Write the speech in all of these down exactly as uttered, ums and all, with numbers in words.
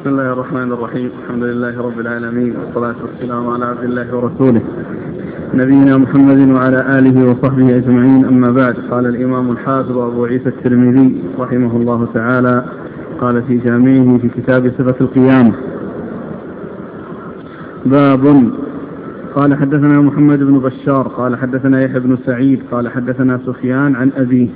بسم الله الرحمن الرحيم. الحمد لله رب العالمين، والصلاة والسلام على عبد الله ورسوله نبينا محمد وعلى آله وصحبه أجمعين. أما بعد، قال الإمام الحافظ أبو عيسى الترمذي رحمه الله تعالى قال في جامعه في كتاب صفة القيامة: باب. قال حدثنا محمد بن بشار قال حدثنا يحيى بن سعيد قال حدثنا سفيان عن أبيه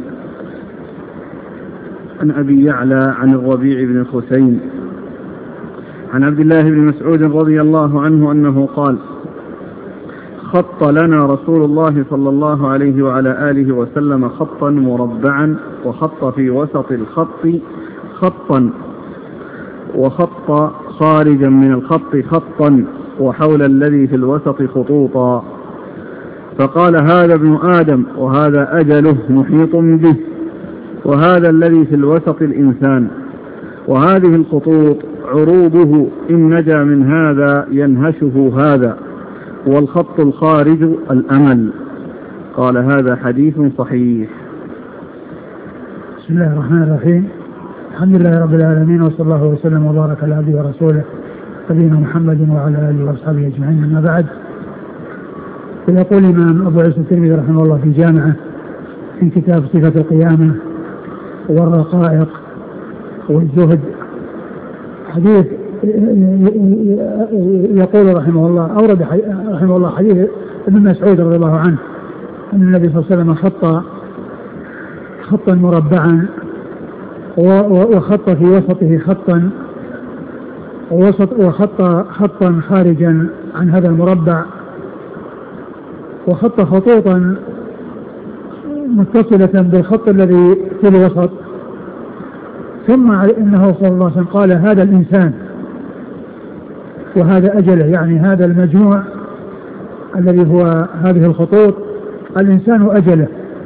عن أبي يعلى عن الربيع بن الحسين عن عبد الله بن مسعود رضي الله عنه أنه قال: خط لنا رسول الله صلى الله عليه وعلى آله وسلم خطا مربعا، وخط في وسط الخط خطا، وخط خارجا من الخط خطا، وحول الذي في الوسط خطوطا، فقال: هذا ابن آدم، وهذا أجله محيط به، وهذا الذي في الوسط الإنسان، وهذه الخطوط عروضه، إن نجا من هذا ينهشه هذا، والخط الخارج الأمل. قال: هذا حديث صحيح. بسم الله الرحمن الرحيم. الحمد لله رب العالمين، وصلى الله وسلم وبارك على عبده ورسوله نبينا محمد وعلى آله وأصحابه أجمعين. أما بعد، فيقول الإمام أبو عيسى الترمذي رحمه الله في جامعه في كتاب صفة القيامة والرقائق والزهد حديث يقول رحمه الله أورد رحمه الله حديث ابن مسعود رضي الله عنه أن النبي صلى الله عليه وسلم خط خطا مربعا، وخط في وسطه خطا، ووسط وخط خطا خارجا عن هذا المربع، وخط خطوطا متصلة بالخط الذي في الوسط. ثم إنه صلى الله عليه وسلم قال: هذا الإنسان، وهذا أجله، يعني هذا المجموع الذي هو هذه الخطوط، الإنسان أجله.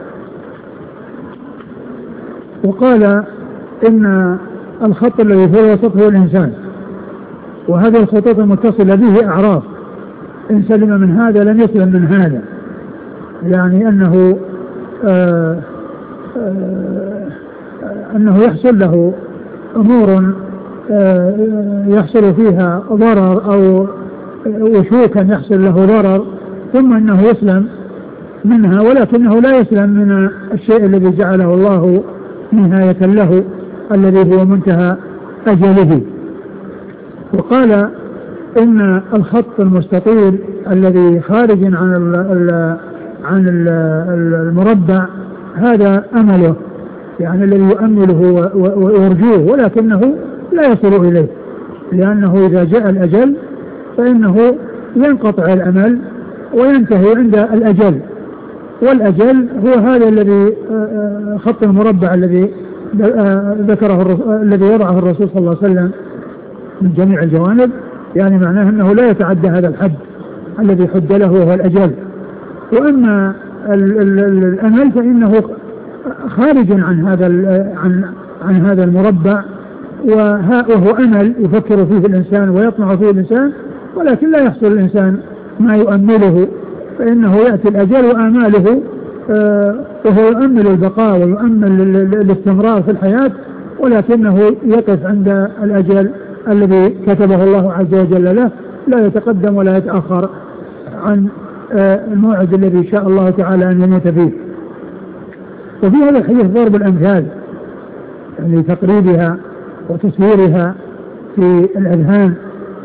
وقال إن الخط الذي في الوسط هو الإنسان، وهذه الخطوط المتصلة به أعراض، إن سلم من هذا لم يسلم من هذا، يعني أنه آآ آآ أنه يحصل له أمور يحصل فيها ضرر أو وشوكا يحصل له ضرر، ثم أنه يسلم منها، ولكنه لا يسلم من الشيء الذي جعله الله نهاية له، الذي هو منتهى أجله. وقال إن الخط المستطيل الذي خارج عن ال ال عن ال المربع هذا أمله، يعني الذي يؤمله ويرجوه، ولكنه لا يصل إليه، لأنه إذا جاء الأجل فإنه ينقطع الأمل وينتهي عند الأجل، والأجل هو هذا الذي خط المربع الذي ذكره الذي وضعه الرسول صلى الله عليه وسلم من جميع الجوانب، يعني معناه أنه لا يتعدى هذا الحد الذي حد له وهو الأجل. وأما الأمل فإنه خارج عن هذا عن عن هذا المربع، وهو أمل يفكر فيه الإنسان ويطمع فيه الإنسان، ولكن لا يحصل الإنسان ما يؤمله، فإنه يأتي الأجل وآماله وهو يؤمل البقاء ويؤمل الاستمرار في الحياة، ولكنه يقف عند الأجل الذي كتبه الله عز وجل له، لا يتقدم ولا يتأخر عن الموعد الذي شاء الله تعالى أن يموت فيه. وفي هذا الحديث ضرب الأمثال لتقريبها وتصويرها في الأذهان،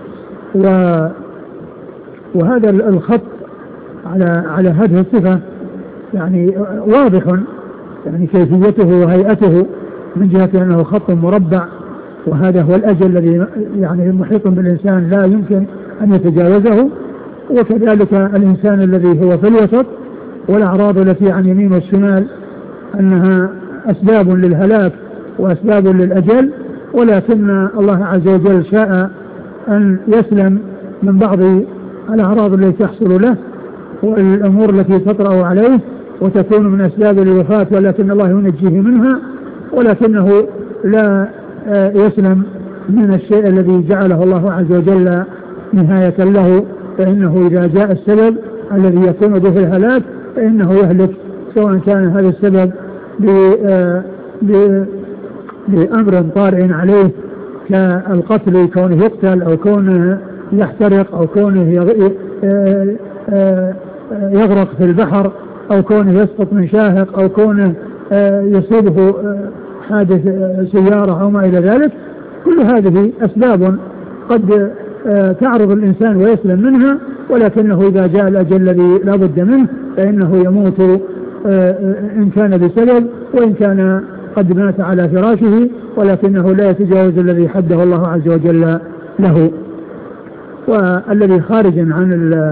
وهذا الخط على على هذه الصفة يعني واضح، يعني كيفيته وهيئته من جهة أنه خط مربع، وهذا هو الأجل الذي يعني محيط بالإنسان لا يمكن أن يتجاوزه، وكذلك الإنسان الذي هو في الوسط، والأعراض التي عن يمين والشمال أنها أسباب للهلاك وأسباب للأجل، ولكن الله عز وجل شاء أن يسلم من بعض الأعراض التي تحصل له والأمور التي تطرأ عليه وتكون من أسباب الوفاة، ولكن الله ينجيه منها، ولكنه لا يسلم من الشيء الذي جعله الله عز وجل نهاية له، فإنه إذا جاء السبب الذي يكون به الهلاك فإنه يهلك، سواء كان هذا السبب بأمر طارئ عليه كالقتل كونه يقتل أو كونه يحترق أو كونه يغرق في البحر أو كونه يسقط من شاهق أو كونه يصيبه حادث سيارة أو ما إلى ذلك. كل هذه أسباب قد تعرض الإنسان ويسلم منها، ولكنه إذا جاء الأجل الذي لا بد منه فإنه يموت إن كان بسبب وإن كان قد مات على فراشه، ولكنه لا يتجاوز الذي حده الله عز وجل له. والذي خارج عن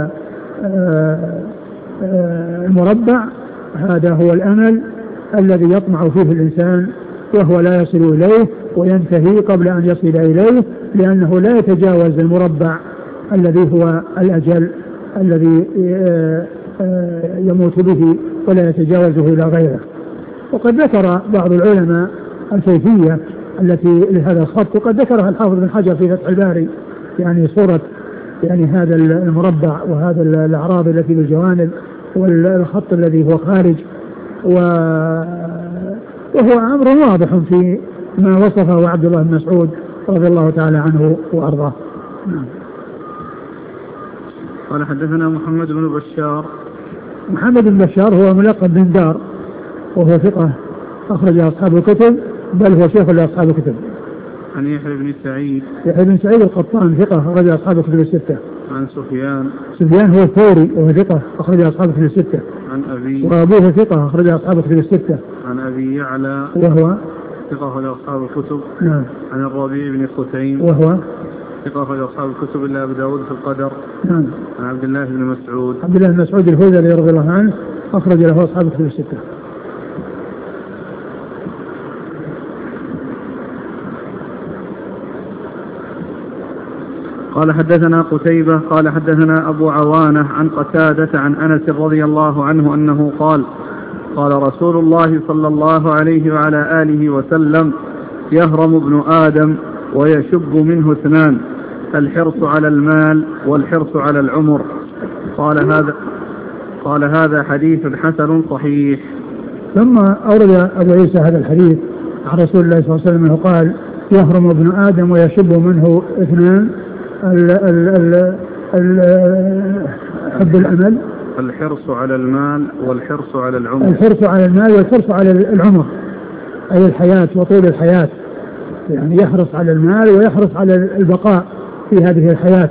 المربع هذا هو الأمل الذي يطمع فيه الإنسان وهو لا يصل إليه وينتهي قبل أن يصل إليه، لأنه لا يتجاوز المربع الذي هو الأجل الذي يموت به ولا يتجاوزه إلى غيره. وقد ذكر بعض العلماء الكيفية التي لهذا الخط، وقد ذكرها الحافظ بن حجر في فتح الباري، يعني صورة يعني هذا المربع وهذا الأعراض التي بالجوانب والخط الذي هو خارج، وهو أمر واضح في ما وصفه عبد الله بن مسعود رضي الله تعالى عنه وأرضاه. قال حدثنا محمد بن بشار. محمد بن بشار هو ملقب بن دار وهو ثقة أخرج أصحاب الكتب، بل هو شيخ لأصحاب الكتب. عن يحيى بن سعيد. يحيى بن سعيد القطان ثقة أخرج أصحاب الكتب الستة. عن سفيان. سفيان هو الثوري وهو ثقة أخرج أصحاب الكتب الستة. عن أبي. وأبوه ثقة أخرج أصحاب الكتب الستة. عن أبي يعلى وهو ثقة أخرج أصحاب الكتب. نعم. عن الربيع بن خثيم وهو ثقة أخرج أصحاب الكتب إلا أبي داود في القدر. نعم. عن عبد الله بن مسعود. عبد الله بن مسعود الهذلي رضي الله عنه أخرج له أصحاب الكتب الستة. قال حدثنا قتيبة قال حدثنا أبو عوانة عن قتادة عن أنس رضي الله عنه أنه قال قال رسول الله صلى الله عليه وعلى آله وسلم يهرم ابن آدم ويشب منه اثنان، الحرص على المال والحرص على العمر. قال هذا قال هذا حديث حسن صحيح. ثم أورد أبو عيسى هذا الحديث عن رسول الله صلى الله عليه وسلم قال يهرم ابن آدم ويشب منه اثنان، ال ال ال ال حب الأمل، الحرص على المال والحرص على العمر. الحرص على المال والحرص على العمر أي الحياة وطول الحياة، يعني يحرص على المال ويحرص على البقاء في هذه الحياة.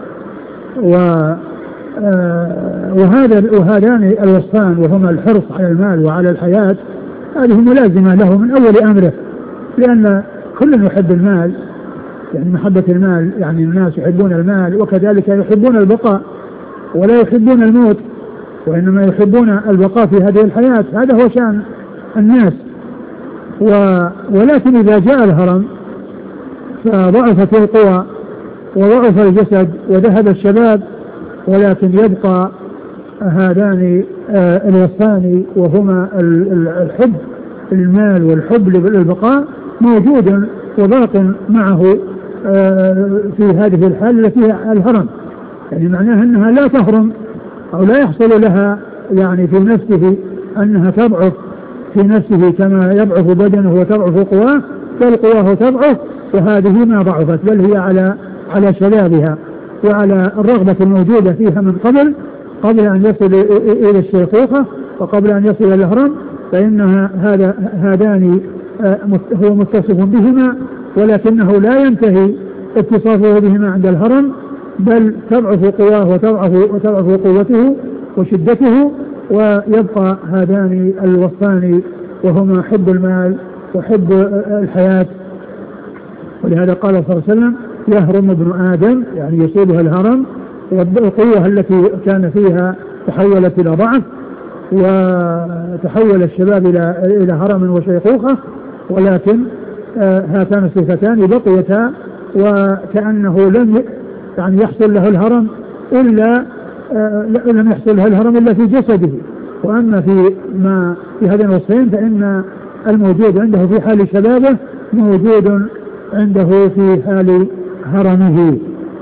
وهذا وهذان الوصفان وهما الحرص على المال وعلى الحياة هذه ملازمة له من أول أمره، لأن كل يحب المال، يعني محبة المال، يعني الناس يحبون المال وكذلك يحبون البقاء ولا يحبون الموت، وإنما يحبون البقاء في هذه الحياة. هذا هو شأن الناس. و ولكن إذا جاء الهرم فضعفت القوى وضعف الجسد وذهب الشباب، ولكن يبقى هذان الوصفان وهما الحب المال والحب للبقاء موجود وباق معه في هذه الحالة التي فيها الهرم، يعني معناها أنها لا تهرم أو لا يحصل لها يعني في نفسه أنها تضعف في نفسه كما يضعف بدنه وتضعف قواه، بل قواه تضعف وهذه ما ضعفت، بل هي على على شبابها وعلى الرغبة الموجودة فيها من قبل قبل أن يصل إلى الشيخوخة وقبل أن يصل إلى الهرم، فإنها هذا هذان هو متصف بهما، ولكنه لا ينتهي اتصافه بهما عند الهرم، بل تضعف قواه وتضعف وتضعف قوته وشدته، ويبقى هذان الوصفان وهما حب المال وحب الحياة. ولهذا قال صلى الله عليه وسلم يهرم ابن آدم، يعني يصيبها الهرم، والقوة التي كان فيها تحولت إلى ضعف، وتحول الشباب إلى إلى هرم وشيخوخة، ولكن هاتان الصفتان بقيتا وكأنه لم يعني يحصل له الهرم إلا لم يحصل له الهرم إلا في جسده. وأما في ما في هذين الوصفين فإن الموجود عنده في حال شبابه موجود عنده في حال هرمه.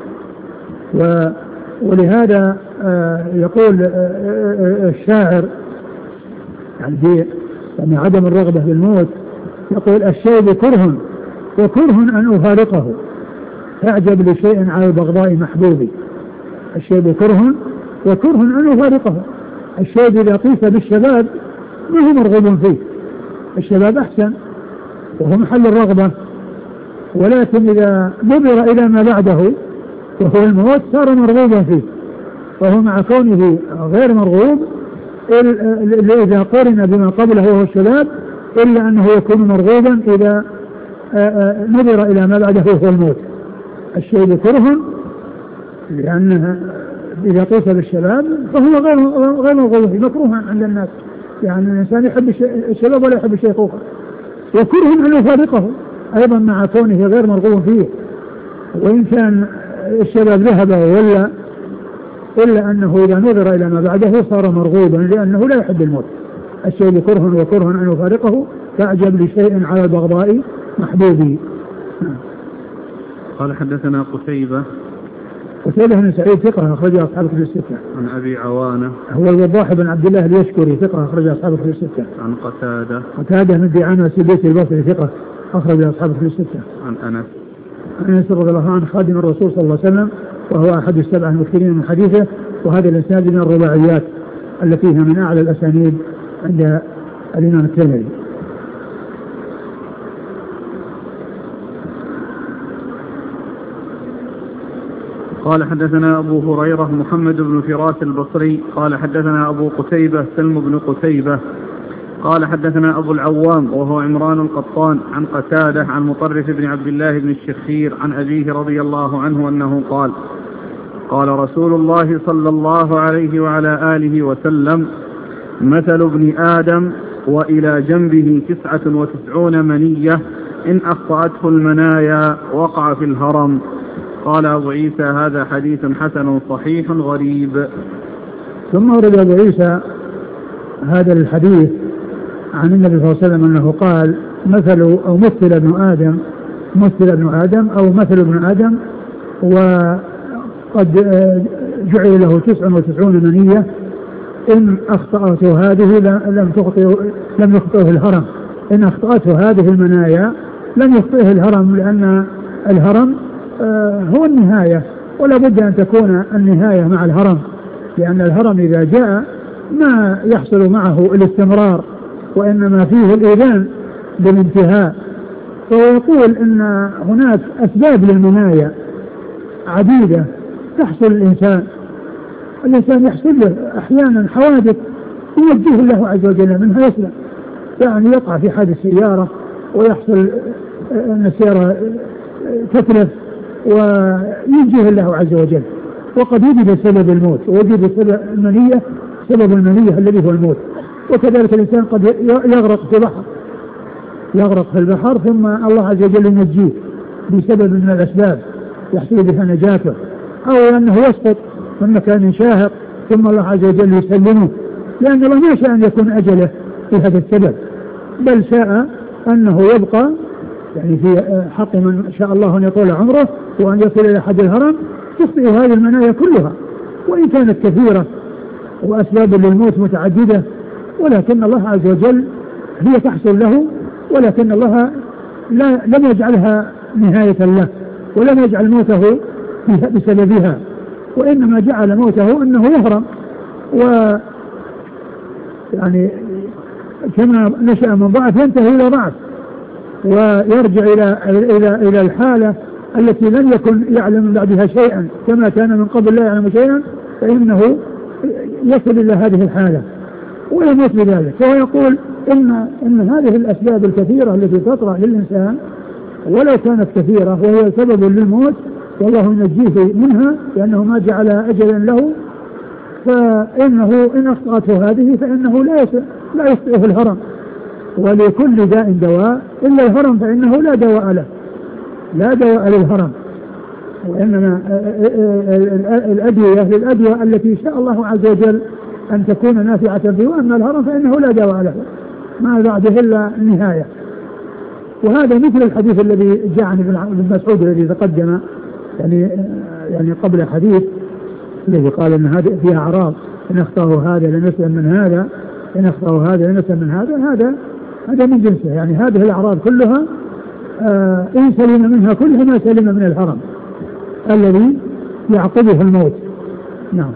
ولهذا يقول الشاعر يعني يعني عدم الرغبة بالموت، يقول الشيب كره وكره أن أفارقه، أعجب لشيء على البغضاء محبوبي. الشيب كره وكره أن أفارقه. الشيب إذا قيس بالشباب ما هو مرغوب فيه، الشباب أحسن وهو محل الرغبة، ولكن إذا نظر إلى ما بعده وهو الموت صار مرغوبا فيه، وهو مع كونه غير مرغوب إذا قرن بما قبله وهو الشباب، إلا أنه يكون مرغوبا إذا نظر إلى ما بعده وهو الموت. الشيء كره لأنها إذا قيس بالشباب فهو غير غير مرغوب فيه، مكروها عند الناس، يعني الإنسان يحب الشباب ولا يحب الشيخوخة. وكره أن يفارقه أيضا مع كونه غير مرغوب فيه، وإن كان الشباب ذهب ولا إلا أنه إذا نظر إلى ما بعده صار مرغوبا لأنه لا يحب الموت. الشيء كره وكره أن يفارقه فأعجب لشيء على البغضاء محبوبي. قال حدثنا قتيبة قتيبة بن سعيد ثقة أخرجها أصحاب الكتب الستة. عن أبي عوانة هو الوضاح بن عبد الله اليشكري ثقة أخرجها أصحاب الكتب الستة. عن قتادة قتادة بن دعامة السدوسي البصري ثقة أخرجها أصحاب الكتب الستة. عن أنس أنس رضي الله عنه خادم الرسول صلى الله عليه وسلم وهو أحد السبعة المكثرين من حديثه، وهذا الإسناد من الرباعيات التي هي من أعلى الأسانيد عند الإمام الترمذي. قال حدثنا أبو هريرة محمد بن فراس البصري قال حدثنا أبو قتيبة سلم بن قتيبة قال حدثنا أبو العوام وهو عمران القطان عن قتادة عن مطرف بن عبد الله بن الشخير عن أبيه رضي الله عنه أنه قال قال رسول الله صلى الله عليه وعلى آله وسلم: مثل ابن آدم وإلى جنبه تسعة وتسعون منية إن أخطأته المنايا وقع في الهرم. قال أبو عيسى: هذا حديث حسن صحيح غريب. ثم ورد أبو عيسى هذا الحديث عن النبي صلى الله عليه وسلم أنه قال: مثل أو مثل ابن آدم مثل ابن آدم أو مثل ابن آدم وقد جعل له تسع وتسعون منية إن أخطأته هذه لم تخطئه لم يخطئه الهرم. إن أخطأته هذه المنايا لم يخطئه الهرم، لأن الهرم هو النهاية، ولا بد أن تكون النهاية مع الهرم، لأن الهرم إذا جاء ما يحصل معه الاستمرار، وإنما فيه الإذان بالانتهاء. ويقول إن هناك أسباب للمنايا عديدة تحصل الإنسان الإنسان يحصل له أحيانا حوادث يوجه الله عز وجل منها يسلم، يعني يقع في حادث سيارة ويحصل أن السيارة تتلف وينجيه الله عز وجل، وقد وجد سبب الموت ووجد سبب المنية سبب المنية الذي هو الموت. وكذلك الإنسان قد يغرق في بحر يغرق في البحر ثم الله عز وجل ينجيه بسبب من الأسباب يحصل بها نجاته، أو أنه يسقط من مكان شاهق ثم الله عز وجل يسلمه، لأن الله ما شاء أن يكون أجله في هذا السبب، بل شاء أنه يبقى يعني في حق من شاء الله أن يطول عمره وأن يصل إلى حد الهرم تخطئ هذه المنايا كلها وإن كانت كثيرة وأسباب للموت متعددة، ولكن الله عز وجل هي تحصل له، ولكن الله لا لم يجعلها نهاية له ولم يجعل موته بسببها، وإنما جعل موته أنه يهرم، و يعني كما نشأ من ضعف ينتهي إلى ضعف ويرجع إلى إلى إلى الحالة التي لم يكن يعلم من بعدها شيئا كما كان من قبل لا يعلم شيئا، فإنه يصل إلى هذه الحالة ويموت بذلك. فهو يقول إن إن هذه الأسباب الكثيرة التي تطرأ للإنسان ولو كانت كثيرة وهي سبب للموت والله ينجيه منها لأنه ما جعل أجلا له، فإنه إن أخطأته هذه فإنه لا لا يخطئه الهرم، ولكل داء دواء إلا الهرم فإنه لا دواء له لا دواء للهرم، وإنما الأدوية للأدوية التي شاء الله عز وجل أن تكون نافعة فيه، وأما الهرم فإنه لا دواء له ما بعده إلا النهاية. وهذا مثل الحديث الذي جاء عن ابن مسعود الذي تقدم يعني يعني قبل حديث الذي قال ان هذا فيها اعراض ان اخطاه هذا لم يسلم من هذا ان اخطاه هذا لم يسلم من هذا، هذا هذا من جنسه، يعني هذه الاعراض كلها آه إن سلم منها كلها ما سلم من الهرم الذي يعقبه الموت. نعم.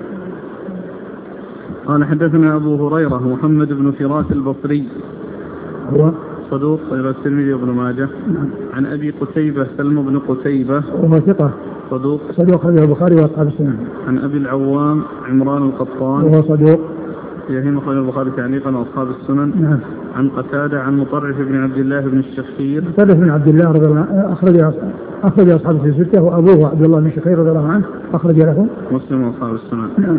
قال حدثنا أبو هريرة محمد بن فراس البصري هو صدوق غير الترمذي وابن ماجه. نعم. عن أبي قتيبة سلم بن قتيبة وهو ثقة صدوق صدوق أخرجه البخاري وأصحاب السنن. عن أبي العوام عمران القطان وهو صدوق يهم أخرج البخاري تعليقا وأصحاب السنن. نعم. عن قتادة عن مطرف بن عبد الله بن الشخير مطرف بن عبد الله رضي الله عنه أخرج أخرج أصحاب الستة وأبوه عبد الله بن الشخير رضي الله عنه أخرج له مسلم وأصحاب السنن. نعم.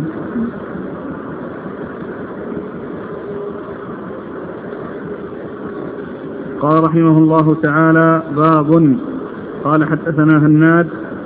قال رحمه الله تعالى باب. قال حدثنا هناد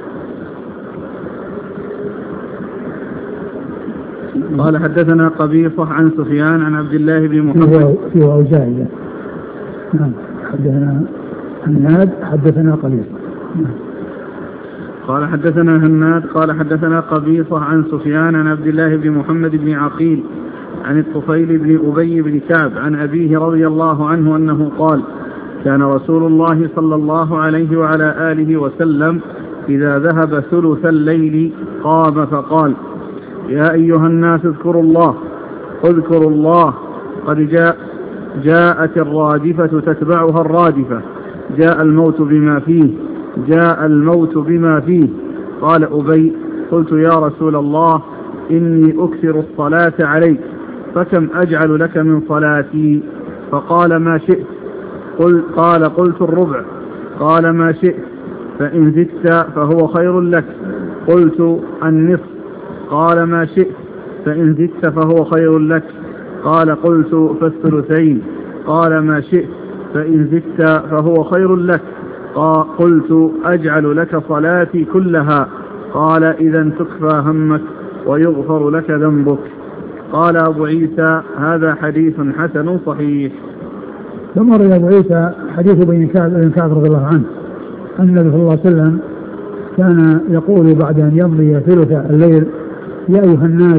قال حدثنا قبيصة عن سفيان عن عبد الله بن محمد في أوزاعي. نعم. حدثنا هناد حدثنا قبيصة. نعم. قال حدثنا هناد قال حدثنا قبيصة عن سفيان عن عبد الله بن محمد بن عقيل عن الطفيل بن أبي بن كعب عن أبيه رضي الله عنه أنه قال كان رسول الله صلى الله عليه وعلى آله وسلم إذا ذهب ثلث الليل قام فقال يا أيها الناس اذكروا الله اذكروا الله قد جاء جاءت الرادفة تتبعها الرادفة جاء الموت بما فيه جاء الموت بما فيه. قال أبي قلت يا رسول الله إني أكثر الصلاة عليك فكم أجعل لك من صلاتي؟ فقال ما شئت. قل قال قلت الربع. قال ما شئت فإن زدت فهو خير لك. قلت النصف. قال ما شئت فإن زدت فهو خير لك. قال قلت فالثلثين. قال ما شئت فإن زدت فهو خير لك. قلت أجعل لك صلاتي كلها. قال إذا تكفى همك ويغفر لك ذنبك. قال أبو عيسى هذا حديث حسن صحيح. ثم روى أبو عيسى حديث بن كعب رضي الله عنه أن النبي صلى الله عليه وسلم كان يقول بعد أن يمضي ثلث الليل يا أيها الناس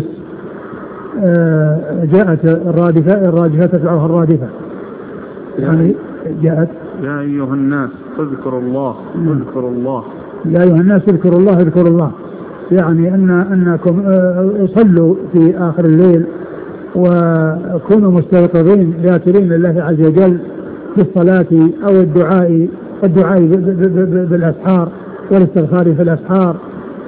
جاءت الرادفة الرادفة تتبعها الرادفة يعني جاءت يا أيها الناس اذكروا الله اذكروا الله يا أيها الناس اذكروا الله اذكروا الله يعني أن أنكم صلوا في آخر الليل وكونوا مستيقظين ذاكرين لله عز وجل في الصلاة أو الدعاء الدعاء بالأسحار والاستغفار في الأسحار.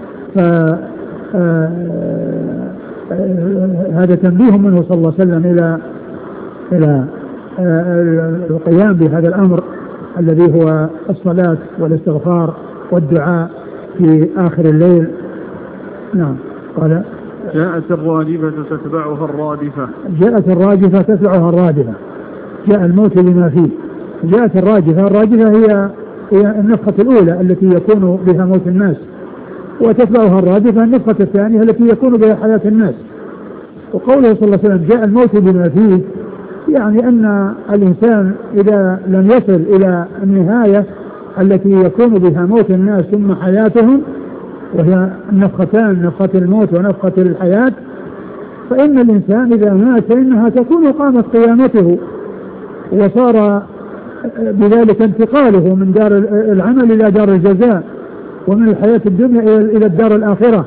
فهذا تنبيه منه صلى الله عليه وسلم إلى إلى القيام بهذا الأمر الذي هو الصلاة والاستغفار والدعاء في آخر الليل. نعم. قال جاءت الرادفة تتبعها الرادفة جاءت الراجفة تتبعها الرادفة جاء الموت بما فيه. جاءت الراجفة الراجفة هي هي النفخة الأولى التي يكون بها موت الناس وتتبعها الرادفة النفخة الثانية التي يكون بها حياة الناس. وقوله صلى الله عليه وسلم جاء الموت بما فيه يعني أن الإنسان إذا لم يصل إلى النهاية التي يكون بها موت الناس ثم حياتهم وهي النفختان نفخة الموت ونفخة الحياة فإن الإنسان إذا مات فإنها تكون قامت قيامته وصار بذلك انتقاله من دار العمل إلى دار الجزاء ومن الحياة الدنيا إلى الدار الآخرة.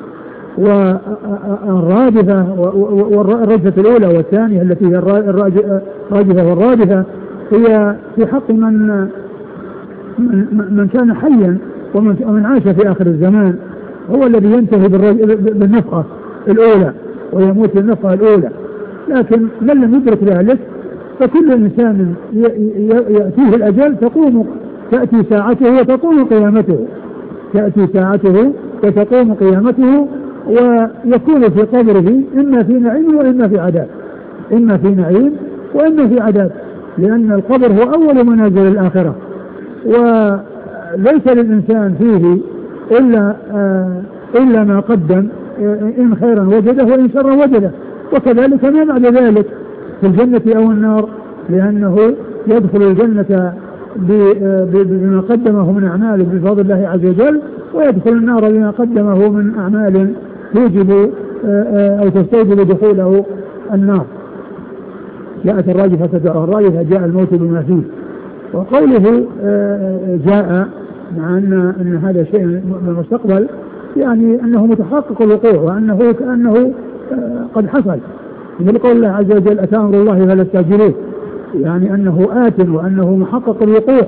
والرادفة والرجفة الأولى والثانية التي هي الراجفة والرادفة هي في حق من من كان حيا ومن عاش في آخر الزمان هو الذي ينتهي بالنفخة الأولى ويموت بالنفخة الأولى. لكن من لم يدرك ذلك فكل إنسان يأتيه الأجل تقوم تأتي ساعته وتقوم قيامته تأتي ساعته وتقوم قيامته ويكون في قبره إما في نعيم وإما في عذاب إما في نعيم وإما في عذاب لأن القبر هو أول منازل الآخرة وليس للإنسان فيه إلا آه إلا ما قدم إن خيرا وجده وإن شرا وجده وكذلك ما بعد ذلك في الجنة أو النار لأنه يدخل الجنة بما قدمه من أعمال بفضل الله عز وجل ويدخل النار بما قدمه من أعمال توجب أو تستوجب دخوله النار. جاءت الراجفة تتبعها الرادفة جاء الموت بما فيه وقوله جاء مع أن, أن هذا شيء من المستقبل يعني أنه متحقق الوقوع وأنه كأنه قد حصل، مثل قول الله عز وجل أتى أمر الله فلا تستعجلوه، يعني أنه آت وأنه محقق الوقوع.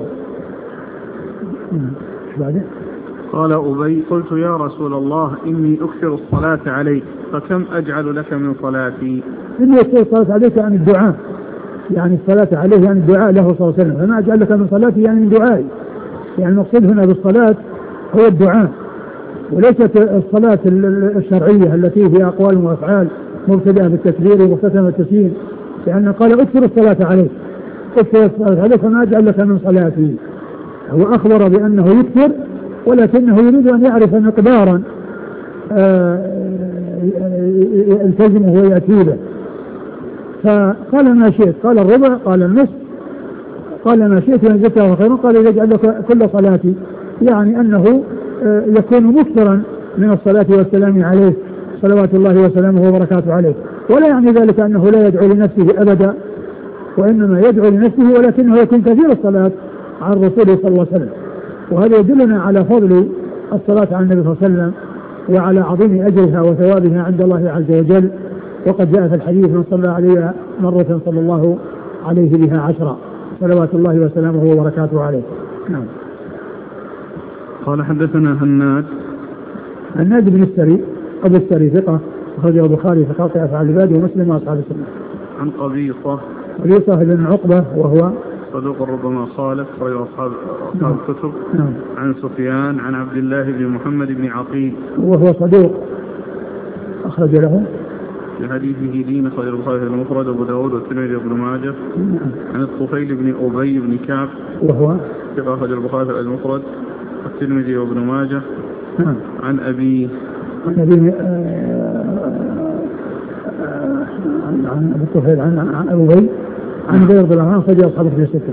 قال أبي قلت يا رسول الله إني أكثر الصلاة عليك فكم أجعل لك من صلاتي؟ إني أكثر الصلاة عليك يعني الدعاء، يعني الصلاة عليه يعني الدعاء له صلى الله عليه وسلم، فما أجعل لك من صلاتي يعني من دعائي، يعني المقصود هنا بالصلاة هو الدعاء وليست الصلاة الشرعية التي فيها أقوال وأفعال مبتدأة بالتكبير ومختتمة بالتسليم، لأنه قال أكثر الصلاة عليك أكثر الصلاة عليك فما أجعل لك من صلاتي. هو أخبر بأنه يكثر ولكنه يريد أن يعرف مقدارا التزمه ويأتي به، فقال ما شئت، قال الربع، قال النصف، قال ما شئت وإن زدت خيرا، قال يجعل لك كل صلاتي، يعني أنه يكون مكثرا من الصلاة والسلام عليه صلوات الله وسلامه وبركاته عليه، ولا يعني ذلك أنه لا يدعو لنفسه أبدا، وإنما يدعو لنفسه ولكنه يكون كثير الصلاة عن رسوله صلى الله عليه وسلم. وهذا يدلنا على فضل الصلاة على النبي صلى الله عليه وسلم وعلى عظيم أجرها وثوابها عند الله عز وجل، وقد جاء في الحديث من صلى عليه مرة صلى الله عليه بها عشرة صلوات الله وسلامه وبركاته عليه. نعم. قال حدثنا هناد هناد بن السري أبو السري ثقة أخرجه البخاري في خلق أفعال العباد ومسلم وأصحاب السنة. عن قبيصة قبيصة بن عقبة وهو صدوق ربما خالف أخرجه أصحاب أصحاب الكتب. نعم. عن سفيان عن عبد الله بن محمد بن عقيل وهو صدوق أخرج له في حديثه دين أخرج البخاري المفرد وأبو داود والترمذي وابن ماجه. نعم. عن الطفيل بن أبي بن كعب وهو ثقة أخرج البخاري المفرد والترمذي وابن ماجه. نعم. عن أبي عن أبي عن أبي الطفيل عن أبي عن غير ضلعان خرج أصحابه في الستة.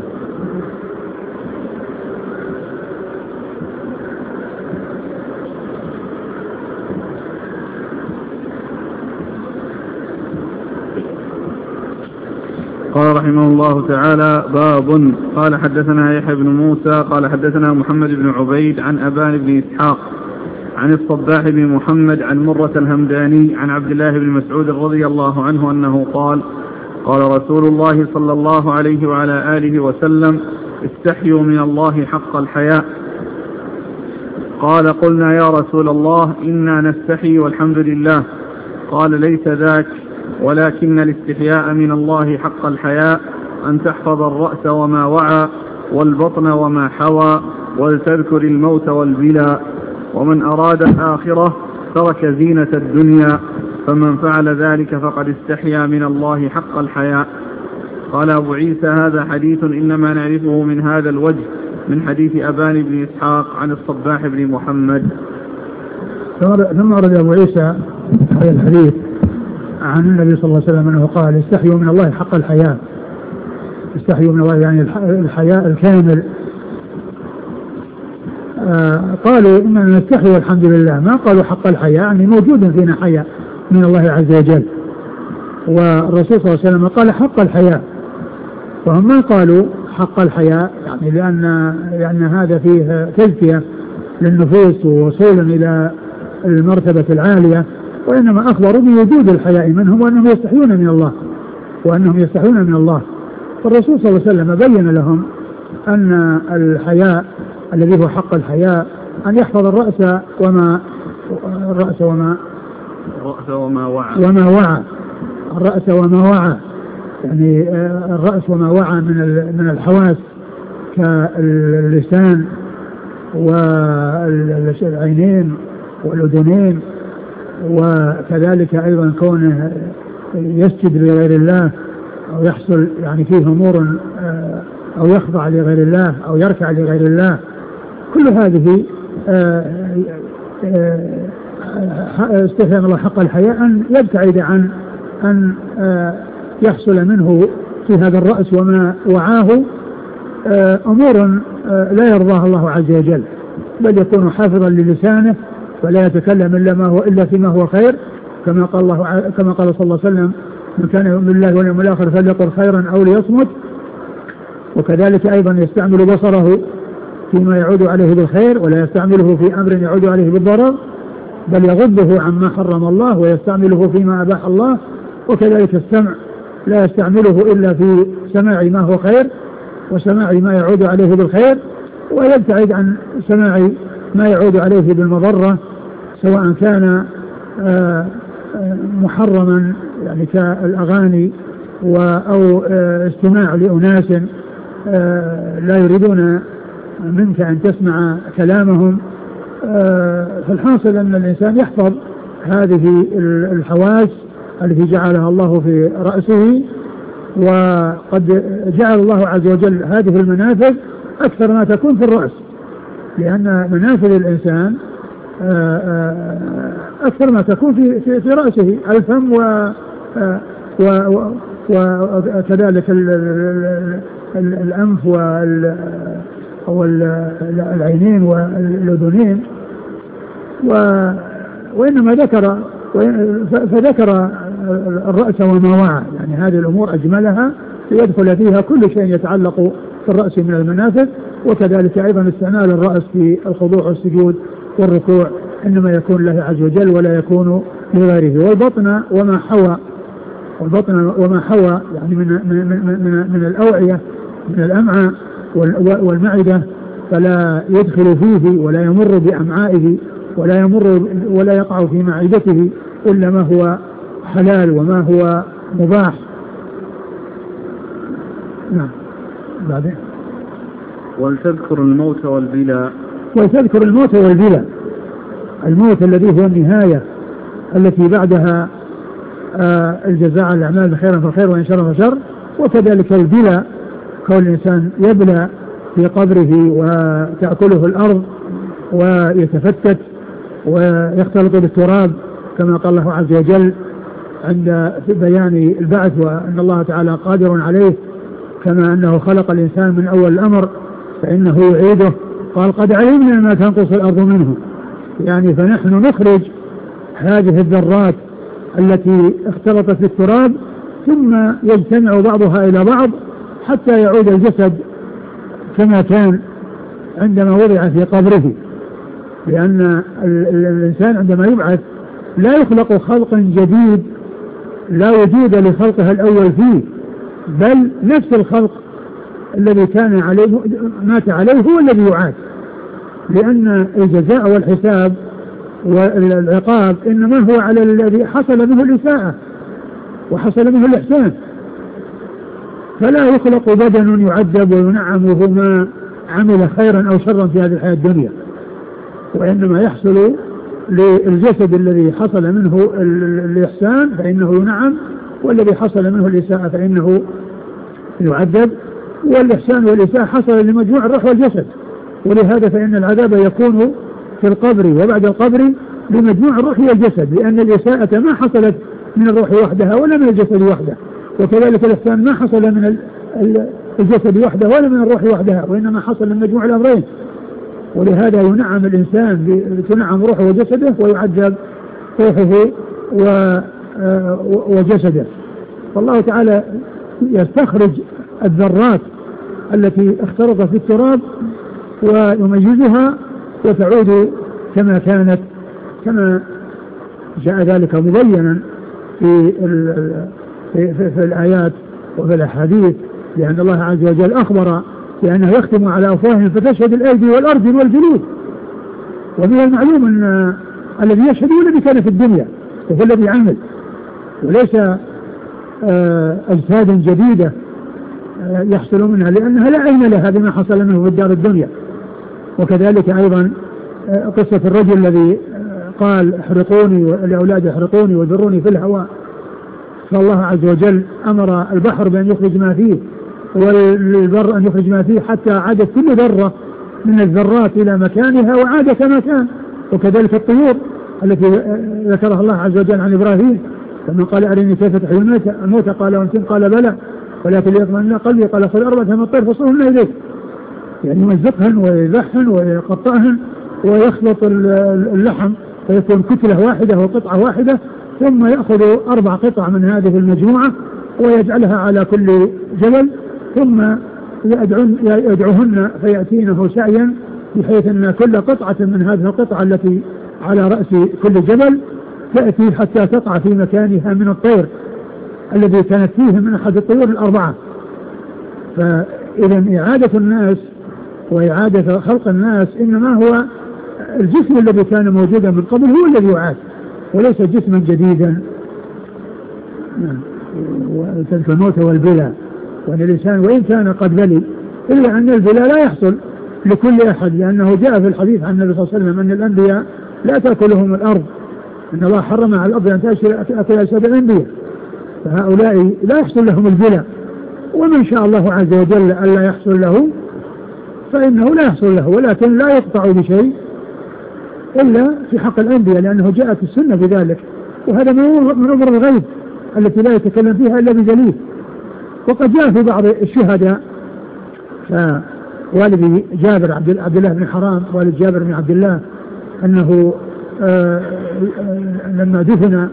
قال رحمه الله تعالى باب. قال حدثنا يحيى بن موسى قال حدثنا محمد بن عبيد عن أبان بن إسحاق عن الصباح بن محمد عن مرة الهمداني عن عبد الله بن مسعود رضي الله عنه أنه قال قال رسول الله صلى الله عليه وعلى آله وسلم استحيوا من الله حق الحياء. قال قلنا يا رسول الله إنا نستحي والحمد لله. قال ليس ذاك ولكن الاستحياء من الله حق الحياء أن تحفظ الرأس وما وعى والبطن وما حوى ولتذكر الموت والبلى ومن أراد الآخرة ترك زينة الدنيا فمن فعل ذلك فقد استحيا من الله حق الحياء. قال أبو عيسى هذا حديث إنما نعرفه من هذا الوجه من حديث أبان بن إسحاق عن الصباح بن محمد. ثم أرد أبو عيسى هذا الحديث عن النبي صلى الله عليه وسلم أنه قال استحيوا من الله حق الحياء. استحيوا من الله يعني الحياء الكامل. آه قالوا إننا نستحي والحمد لله، ما قالوا حق الحياء يعني موجود فينا حياء من الله عز وجل، والرسول صلى الله عليه وسلم قال حق الحياء، وهم ما قالوا حق الحياء يعني لأن, لأن هذا فيه تزكية للنفوس ووصول إلى المرتبة العالية، وإنما أخبروا بوجود الحياء منهم وأنهم يستحيون من الله وأنهم يستحيون من الله. فالرسول صلى الله عليه وسلم بين لهم أن الحياء الذي هو حق الحياء أن يحفظ الرأس وما الرأس وما الرأس وما وعى وما وعى الرأس وما وعى يعني الرأس وما وعى من من الحواس كاللسان والعينين والأذنين، وكذلك أيضا كونه يسجد لغير الله أو يحصل يعني فيه أمور أو يخضع لغير الله أو يركع لغير الله. كل هذه استحياء الله حق الحياء أن يبتعد عن أن يحصل منه في هذا الرأس وما وعاه أمور لا يرضاها الله عز وجل، بل يكون حافظا للسانه ولا يتكلم إلا ما هو إلا فيما هو خير، كما قال الله كما قال صلى الله عليه وسلم من كان يؤمن بالله واليوم الآخر فليقل خيرا أو ليصمت. وكذلك أيضا يستعمل بصره فيما يعود عليه بالخير ولا يستعمله في أمر يعود عليه بالضرر، بل يغضه عما حرم الله ويستعمله فيما أباح الله. وكذلك السمع لا يستعمله إلا في سماع ما هو خير وسماع ما يعود عليه بالخير، ويبتعد عن سماع ما يعود عليه بالمضرة، سواء كان محرما يعني كالأغاني أو استماع لأناس لا يريدون منك أن تسمع كلامهم. فالحاصل أن الإنسان يحفظ هذه الحواس التي جعلها الله في رأسه، وقد جعل الله عز وجل هذه المنافذ أكثر ما تكون في الرأس، لأن منافذ الإنسان أكثر ما تكون في, في, في رأسه، الفم وكذلك الأنف والعينين والأذنين. وإنما ذكر فذكر الرأس وما وعى، يعني هذه الأمور أجملها ليدخل فيها كل شيء يتعلق في الرأس من المنافذ. وكذلك أيضا استعمال الرأس في الخضوع والسجود والركوع إنما يكون له عز وجل ولا يكون لغيره. والبطن وما حوى والبطن وما حوى يعني من من من, من الأوعية من الأمعاء والمعدة، فلا يدخل فيه ولا يمر بأمعائه ولا يمر ولا يقع في معدته إلا ما هو حلال وما هو مباح. نعم. بعدين ولتذكر الموت والبلاء ولتذكر الموت والبلاء الموت الذي هو النهاية التي بعدها آه الجزاء على الأعمال خيرا فخير وإن شر فشر. وكذلك البلاء كون الإنسان يبلى في قبره وتأكله الأرض ويتفتت ويختلط بالتراب كما قال الله عز وجل عند بيان البعث، وأن الله تعالى قادر عليه كما أنه خلق الإنسان من أول الأمر فإنه يعيده. قال قد علمنا ما تنقص الأرض منه، يعني فنحن نخرج هذه الذرات التي اختلطت بالتراب ثم يجتمع بعضها إلى بعض حتى يعود الجسد كما كان عندما وضع في قبره. لأن الإنسان عندما يبعث لا يخلق خلق جديد لا وجود لخلقها الأول فيه، بل نفس الخلق الذي كان عليه مات عليه هو الذي يعاد، لأن الجزاء والحساب والعقاب إنما هو على الذي حصل منه الإساءة وحصل منه الإحسان. فلا يخلق بدن يعذب وينعم وهو ما عمل خيرا أو شرا في هذه الحياة الدنيا، وإنما يحصل للجسد الذي حصل منه الإحسان فإنه ينعم، والذي حصل منه الإساءة فإنه يعذب. والإحسان والإساءة حصل لمجموع الروح والجسد، ولهذا فإن العذاب يكون في القبر وبعد القبر لمجموع الروح والجسد، لأن الإساءة ما حصلت من الروح وحدها ولا من الجسد وحده، وكذلك الإحسان ما حصل من الجسد وحده ولا من الروح وحدها، وإنما حصل من مجموع الأمرين. ولهذا ينعم الإنسان تنعم روحه وجسده ويعذب روحه وجسده. فالله تعالى يستخرج الذرات التي اختلطت في التراب ويميزها وتعود كما كانت، كما جاء ذلك مبينا في, في, في, في الآيات وفي الأحاديث، لأن الله عز وجل أخبر لأنه يختم على أفواههم فتشهد الأيدي والأرجل والجلود. ومن المعلوم أن الذي يشهد هو الذي كان في الدنيا وهو الذي عمل، وليس أجساد جديدة يحصل منها، لأنها لا علم لها بما حصل منه في الدار الدنيا. وكذلك أيضا قصة الرجل الذي قال احرقوني لأولادي احرقوني وذروني في الهواء، فالله عز وجل أمر البحر بأن يخرج ما فيه والبر أن يخرج ما فيه حتى عادت كل ذرة من الذرات إلى مكانها وعاد كما كان. وكذلك الطيور التي ذكرها الله عز وجل عن إبراهيم لما قال أرني كيف تحيي الموتى قال وانتم قال بلى ولكن ليطمئن قلبي قال خذ أربعة من الطير فصرهن إليك، يعني يمزقهن ويذبحهن ويقطعهن ويخلط اللحم فيكون كتلة واحدة وقطعة واحدة، ثم يأخذ أربع قطع من هذه المجموعة ويجعلها على كل جبل ثم يدعوهن فيأتينه سعيا، بحيث أن كل قطعة من هذه القطعة التي على رأس كل جبل تأتي حتى تقع في مكانها من الطير الذي كانت فيه من أحد الطيور الأربعة. فإذا إعادة الناس وإعادة خلق الناس إنما هو الجسم الذي كان موجودا من قبل هو الذي يعاد، وليس جسما جديدا. وتلك الموت والبلاء، وأن الإنسان وإن كان قد بلي إلا أن البلاء لا يحصل لكل أحد، لأنه جاء في الحديث عن النبي صلى الله عليه وسلم أن الأنبياء لا تأكلهم الأرض، أن الله حرم على الأرض أن تأكل أجساد الأنبياء، فهؤلاء لا يحصل لهم البلاء. ومن شاء الله عز وجل ألا يحصل له فإنه لا يحصل له، ولكن لا يقطع بشيء إلا في حق الأنبياء، لأنه جاءت السنة بذلك، وهذا من أمر الغيب التي لا يتكلم فيها إلا بدليل. وقد جاء في بعض الشهداء، فوالد جابر عبد الله بن حرام والد جابر بن عبد الله أنه آآ آآ لما دفن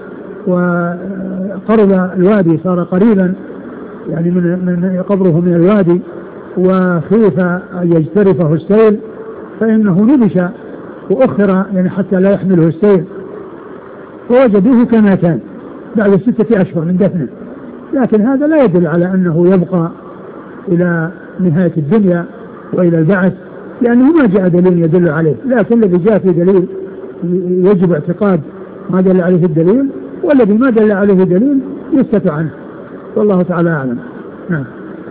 وقرب الوادي صار قريبا يعني من, من قبره من الوادي، وخيف أن يجترفه السيل فإنه نبش وأخر يعني حتى لا يحمله السيل، فوجدوه كما كان بعد ستة أشهر من دفنه. لكن هذا لا يدل على أنه يبقى إلى نهاية الدنيا وإلى البعث، لأنه ما جاء دليل يدل عليه، لكن الذي جاء في دليل يجب اعتقاد ما دل عليه الدليل، والذي ما دل عليه دليل يسكت عنه، والله تعالى أعلم. نعم.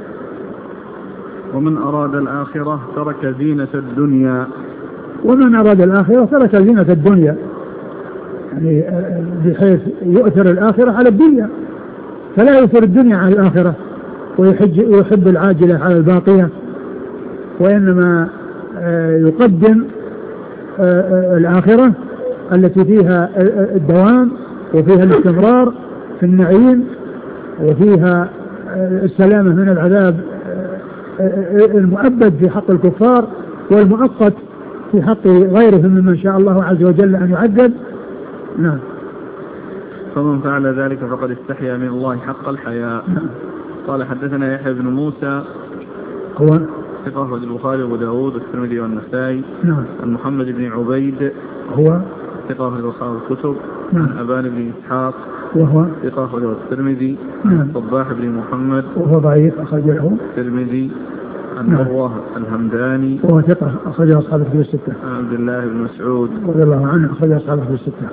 ومن أراد الآخرة ترك زينة الدنيا. ومن أراد الآخرة ترك زينة الدنيا، يعني بحيث يؤثر الآخرة على الدنيا، فلا يؤثر الدنيا على الآخرة ويحب العاجلة على الباقية، وإنما يقدم الآخرة التي فيها الدوام وفيها الاستمرار في النعيم وفيها السلامة من العذاب المؤبد في حق الكفار والمؤقت في حق غيرهم ممن شاء الله عز وجل أن يعذب. نعم. فمن فعل ذلك فقد استحيا من الله حق الحياء. نعم. قال حدثنا يحيى بن موسى هو ثقة أخرج البخاري وأبو داود والترمذي والنسائي. نعم. عن محمد بن عبيد هو ثقة أخرج أصحاب الكتب. نعم. عن أبان بن إسحاق وهو ثقة أخرج الترمذي. نعم. صباح بن محمد وهو ضعيف أخرجه الترمذي. عن مروة الهمداني وهو ثقة أخرج أصحاب الكتب الستة. عن عبد الله بن مسعود رضي الله عنه أخرج أصحاب الكتب الستة.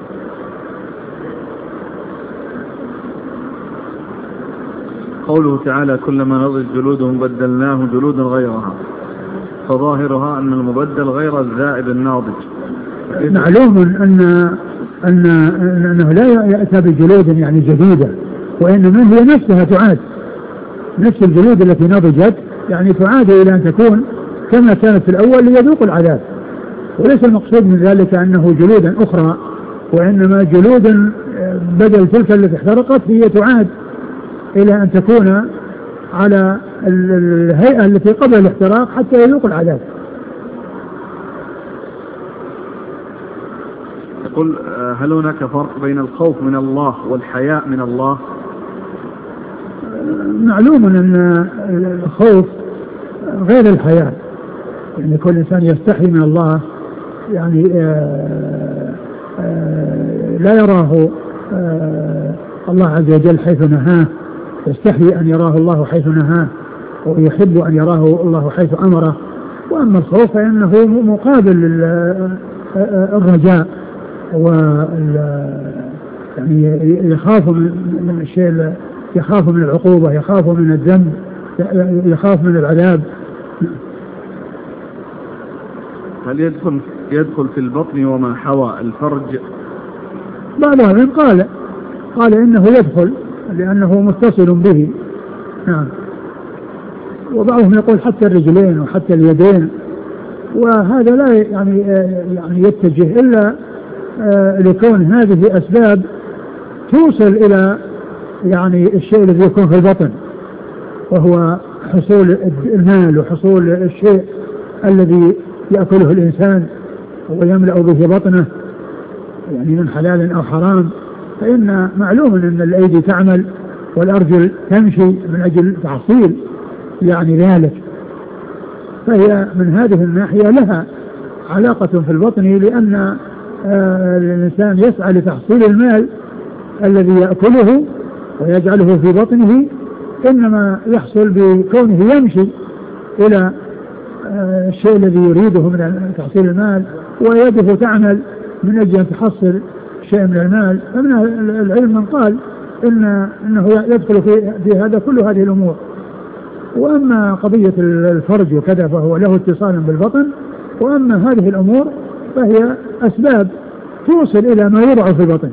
قوله تعالى كلما نضجت جلودهم بدلناه جلودا غيرها، فظاهرها أن المبدل غير الذائب الناضج. معلوم أن أن أنه لا يأتى بجلود يعني جديدة، وإنما هي نفسها تعاد، نفس الجلود التي نضجت يعني تعاد إلى أن تكون كما كانت في الأول ليذوقوا العذاب، وليس المقصود من ذلك أنه جلودا أخرى، وإنما جلودا بدل تلك التي احترقت هي تعاد إلى أن تكون على الهيئة التي قبل الاحتراق حتى يذوق العذاب. يقول هل هناك فرق بين الخوف من الله والحياء من الله؟ معلوم أن الخوف غير الحياء، يعني كل إنسان يستحي من الله، يعني آآ آآ لا يراه الله عز وجل حيث نهاه، يستحي أن يراه الله حيث نهاه، ويحب أن يراه الله حيث أمره. وأما الخوف فإنه مقابل الرجاء، يعني يخاف من الشيء، يخاف من العقوبة، يخاف من الذنب، يخاف من العذاب. هل يدخل يدخل في البطن وما حوى الفرج؟ بعضهم قال قال إنه يدخل لأنه متصل به. نعم. وبعضهم يقول حتى الرجلين وحتى اليدين، وهذا لا يعني يعني يتجه إلا لكون هذه أسباب توصل إلى يعني الشيء الذي يكون في البطن، وهو حصول المال وحصول الشيء الذي يأكله الإنسان ويملأ به بطنه، يعني من حلال أو حرام. فإن معلوم أن الأيدي تعمل والأرجل تمشي من أجل تحصيل يعني ذلك، فهي من هذه الناحية لها علاقة في البطن، لأن آه الإنسان يسعى لتحصيل المال الذي يأكله ويجعله في بطنه، إنما يحصل بكونه يمشي إلى آه الشيء الذي يريده من تحصيل المال، ويده تعمل من أجل أن تحصل شيء من المال. فمن العلم من قال إن إنه يدخل في, في هذا كل هذه الأمور. وأما قضية الفرج وكذا فهو له اتصال بالبطن، وأما هذه الأمور فهي أسباب توصل إلى ما يرعى في البطن.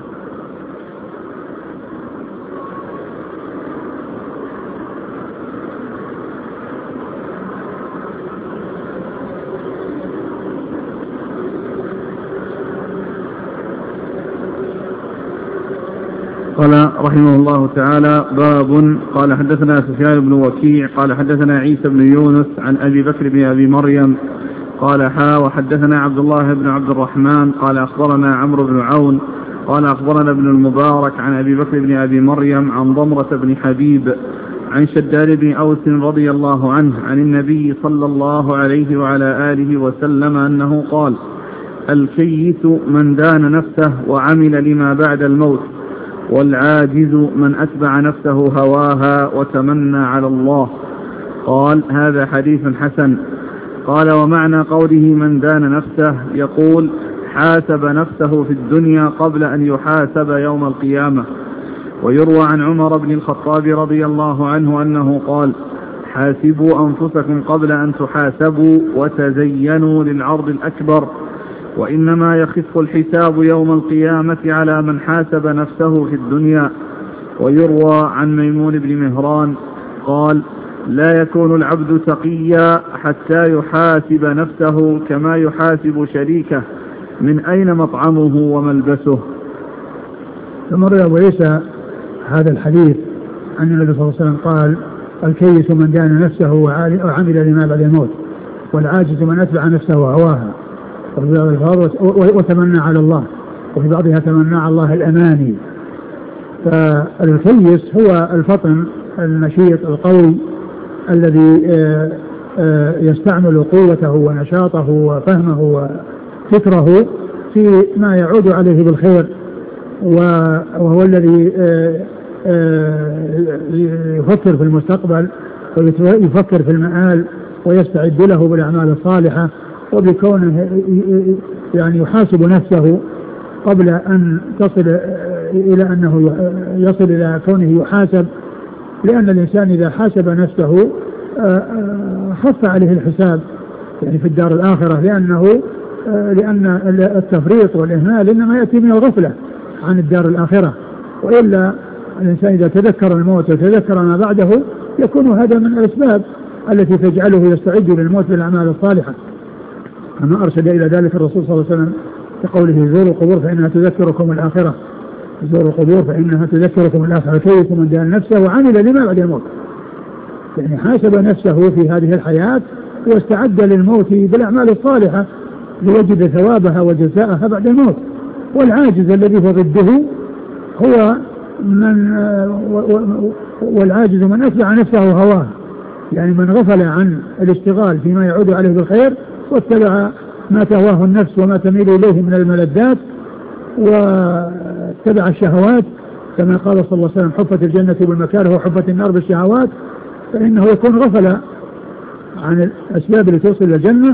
قال رحمه الله تعالى: باب. قال حدثنا سفيان بن وكيع قال حدثنا عيسى بن يونس عن أبي بكر بن أبي مريم قال حا وحدثنا عبد الله بن عبد الرحمن قال أخبرنا عمرو بن عون قال أخبرنا ابن المبارك عن أبي بكر بن أبي مريم عن ضمرة بن حبيب عن شداد بن أوس رضي الله عنه عن النبي صلى الله عليه وعلى آله وسلم أنه قال: الكيس من دان نفسه وعمل لما بعد الموت، والعاجز من أتبع نفسه هواها وتمنى على الله. قال: هذا حديث حسن. قال: ومعنى قوله من دان نفسه يقول حاسب نفسه في الدنيا قبل أن يحاسب يوم القيامة. ويروى عن عمر بن الخطاب رضي الله عنه أنه قال: حاسبوا أنفسكم قبل أن تحاسبوا وتزينوا للعرض الأكبر، وإنما يخف الحساب يوم القيامة على من حاسب نفسه في الدنيا. ويروى عن ميمون بن مهران قال: لا يكون العبد تقيا حتى يحاسب نفسه كما يحاسب شريكه من أين مطعمه وملبسه. ثم روى أبو عيسى هذا الحديث أن النبي صلى الله عليه وسلم قال: الكيس من دان نفسه وعمل لما بعد الموت، والعاجز من أتبع نفسه هواها، وتمنى على الله، وفي بعضها تمنى على الله الأماني. فالكيس هو الفطن النشيط القوي الذي يستعمل قوته ونشاطه وفهمه وفكره في ما يعود عليه بالخير، وهو الذي يفكر في المستقبل ويفكر في المآل ويستعد له بالأعمال الصالحة، وبكونه يعني يحاسب نفسه قبل أن تصل إلى أنه يصل إلى كونه يحاسب، لأن الإنسان إذا حاسب نفسه خف عليه الحساب يعني في الدار الآخرة، لأنه لأن التفريط والإهمال إنما يأتي من الغفلة عن الدار الآخرة. وإلا الإنسان إذا تذكر الموت وتذكر ما بعده يكون هذا من الأسباب التي تجعله يستعد للموت بالأعمال الصالحة، كما أرشد إلى ذلك الرسول صلى الله عليه وسلم بقوله: زوروا القبور فإنها تذكركم الآخرة، زوروا القبور فإنها تذكركم الآخرة. كيف من دان نفسه وعمل لما بعد الموت، يعني حاسب نفسه في هذه الحياة واستعد للموت بالأعمال الصالحة ليجد ثوابها وجزاءها بعد الموت. والعاجز الذي هو ضده هو من والعاجز من أتبع نفسه هواه، يعني من غفل عن الاشتغال فيما يعود عليه بالخير واتبع ما تهواه النفس وما تميل إليه من الملذات واتبع الشهوات، كما قال صلى الله عليه وسلم: حفت الجنة بالمكاره وحفت النار بالشهوات. فإنه يكون غفل عن الأسباب التي توصل إلى الجنة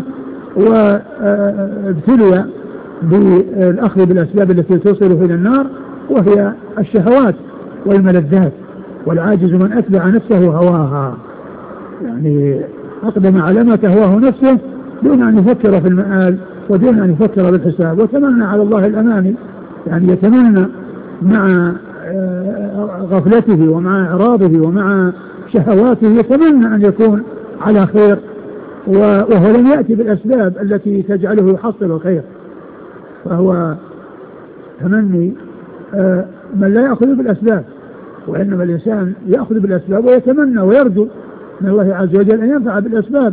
وابتلي بالأخذ بالأسباب التي توصل إلى النار، وهي الشهوات والملذات. والعاجز من أتبع نفسه هواها، يعني أقدم على ما تهواه نفسه دون أن يفكر في المآل ودون أن يفكر بالحساب، وتمنى على الله الأماني، يعني يتمنى مع غفلته ومع إعراضه ومع شهواته يتمنى أن يكون على خير، وهو لم يأتي بالأسباب التي تجعله يحصل الخير، فهو تمني من لا يأخذ بالأسباب، وإنما الإنسان يأخذ بالأسباب ويتمنى ويرجو من الله عز وجل أن ينفع بالأسباب.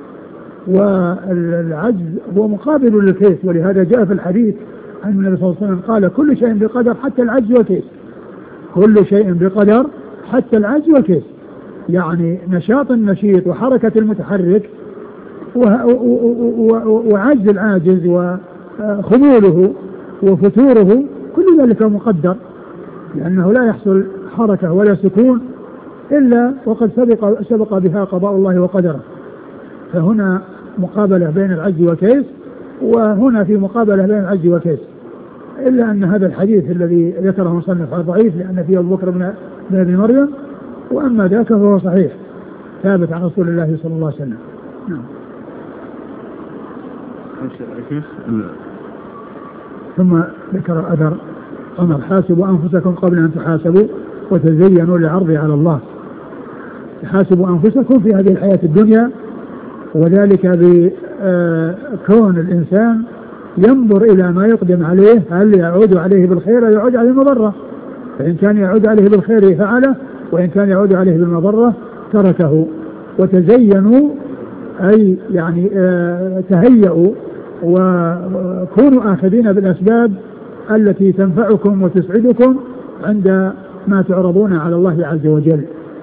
والعجز هو مقابل للكيس، ولهذا جاء في الحديث عن النبي صلى الله عليه وسلم قال: كل شيء بقدر حتى العجز والكيس، كل شيء بقدر حتى العجز والكيس، يعني نشاط النشيط وحركة المتحرك وعجز العاجز وخموله وفتوره كل ذلك مقدر، لأنه لا يحصل حركة ولا سكون إلا وقد سبق, سبق بها قضاء الله وقدره. فهنا مقابلة بين العجز والكيس، وهنا في مقابلة بين العجز والكيس، إلا أن هذا الحديث الذي ذكره مصنف ضعيف لأن فيه أبو بكر بن أبي مريم، وأما ذاك فهو صحيح ثابت عن رسول الله صلى الله عليه وسلم. نعم. ثم ذكر أثر أمر حاسبوا أنفسكم قبل أن تحاسبوا وتزينوا للعرض على الله. حاسبوا أنفسكم في هذه الحياة الدنيا، وذلك بكون الإنسان ينظر إلى ما يقدم عليه هل يعود عليه بالخير أو يعود عليه بالمضرة، فإن كان يعود عليه بالخير فعله، وإن كان يعود عليه بالمضرة تركه. وتزينوا أي يعني تهيئوا وكونوا آخذين بالأسباب التي تنفعكم وتسعدكم عند ما تعرضون على الله عز وجل.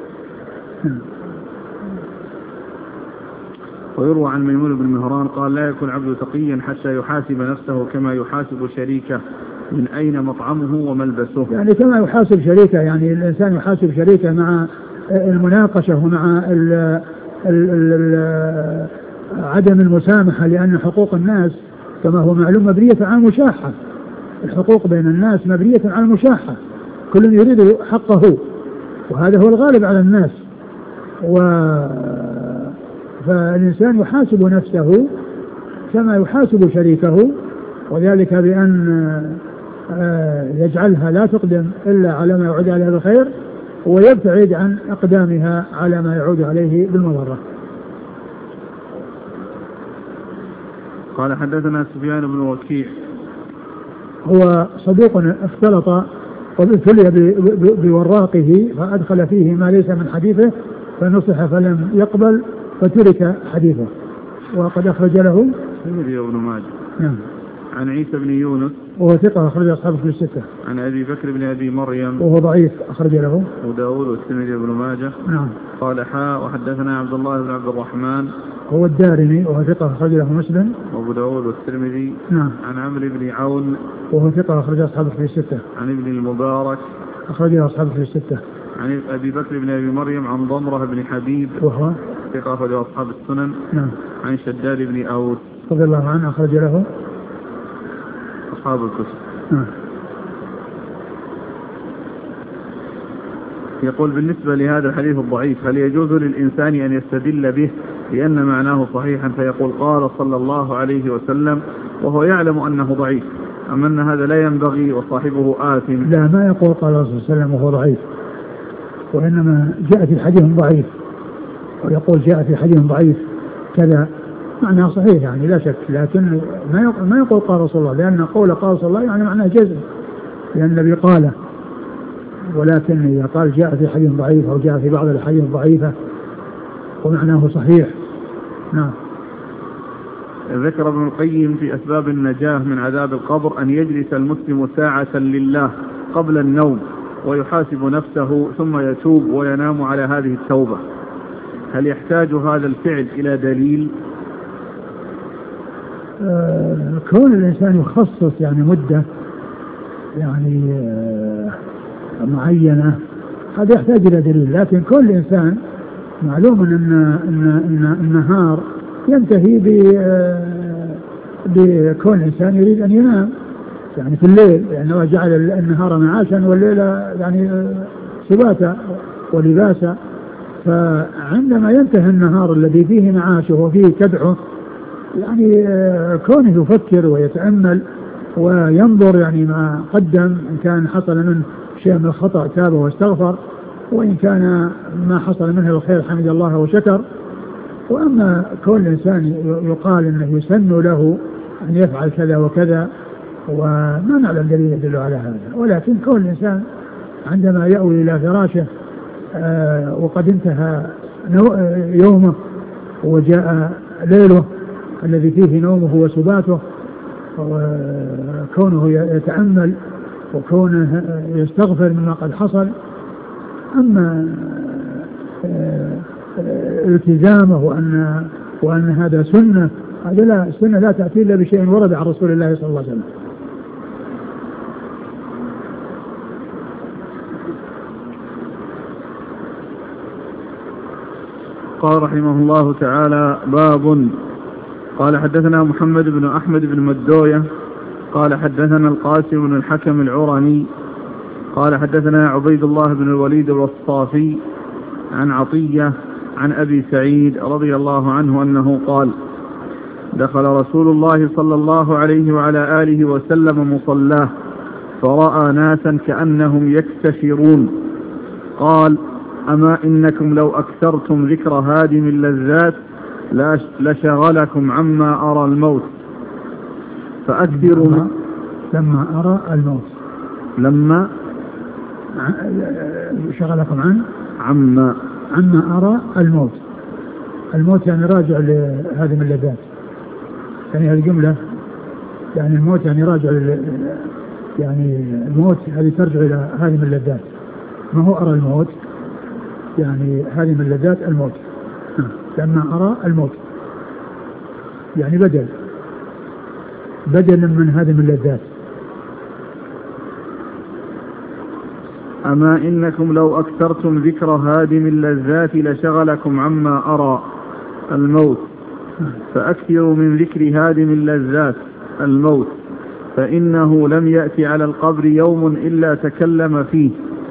ويروى عن ميمون بن مهران قال لا يكون عبد تقيا حتى يحاسب نفسه كما يحاسب شريكه من أين مطعمه وملبسه. يعني كما يحاسب شريكه، يعني الإنسان يحاسب شريكه مع المناقشة ومع ال ال ال عدم المسامحة، لأن حقوق الناس كما هو معلوم مبنية على المشاحة. الحقوق بين الناس مبنية على المشاحة، كل يريد حقه، وهذا هو الغالب على الناس. و فالإنسان يحاسب نفسه كما يحاسب شريكه، وذلك بأن يجعلها لا تقدم إلا على ما يعود عليها بالخير، ويبتعد عن أقدامها على ما يعود عليه بالمضرة. قال حدثنا سفيان بن وكيع هو صدوق اختلط وابتلي بوراقه فأدخل فيه ما ليس من حديثه فنصح فلم يقبل فترك حديثه، وقد أخرج له الترمذي وابن ماجه. نعم. عن عيسى بن يونس وهو ثقة أخرج أصحابه في الستة. عن أبي بكر بن أبي مريم وهو ضعيف أخرج له أبو داود والترمذي وابن ماجه. نعم. قال حاء وحدثنا عبد الله بن عبد الرحمن هو الدارمي وهو ثقة أخرج له مسلم وأبو داود والترمذي. نعم. عن عمرو بن عون وهو ثقة أخرج أصحابه في الستة. عن ابن المبارك أخرج أصحابه في الستة. عن أبي بكر بن أبي مريم عن ضمرة بن حبيب وهو ثقة أخرج أصحاب السنن. نعم. عن شداد بن أوس رضي الله عنه أخرج له أصحاب الكتب. نعم. يقول بالنسبة لهذا الحديث الضعيف هل يجوز للإنسان أن يستدل به لأن معناه صحيحا فيقول قال صلى الله عليه وسلم وهو يعلم أنه ضعيف، أم أن هذا لا ينبغي وصاحبه آثم؟ لا، ما يقول قال صلى الله عليه وسلم وهو ضعيف، وإنما جاء في حديث ضعيف، ويقول جاء في حديث ضعيف كذا معناه صحيح يعني لا شك، لكن ما يقول قال رسول الله، لأن قول قال صلى الله يعني معناه جزم، لأن النبي قاله. ولكن إذا قال جاء في حديث ضعيف أو جاء في بعض الحديث ضعيفة ومعناه صحيح. نعم. ذكر ابن القيم في أسباب النجاة من عذاب القبر أن يجلس المسلم ساعة لله قبل النوم ويحاسب نفسه ثم يتوب وينام على هذه التوبة، هل يحتاج هذا الفعل إلى دليل؟ آه كون الإنسان يخصص يعني مدة يعني آه معينة هذا يحتاج إلى دليل، لكن كل إنسان معلوم أن, إن, إن النهار ينتهي بكون الإنسان يريد أن ينام يعني في الليل، لأنه جعل النهار معاشا والليل يعني سباتا ولباسا، فعندما ينتهي النهار الذي فيه معاشه وفيه كدعه يعني كونه يفكر ويتأمل وينظر يعني ما قدم، إن كان حصل منه شيء من الخطأ تاب واستغفر، وإن كان ما حصل منه الخير حمد الله وشكر. وأما كون الإنسان يقال أنه يسن له أن يفعل كذا وكذا وما نعلم دليل يدل على هذا، ولكن كون الإنسان عندما يأوي إلى فراشه آه وقد انتهى يومه وجاء ليله الذي فيه نومه وسباته وكونه يتأمل وكونه يستغفر مما قد حصل، أما التزامه أن وأن هذا سنة، هذا لا، السنة لا تأتي إلا بشيء ورد عن رسول الله صلى الله عليه وسلم. قال رحمه الله تعالى: باب. قال حدثنا محمد بن أحمد بن مدوية قال حدثنا القاسم بن الحكم العرني قال حدثنا عبيد الله بن الوليد الوصافي عن عطية عن أبي سعيد رضي الله عنه أنه قال: دخل رسول الله صلى الله عليه وعلى آله وسلم مصلاه فرأى ناسا كأنهم يكتشرون، قال: أما إنكم لو أكثرتم ذكر هادم اللذات لشغلكم عما أرى الموت فأكثروا لما, لما أرى الموت لما شغلكم عن عما عما أرى الموت. الموت يعني راجع لهادم اللذات، يعني هذه الجملة يعني الموت يعني راجع يعني الموت هذه ترجع إلى هادم اللذات، ما هو أرى الموت يعني هادم اللذات الموت. لما أرى الموت يعني بدل بدل من هادم اللذات. أما إنكم لو أكثرتم ذكر هادم اللذات لشغلكم عما أرى الموت فأكثروا من ذكر هادم اللذات الموت فإنه لم يأتي على القبر يوم إلا تكلم فيه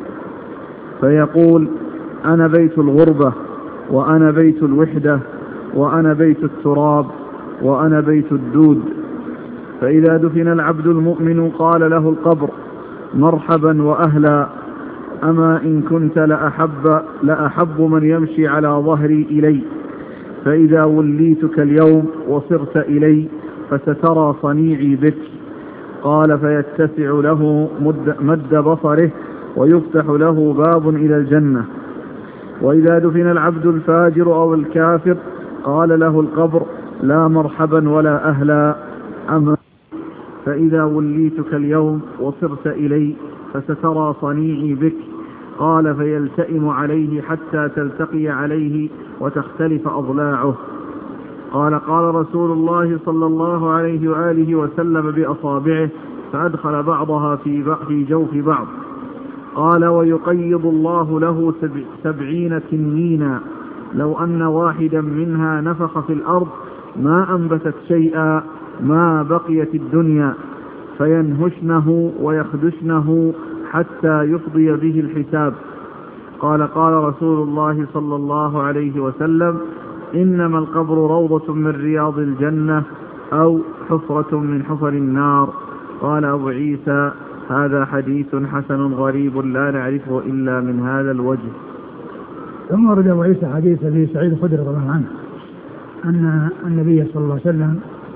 فيقول: أنا بيت الغربة، وأنا بيت الوحدة، وأنا بيت التراب، وأنا بيت الدود. فإذا دفن العبد المؤمن قال له القبر: مرحبا وأهلا، أما إن كنت لأحب, لأحب من يمشي على ظهري إلي، فإذا وليتك اليوم وصرت إلي فسترى صنيعي بك. قال: فيتسع له مد, مد بصره ويفتح له باب إلى الجنة. وإذا دفن العبد الفاجر أو الكافر قال له القبر: لا مرحبا ولا أهلا، أما فإذا وليتك اليوم وصرت إلي فسترى صنيعي بك. قال: فيلتئم عليه حتى تلتقي عليه وتختلف أضلاعه. قال: قال رسول الله صلى الله عليه وآله وسلم بأصابعه فأدخل بعضها في جوف بعض. قال: ويقيض الله له سبعين تنينا، لو أن واحدا منها نفخ في الأرض ما أنبتت شيئا ما بقيت الدنيا، فينهشنه ويخدشنه حتى يفضي به الحساب. قال: قال رسول الله صلى الله عليه وسلم: إنما القبر روضة من رياض الجنة أو حفرة من حفر النار. قال أبو عيسى: هذا حديث حسن غريب لا نعرفه إلا من هذا الوجه. ثم ورد أبو عيسى حديث أبي سعيد الخدري رضي الله عنه أن النبي صلى الله عليه وسلم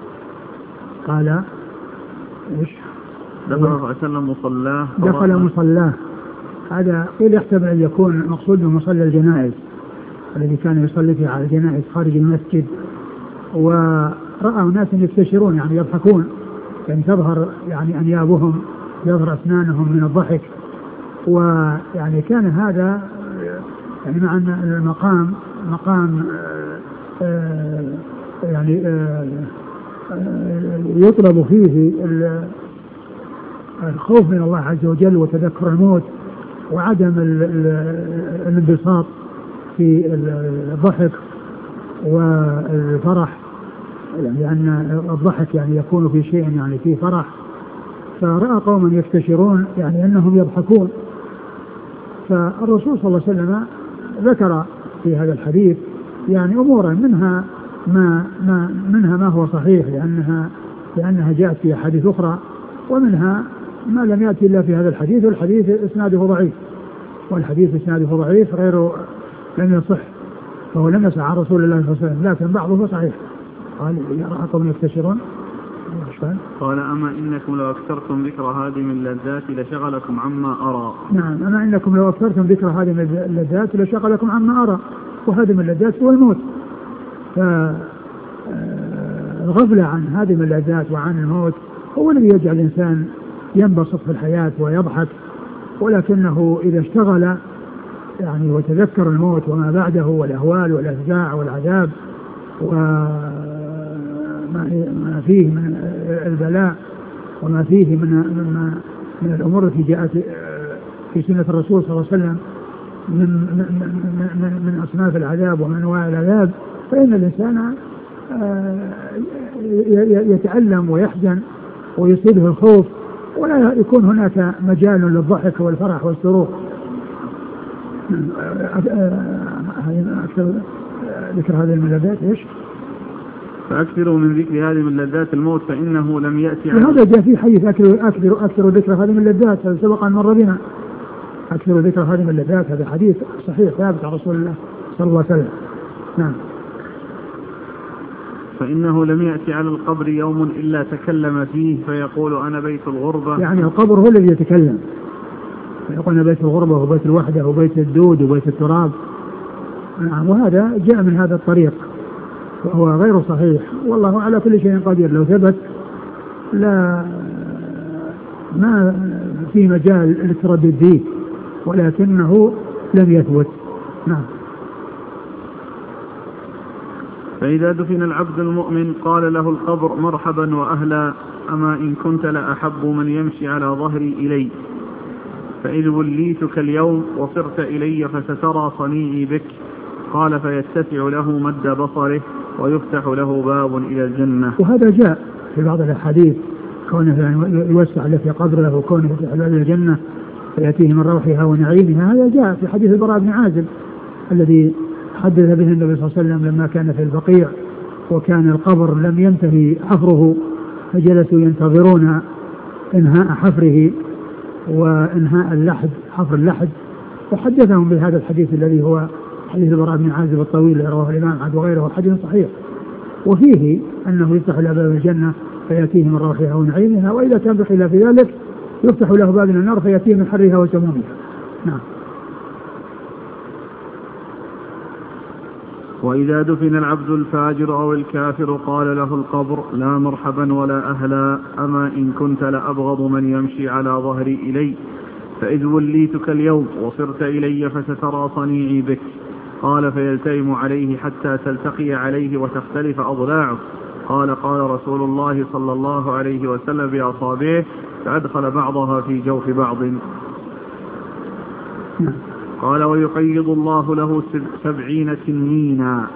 قال: إيش؟ دخل صلى الله عليه وسلم مصلاه دخل مصلاه. هذا قيل يحتمل أن يكون مقصود بمصلى الجنائز الذي كان يصلي فيه على الجنائز خارج المسجد، ورأى ناس يستشيرون يعني يضحكون، يعني تظهر يعني أنيابهم، يظهر أسنانهم من الضحك. ويعني كان هذا يعني مع أن المقام مقام آآ يعني آآ يطلب فيه الخوف من الله عز وجل وتذكر الموت وعدم الانبساط في الضحك والفرح، يعني أن الضحك يعني يكون في شيء يعني فيه فرح. فرأى قوما يستشيرون يعني أنهم يضحكون، فالرسول صلى الله عليه وسلم ذكر في هذا الحديث يعني أمورا منها ما, ما منها ما هو صحيح لأنها لأنها جاءت في حديث أخرى، ومنها ما لم يأتي إلا في هذا الحديث، والحديث إسناده ضعيف والحديث إسناده ضعيف غير لم يصح، فهو لم يصح عن رسول الله صلى الله عليه وسلم، لكن بعضه صحيح. قال: يرى قوم يستشيرون. قال: أما إنكم لو أكثرتم ذكر هادم اللذات لشغلكم عما أرى. نعم، أما إنكم لو أكثرتم ذكر هادم اللذات لشغلكم عما أرى، وهادم اللذات هو الموت. فالغفلة عن هادم اللذات وعن الموت هو الذي يجعل الإنسان ينبسط في الحياة ويضحك، ولكنه إذا اشتغل يعني وتذكر الموت وما بعده والأهوال والأفزاع والعذاب وما فيه من البلاء وما فيه من من, من الأمور التي جاءت في سنة الرسول صلى الله عليه وسلم من, من, من, من أصناف العذاب ومن أنواع العذاب، فإن الإنسان يتألم ويحزن ويصيبه الخوف، ولا يكون هناك مجال للضحك والفرح والسرور. أكثر ذكر هذه الملذات إيش؟ فأكثروا من ذكر هذه من لذات الموت فإنه لم يأتي. هذا جاء في حديث أكثر أكثر أكثر ذكر هذه من اللذات، هذا سبق أن مر بنا. أكثر ذكر هذه من اللذات، هذا حديث صحيح ثابت عن رسول الله صلى الله عليه وسلم. نعم. فإنه لم يأتي على القبر يوم إلا تكلم فيه فيقول أنا بيت الغربة. يعني القبر هو الذي يتكلم، يقول أنا بيت الغربة وبيت الوحدة وبيت الدود وبيت التراب. نعم. وهذا جاء من هذا الطريق وهو غير صحيح، والله على كل شيء قدير. لو ثبت لا ما في مجال للتردد فيه، ولكنه لم يثبت. نعم. فإذا دفن العبد المؤمن قال له القبر مرحبا وأهلا، أما إن كنت لأحب من يمشي على ظهري إلي، فإذ وليتك اليوم وصرت إلي فسترى صنيعي بك. قال فيتسع له مد بصره ويفتح له باب إلى الجنة. وهذا جاء في بعض الأحاديث كونه يوسع له في قبره وكونه يفتح له إلى الجنة فيأتيه من روحها ونعيمها. هذا جاء في حديث البراء بن عازب الذي حدث به النبي صلى الله عليه وسلم لما كان في البقيع وكان القبر لم ينتهي حفره، فجلسوا ينتظرون انهاء حفره وانهاء اللحد، حفر اللحد، وحدثهم بهذا الحديث الذي هو حديث البراء بن عازب الطويل اللي رواه الإمام أحمد وغيره، حديث صحيح. وفيه أنه يفتح له باب الجنة فيأتيه من روحها ونعيمها، وإذا كان بخلاف ذلك يفتح له باب النار فيأتيه من حرها وسمومها. نعم. وإذا دفن العبد الفاجر أو الكافر قال له القبر لا مرحبا ولا أهلا، أما إن كنت لأبغض من يمشي على ظهري إلي، فإذ وليتك اليوم وصرت إلي فسترى صنيعي بك. قال فيلتئم عليه حتى تلتقي عليه وتختلف أضلاعه. قال قال رسول الله صلى الله عليه وسلم بأصابعه فأدخل بعضها في جوف بعض. قال ويقيض الله له سبعين تنينا.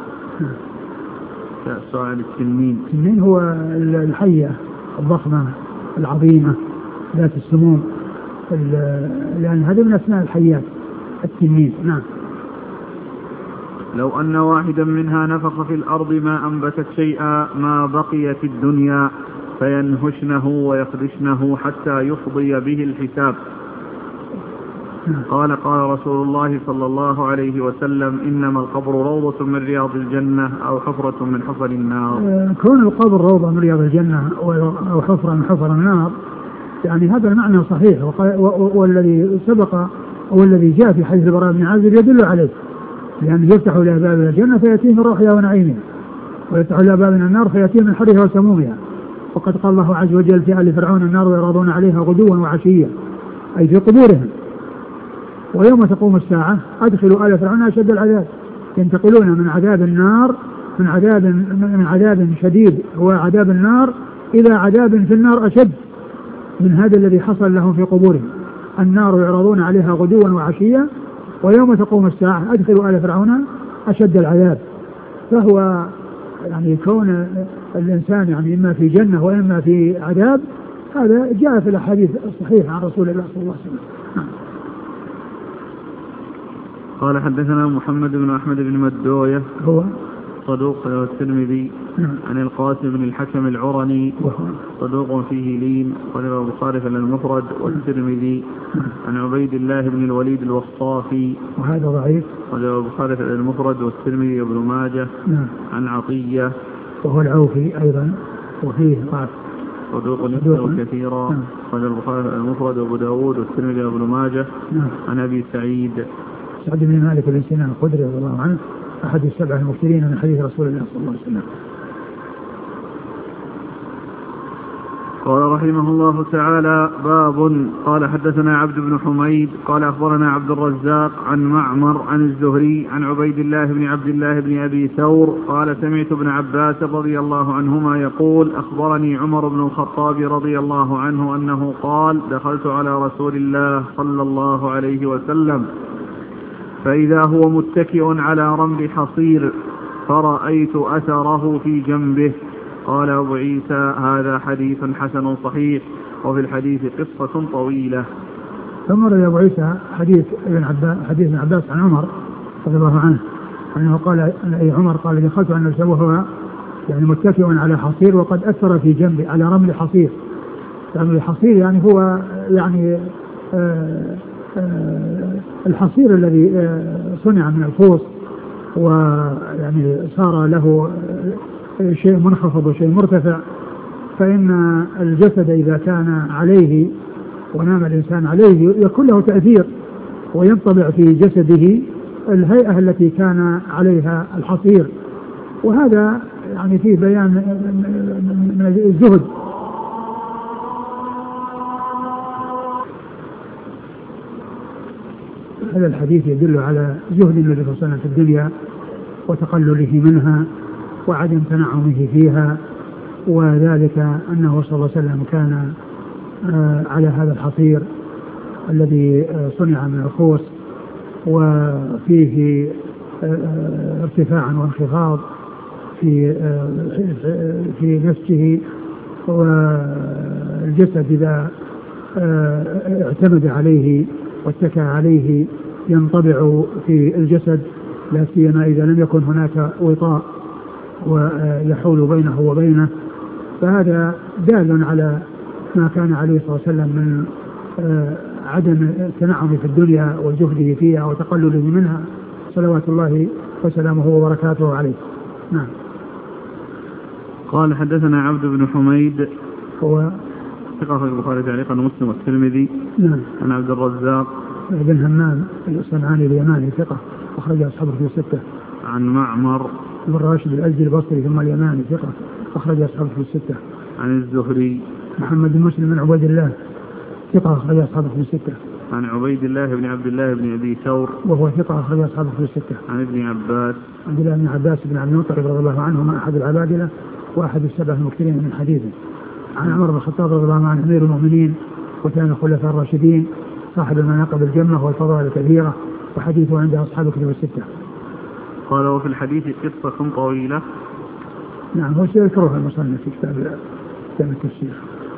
سؤال التنين. التنين هو الحية الضخمة العظيمة ذات السموم، لأن هذا من أسماء الحيات التنين. نعم. لو أن واحدا منها نفخ في الأرض ما أنبتت شيئا ما بقي في الدنيا فينهشنه ويخدشنه حتى يفضي به الحساب. قال قال رسول الله صلى الله عليه وسلم إنما القبر روضة من رياض الجنة أو حفرة من حفر النار. كون القبر روضة من رياض الجنة أو حفرة من حفر النار يعني هذا المعنى صحيح، والذي سبق والذي جاء في حديث البراء بن عازب يدل عليه، لأنه يفتح له باب الجنة فيأتيه من روحها ونعيمها، ويفتح له باب النار فيأتيه من حرها وسمومها. وقد قال الله عز وجل في آل فرعون النار ويعرضون عليها غدوا وعشيا، أي في قبورهم. ويوم تقوم الساعة أدخلوا آل فرعون أشد العذاب، ينتقلون من عذاب النار من عذاب من عذاب شديد هو عذاب النار إلى عذاب في النار أشد من هذا الذي حصل لهم في قبورهم. النار يعرضون عليها غدوا وعشيا، ويوم تقوم الساعة أدخلوا آل فرعون أشد العذاب. فهو يعني كون الإنسان يعني إما في جنة وإما في عذاب، هذا جاء في الأحاديث الصحيحة عن رسول الله صلى الله عليه وسلم. قال حدثنا محمد بن أحمد بن مدوية هو صدوق الترمذي عن القاسم بن الحكم العرني صدوق فيه لين، قال البخاري في المفرد والترمذي عن عبيد الله بن الوليد الوصافي وهذا ضعيف، قال البخاري في المفرد والترمذي وابن ماجه عن عطية وهو العوفي أيضا وفيه ضعف صدوق يخطئ كثيرا، قال البخاري في المفرد وابو داود والترمذي وابن ماجه عن أبي سعيد سعد بن مالك بن سنان الخدري رضي الله عنه أحد السبع المكثرين من حديث رسول الله صلى الله عليه وسلم. قال رحمه الله تعالى: باب. قال حدثنا عبد بن حميد قال أخبرنا عبد الرزاق عن معمر عن الزهري عن عبيد الله بن عبد الله بن أبي ثور قال: سمعت ابن عباس رضي الله عنهما يقول: أخبرني عمر بن الخطاب رضي الله عنه أنه قال: دخلت على رسول الله صلى الله عليه وسلم فإذا هو متكئ على رمل حصير فرأيت أثره في جنبه. قال أبو عيسى: هذا حديث حسن صحيح، وفي الحديث قصة طويلة. ثم روى أبو عيسى حديث ابن عباس حديث ابن عباس عن عمر رضي الله عنه أنه قال: أي عمر قال: دخلت أن وهو يعني متكئ على حصير وقد أثر في جنبي على رمل حصير. رمل الحصير يعني هو يعني آآ آآ الحصير الذي صنع من الفوس ويعني صار له شيء منخفض وشيء مرتفع، فإن الجسد إذا كان عليه ونام الإنسان عليه يكون له تأثير وينطبع في جسده الهيئة التي كان عليها الحصير. وهذا يعني فيه بيان من الزهد هذا الحديث يدل على زهد النبي صلى الله عليه وسلم في الدنيا وتقلله منها وعدم تنعمه فيها، وذلك أنه صلى الله عليه وسلم كان على هذا الحصير الذي صنع من الخوص وفيه ارتفاع وانخفاض في في نفسه، والجسد إذا اعتمد عليه واتكى عليه ينطبع في الجسد، لا سيما إذا لم يكن هناك وطاء ويحول بينه وبينه. فهذا دال على ما كان عليه صلى الله عليه وسلم من عدم التنعم في الدنيا وجهده فيها وتقلله منها صلوات الله وسلامه وبركاته عليه. نعم. قال: حدثنا عبد بن حميد هو ثقة في البخاري تعليقا ومسلم والترمذي. نعم. عن عبد الرزاق بن همام الصنعاني اليماني ثقة أخرج أصحابه في الستة. عن معمر بن راشد الأزدي البصري ثم اليماني ثقة أخرج أصحابه في الستة. عن الزهري محمد بن مسلم بن عبيد الله ثقة أخرج أصحابه في الستة. عن عبيد الله بن عبد الله بن أبي ثور وهو ثقة أخرج أصحابه في الستة. عن ابن عباس عبد الله بن عباس بن عبد المطلب رضي الله عنهما أحد العبادلة وأحد السبع المكثرين من حديثه. عن عمر بن الخطاب رضي الله عنه أمير المؤمنين وكان الخلفاء الراشدين صاحب المناقب الجمة والفضائل الكثيرة، وحديثه عند أصحاب الكتب الستة. قال: وفي الحديث قصة طويلة. نعم، هو سيذكرها المصنف في كتاب كتاب التفسير.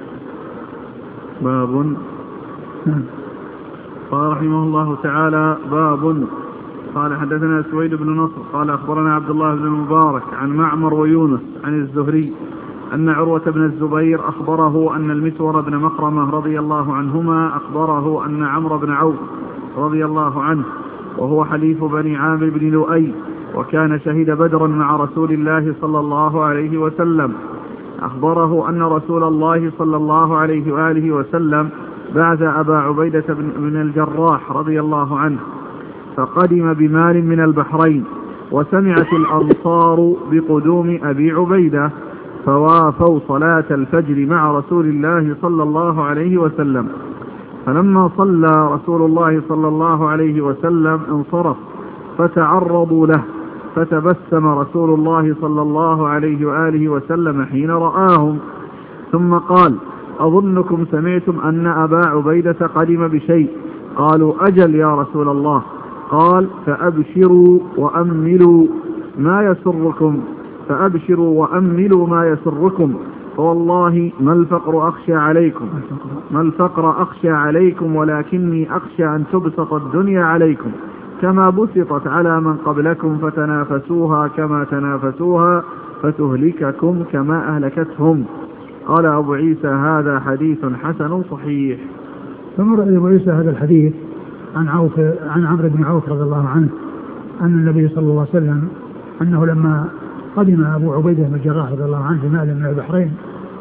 باب. نعم. قال رحمه الله تعالى: باب. قال: حدثنا سويد بن نصر قال: أخبرنا عبد الله بن المبارك عن معمر ويونس عن الزهري أن عروة بن الزبير أخبره أن المسور بن مخرمة رضي الله عنهما أخبره أن عمرو بن عوف رضي الله عنه وهو حليف بني عامر بن لؤي وكان شهد بدرا مع رسول الله صلى الله عليه وسلم، أخبره أن رسول الله صلى الله عليه وآله وسلم بعث أبا عبيدة بن الجراح رضي الله عنه فقدم بمال من البحرين، وسمعت الأنصار بقدوم أبي عبيدة فوافوا صلاة الفجر مع رسول الله صلى الله عليه وسلم، فلما صلى رسول الله صلى الله عليه وسلم انصرف فتعرضوا له، فتبسم رسول الله صلى الله عليه وآله وسلم حين رآهم، ثم قال: أظنكم سمعتم أن أبا عبيدة قدم بشيء؟ قالوا: أجل يا رسول الله. قال: فأبشروا وأملوا ما يسركم فأبشروا وأملوا ما يسركم، فوالله ما الفقر أخشى عليكم ما الفقر أخشى عليكم ولكني أخشى أن تبسط الدنيا عليكم كما بسطت على من قبلكم فتنافسوها كما تنافسوها فتهلككم كما أهلكتهم. قال أبو عيسى: هذا حديث حسن صحيح. ثم رأي أبو عيسى هذا الحديث عن عوف عن عمرو بن عوف رضي الله عنه أن النبي صلى الله عليه وسلم أنه لما قدم أبو عبيدة بن الجراح رضي الله عنه بمال من البحرين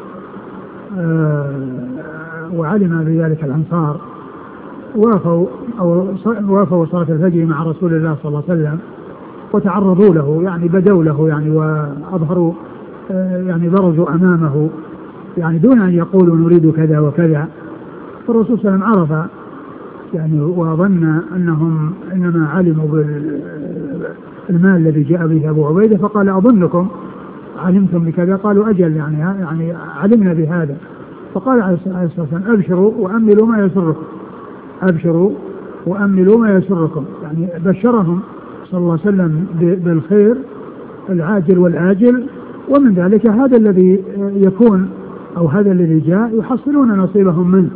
وعلم بذلك الأنصار وافوا أو وافوا صلاة الفجر مع رسول الله صلى الله عليه وسلم وتعرضوا له، يعني بدوا له يعني وأظهروا يعني برزوا أمامه يعني دون أن يقولوا نريد كذا وكذا. فالرسول صلى الله عليه وسلم عرف يعني وظن أنهم إنما علموا بالمال الذي جاء به أبو عبيدة، فقال أظنكم علمتم بكذا؟ قالوا أجل يعني يعني علمنا بهذا. فقال عليه الصلاة والسلام أبشروا وأملوا ما يسركم، أبشروا وأملوا ما يسركم، يعني بشرهم صلى الله عليه وسلم بالخير العاجل والآجل، ومن ذلك هذا الذي يكون أو هذا الذي جاء يحصلون نصيبهم منه،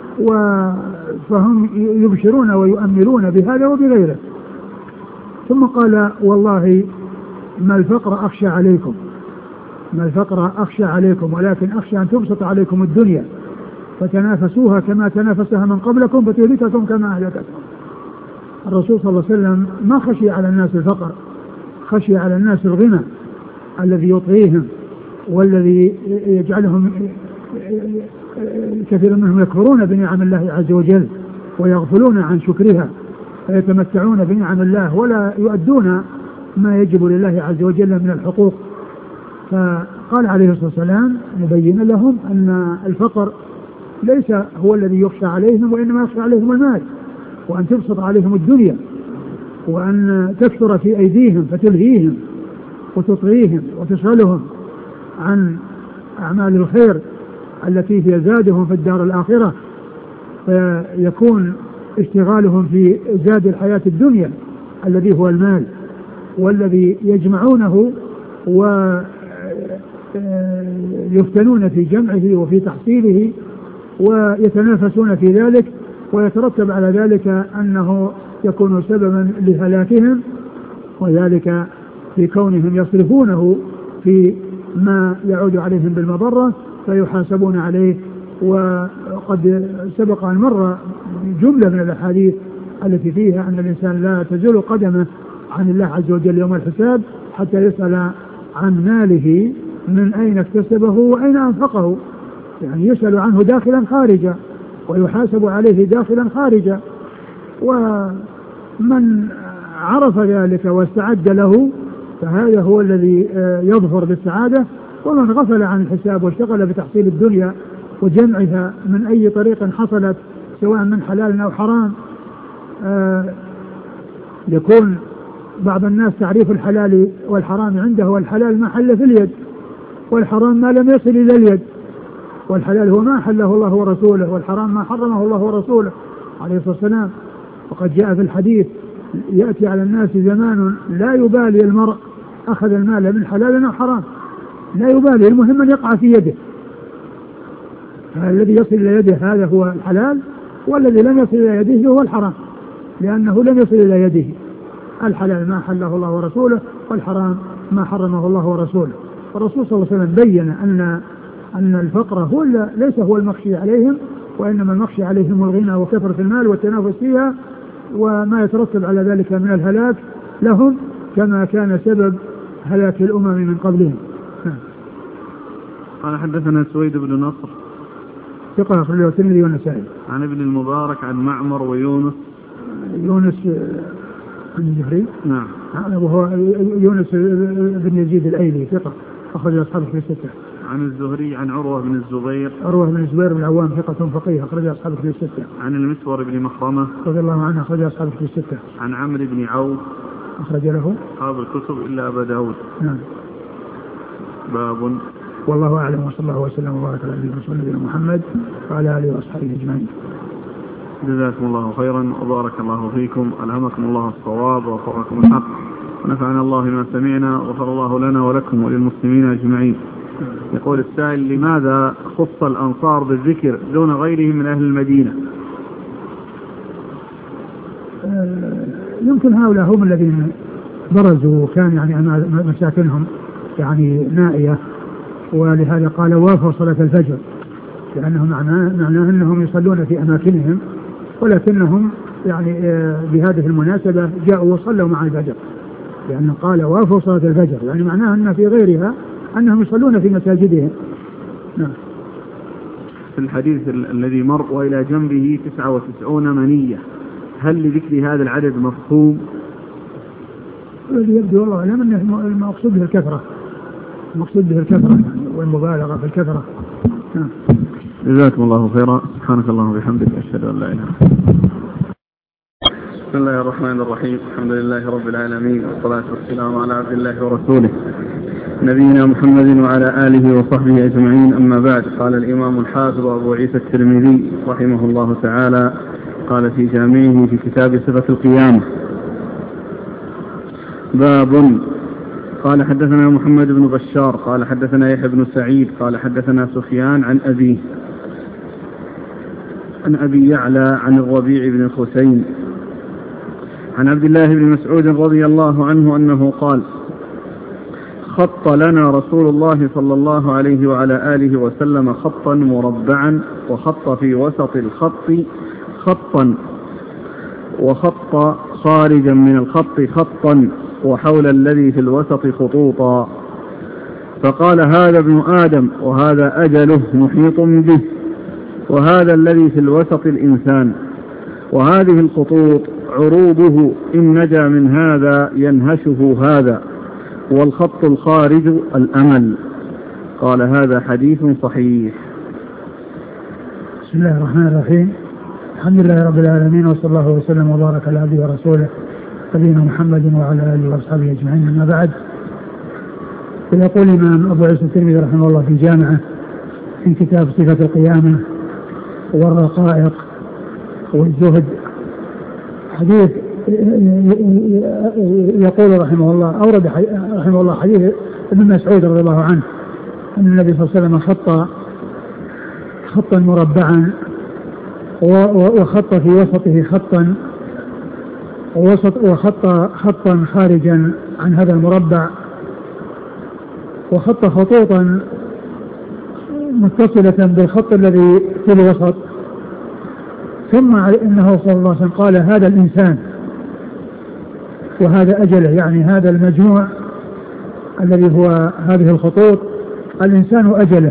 فهم يبشرون ويؤملون بهذا وبغيره. ثم قال والله ما الفقر أخشى عليكم، ما الفقر أخشى عليكم ولكن أخشى أن تبسط عليكم الدنيا فتنافسوها كما تنافسها من قبلكم فتهلككم كما أهلكتهم. الرسول صلى الله عليه وسلم ما خشي على الناس الفقر، خشي على الناس الغنى الذي يطغيهم والذي يجعلهم كثير منهم يكفرون بنعم الله عز وجل ويغفلون عن شكرها ويتمتعون بنعم الله ولا يؤدون ما يجب لله عز وجل من الحقوق. فقال عليه الصلاة والسلام مبين لهم أن الفقر ليس هو الذي يخشى عليهم، وإنما يخشى عليهم المال، وأن تبسط عليهم الدنيا، وأن تكثر في أيديهم فتلهيهم وتطغيهم وتشغلهم عن أعمال الخير التي هي زادهم في الدار الآخرة، فيكون اشتغالهم في زاد الحياة الدنيا الذي هو المال والذي يجمعونه ويفتنون في جمعه وفي تحصيله ويتنافسون في ذلك، ويترتب على ذلك أنه يكون سببا لهلاكهم، وذلك في كونهم يصرفونه في ما يعود عليهم بالمضرة فيحاسبون عليه. وقد سبق أن مر جملة من الأحاديث التي فيها أن الإنسان لا تزول قدمه عن الله عز وجل يوم الحساب حتى يسأل عن ماله من أين اكتسبه وأين أنفقه، يعني يسأل عنه داخلا خارجا ويحاسب عليه داخلا خارجا. ومن عرف ذلك واستعد له فهذا هو الذي يظفر بالسعادة، ومن غفل عن الحساب واشتغل بتحصيل الدنيا وجمعها من أي طريق حصلت سواء من حلال أو حرام. يكون بعض الناس تعريف الحلال والحرام عنده والحلال ما حل في اليد، والحرام ما لم يصل إلى اليد، والحلال هو ما حله الله ورسوله، والحرام ما حرمه الله ورسوله عليه الصلاة والسلام. وقد جاء في الحديث يأتي على الناس زمان لا يبالي المرء أخذ المال من حلال أو حرام، لا يبالي، المهم أن يقع في يده. الذي يصل إلى يده هذا هو الحلال، والذي لم يصل إلى يده هو الحرام، لأنه لم يصل إلى يده. الحلال ما حله الله ورسوله، والحرام ما حرمه الله ورسوله. والرسول صلى الله عليه وسلم بين أن أن الفقر هو ليس هو المخشي عليهم، وإنما المخشي عليهم الغنى وكثرة المال والتنافس فيها وما يترتب على ذلك من الهلاك لهم، كما كان سبب هلاك الأمم من قبلهم. قال حدثنا سويد بن نصر ثقة أخرجه الترمذي والنسائي. عن ابن المبارك عن معمر ويونس يونس بن الزهري نعم وهو يونس بن يزيد الأيلي ثقة أخرج أصحابه في الستة. عن الزهري عن عروة بن الزبير عروة بن الزبير بن العوام ثقة فقيه أخرج أصحابه في الستة. عن المسور بن مخرمة رضي الله عنه أخرج أصحابه في الستة. عن عمرو بن عوف أخرج له أصحاب الكتب إلا أبا داود. نعم. باب. والله أعلم، وصلى الله وسلم وبارك على نبينا محمد وعلى آله وأصحابه أجمعين. جزاكم الله خيرا وبارك الله فيكم، ألهمكم الله الصواب ووفقكم الحق، ونفعنا الله ما سمعنا، وغفر الله لنا ولكم وللمسلمين أجمعين. يقول السائل: لماذا خص الأنصار بالذكر دون غيرهم من أهل المدينة؟ يمكن هؤلاء هم الذين برزوا وكان يعني مساكنهم يعني نائية، ولهذا قال وافوا صلاة الفجر، لأنه معناه, معناه أنهم يصلون في أماكنهم، ولكنهم يعني بهذه المناسبة جاءوا وصلوا مع الفجر، لأنه قال وافوا صلاة الفجر، يعني معناه أن في غيرها أنهم يصلون في مساجدهم. نعم. في الحديث الذي مر وإلى جنبه تسعة وتسعون منية، هل لذكر هذا العدد مفهوم؟ الذي يبدو والله أعلم أنه المقصود به الكثرة، المقصود به الكثرة يعني والمبالغة في الكثرة. جزاكم الله خيرا. سبحانك اللهم وبحمدك أشهد أن لا إله إلا أنت. بسم الله الرحمن الرحيم. الحمد لله رب العالمين، والصلاة والسلام على عبد الله ورسوله نبينا محمد وعلى آله وصحبه أجمعين. أما بعد، قال الإمام الحافظ أبو عيسى الترمذي رحمه الله تعالى قال في جامعه في كتاب صفة القيامة: باب. قال حدثنا محمد بن بشار قال حدثنا يحيى بن سعيد قال حدثنا سفيان عن أبيه عن أبي يعلى عن الربيع بن الخثيم عن عبد الله بن مسعود رضي الله عنه أنه قال: خط لنا رسول الله صلى الله عليه وعلى آله وسلم خطا مربعا، وخط في وسط الخط خطا، وخط خارجا من الخط خطا، وحول الذي في الوسط خطوطا، فقال: هذا ابن آدم، وهذا أجله محيط به، وهذا الذي في الوسط الإنسان، وهذه الخطوط عروضه، إن نجا من هذا ينهشه هذا، والخط الخارج الأمل. قال: هذا حديث صحيح. بسم الله الرحمن الرحيم. الحمد لله رب العالمين، وصلى الله وسلم وبارك على عبده ورسوله نبينا محمد وعلى آله وأصحابه أجمعين. أما بعد، فيقول الإمام أبو عيسى الترمذي رحمه الله في جامعه في كتاب صفة القيامة والرقائق والزهد حديث يقول رحمه الله أورد رحمه الله حديث ابن مسعود رضي الله عنه أن النبي صلى الله عليه وسلم خط خطا مربعا، وخط في وسطه خطا، ووسط وخط خطا خارجا عن هذا المربع، وخط خطوطا متصلة بالخط الذي في الوسط. ثم انه صلى الله عليه وسلم قال: هذا الإنسان، وهذا أجله، يعني هذا المجموع الذي هو هذه الخطوط، الإنسان أجله.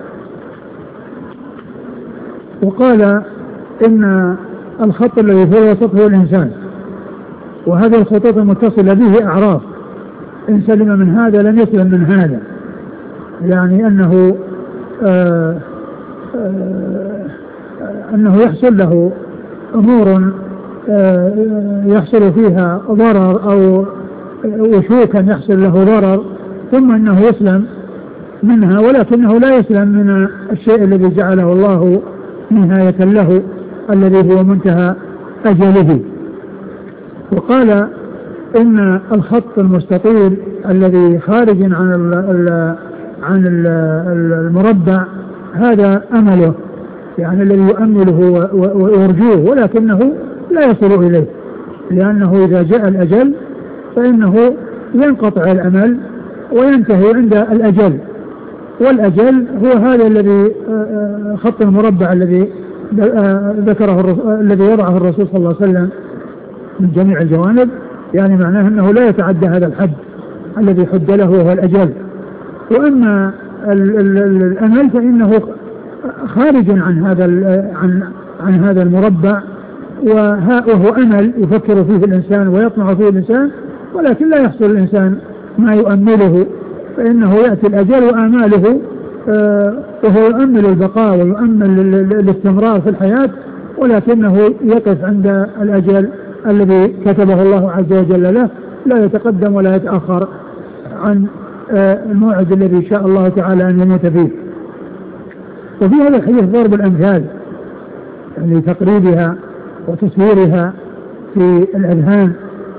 وقال: إن الخط الذي في الوسط هو الإنسان، وهذه الخطوط المتصلة به أعراض، إن سلم من هذا لم يسلم من هذا، يعني أنه آآ آآ أنه يحصل له أمور يحصل فيها ضرر أو وشوكا يحصل له ضرر، ثم أنه يسلم منها، ولكنه لا يسلم من الشيء الذي جعله الله نهاية له الذي هو منتهى أجله. وقال: إن الخط المستطيل الذي خارج عن ال ال عن ال المربع هذا أمله، يعني الذي يؤمله ويرجوه، ولكنه لا يصل إليه، لأنه إذا جاء الأجل فإنه ينقطع الأمل وينتهي عند الأجل، والأجل هو هذا الذي خط المربع الذي ذكره الذي وضعه الرسول صلى الله عليه وسلم من جميع الجوانب، يعني معناه أنه لا يتعدى هذا الحد الذي حد له وهو الأجل. وأما الأمل فإنه خارج عن هذا عن عن هذا المربع، وهو أمل يفكر فيه الإنسان ويطمع فيه الإنسان، ولكن لا يحصل الإنسان ما يؤمله، فإنه يأتي الأجل وآماله وهو يؤمل البقاء ويؤمل الاستمرار في الحياة، ولكنه يقف عند الأجل الذي كتبه الله عز وجل له، لا يتقدم ولا يتأخر عن الموعد الذي شاء الله تعالى أن يموت فيه. وفي هذا الحديث ضرب الأمثال يعني تقريبها وتصويرها في الأذهان،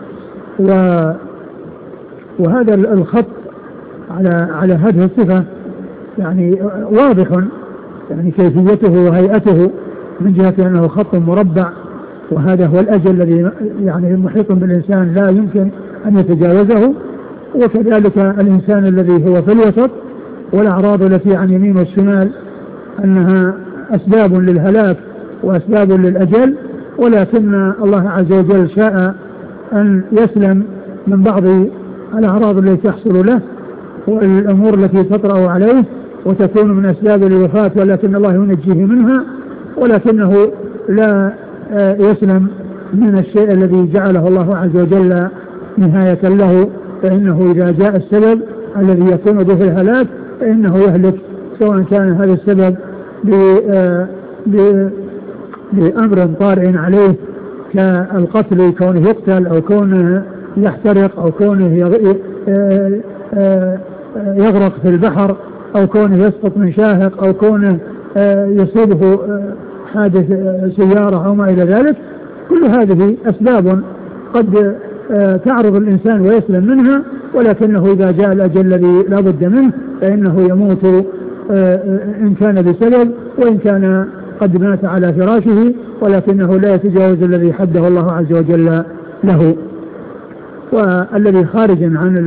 وهذا الخط على على هذه الصفة يعني واضح، يعني كيفيته وهيئته من جهة أنه خط مربع، وهذا هو الأجل الذي يعني محيط بالإنسان لا يمكن أن يتجاوزه. وكذلك الإنسان الذي هو في الوسط، والأعراض التي عن يمين والشمال أنها أسباب للهلاك وأسباب للأجل، ولكن الله عز وجل شاء أن يسلم من بعض الأعراض التي تحصل له والأمور التي تطرأ عليه وتكون من أسباب الوفاة، ولكن الله ينجيه منها، ولكنه لا يسلم من الشيء الذي جعله الله عز وجل نهاية له، فإنه إذا جاء السبب الذي يكون به الهلاك فإنه يهلك، سواء كان هذا السبب بأمر طارئ عليه كالقتل، كونه يقتل أو كونه يحترق أو كونه يغرق في البحر أو كونه يسقط من شاهق أو كونه يصيبه حادث سيارة أو ما إلى ذلك. كل هذه أسباب قد تعرض الإنسان ويسلم منها، ولكنه إذا جاء الأجل الذي لا بد منه فإنه يموت إن كان بسبب وإن كان قد مات على فراشه، ولكنه لا يتجاوز الذي حده الله عز وجل له. والذي خارج عن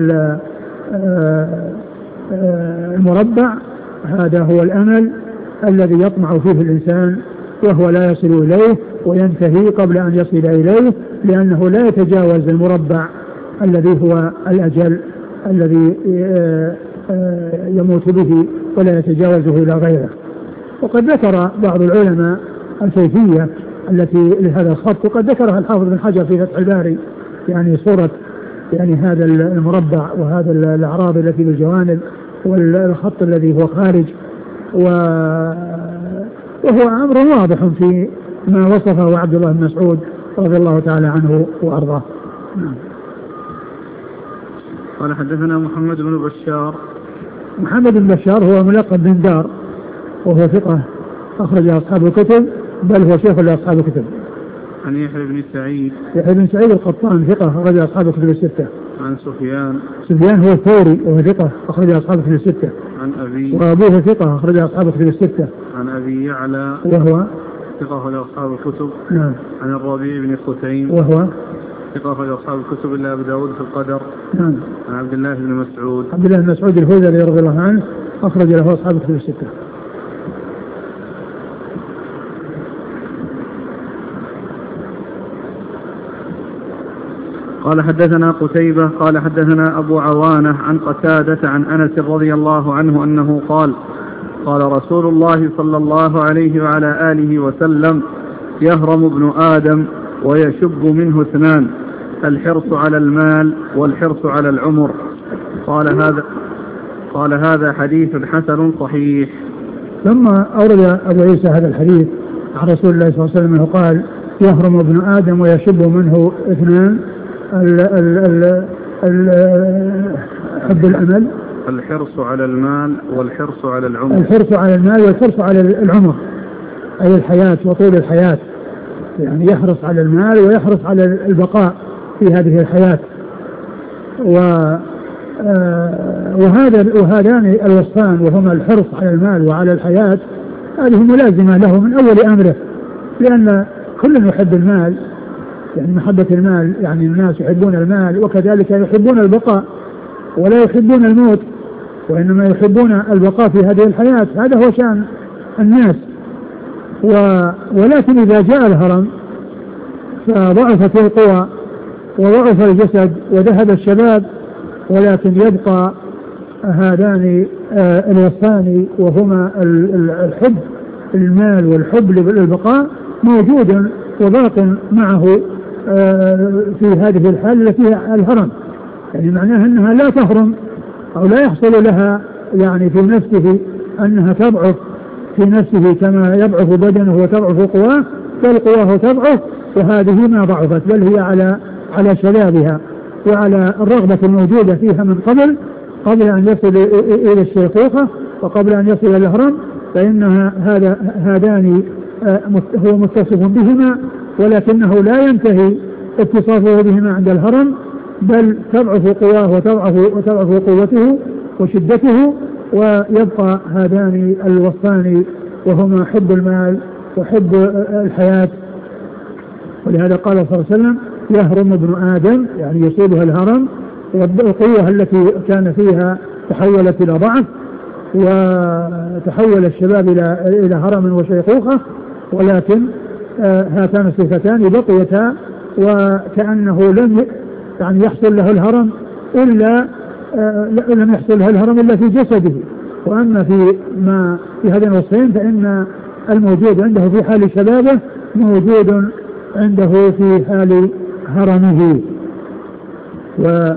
المربع هذا هو الأمل الذي يطمع فيه الإنسان وهو لا يصل إليه وينتهي قبل أن يصل إليه، لأنه لا يتجاوز المربع الذي هو الأجل الذي يموت به ولا يتجاوزه إلى غيره. وقد ذكر بعض العلماء الكيفية التي لهذا الخط، وقد ذكرها الحافظ بن حجر في فتح الباري، يعني صورة يعني هذا المربع وهذا الأعراض التي بالجوانب والخط الذي هو خارج، وهو أمر واضح في ما وصفه عبد الله بن مسعود رضي الله تعالى عنه وأرضاه. قال حدثنا محمد بن بشار. محمد بن بشار هو ملقب بن دار، وهو ثقة أخرج أصحاب الكتب، بل هو شيخ لأصحاب الكتب. عن يحيى بن سعيد. يحيى بن سعيد القطان ثقة أخرج أصحاب الكتب الستة. عن سفيان. سفيان هو الثوري وهو ثقة أخرج أصحاب الكتب الستة. عن أبي. وأبوه ثقة أخرج أصحاب الكتب الستة. عن أبي يعلى وهو ثقة أخرج أصحاب الكتب. نعم. عن الربيع بن خثيم وهو ثقة أخرج أصحاب الكتب إلا أبو داود في القدر. نعم. عن عبد الله بن مسعود. عبد الله بن مسعود الهذلي رضي الله عنه أخرج له أصحاب الكتب الستة. قال حدثنا قتيبة قال حدثنا أبو عوانة عن قتادة عن أنس رضي الله عنه أنه قال قال رسول الله صلى الله عليه وعلى آله وسلم: يهرم ابن آدم ويشب منه اثنان، الحرص على المال والحرص على العمر. قال هذا قال هذا حديث حسن صحيح. ثم أورد أبو عيسى هذا الحديث عن رسول الله صلى الله عليه وسلم أنه قال: يهرم ابن آدم ويشب منه اثنان، ال ال ال ال حب الأمل، الحرص على المال والحرص على العمر. الحرص على المال والحرص على العمر أي الحياة وطول الحياة، يعني يحرص على المال ويحرص على البقاء في هذه الحياة. و وهذا وهذان الوصفان وهما الحرص على المال وعلى الحياة هذه ملازمة له من أول أمره، لأن كل يحب المال، يعني محبة المال، يعني الناس يحبون المال وكذلك يحبون البقاء ولا يحبون الموت، وإنما يحبون البقاء في هذه الحياة. هذا هو شأن الناس. و ولكن إذا جاء الهرم فضعفت القوى وضعف الجسد وذهب الشباب، ولكن يبقى هذان الوصفان وهما الحب المال والحب للبقاء موجود وباق معه في هذه الحالة التي فيها الهرم، يعني معناها أنها لا تهرم أو لا يحصل لها يعني في نفسه أنها تضعف في نفسه كما يضعف بدنه وتضعف قواه، بل قواه تضعف وهذه ما ضعفت، بل هي على على شبابها وعلى الرغبة الموجودة فيها من قبل قبل أن يصل إلى الشيخوخة وقبل أن يصل إلى الهرم، فإنها هذا هذان هو متصف بهما، ولكنه لا ينتهي اتصافه بهما عند الهرم، بل تضعف قواه وتضعف وتضعف قوته وشدته، ويبقى هذان الوصفان وهما حب المال وحب الحياة. ولهذا قال صلى الله عليه وسلم: يهرم ابن آدم، يعني يصيبها الهرم، والقوة التي كان فيها تحولت إلى ضعف، وتحول الشباب إلى إلى هرم وشيخوخة، ولكن آه هاتان الصفتان بقيتا، وكأنه لم يعني يحصل له الهرم إلا آه لم يحصل له الهرم إلا في جسده. وأما في ما في هذين الوصفين فإن الموجود عنده في حال شبابه موجود عنده في حال هرمه. و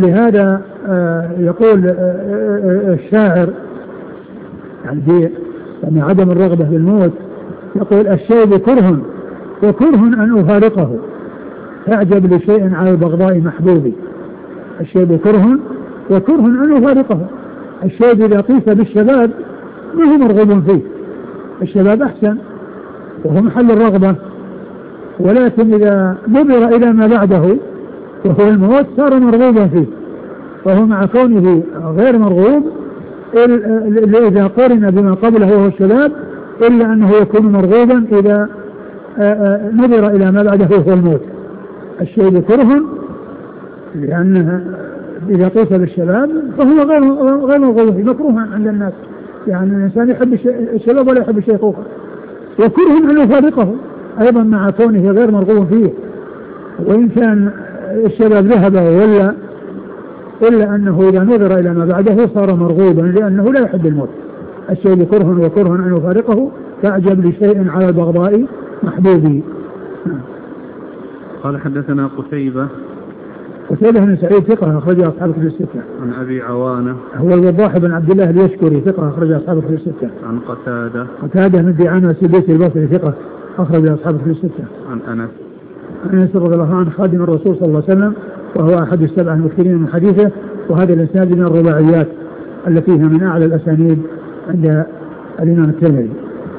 ولهذا آه يقول آه الشاعر يعني في يعني عدم الرغبة بالموت. يقول الشيب كره وكره أن أفارقه أعجب لشيء على البغضاء محبوبي. الشيب كره وكره أن أفارقه. الشيب إذا قيس بالشباب ما هو مرغوب فيه، الشباب أحسن وهو محل الرغبة، ولكن إذا نظر إلى ما بعده وهو الموت صار مرغوبا فيه، وهو مع كونه غير مرغوب إذا قرن بما قبله وهو الشباب، إلا أنه يكون مرغوبا إذا نظر إلى ما بعده وهو الموت. الشيء كره لأنه إذا قيس بالشباب فهو غير غير مرغوب فيه، مكروه عند الناس، يعني الإنسان يحب الشباب ولا يحب الشيخوخة. وكره أن يفارقه أيضا مع كونه غير مرغوب فيه، وإن كان الشباب ذهب ولا إلا أنه إذا نظر إلى ما بعده صار مرغوبا لأنه لا يحب الموت. الشيء كره وكره أن يفارقه فأعجب لشيء على البغضاء محبوبي. قال حدثنا قتيبة قتيبة بن سعيد ثقة أخرج أصحاب الكتب الستة. عن أبي عوانة هو الوضاح بن عبد الله اليشكري ثقة أخرج أصحاب الكتب الستة. عن قتادة قتادة بن دعامة السدوسي البصري ثقة أخرج أصحاب الكتب الستة. عن أنس أنس رضي الله عنه خادم الرسول صلى الله عليه وسلم وهو أحد السبعة المكثرين من حديثه، وهذا الإسناد من الرباعيات التي هي من أعلى الأسانيد عند الإمام الترمذي.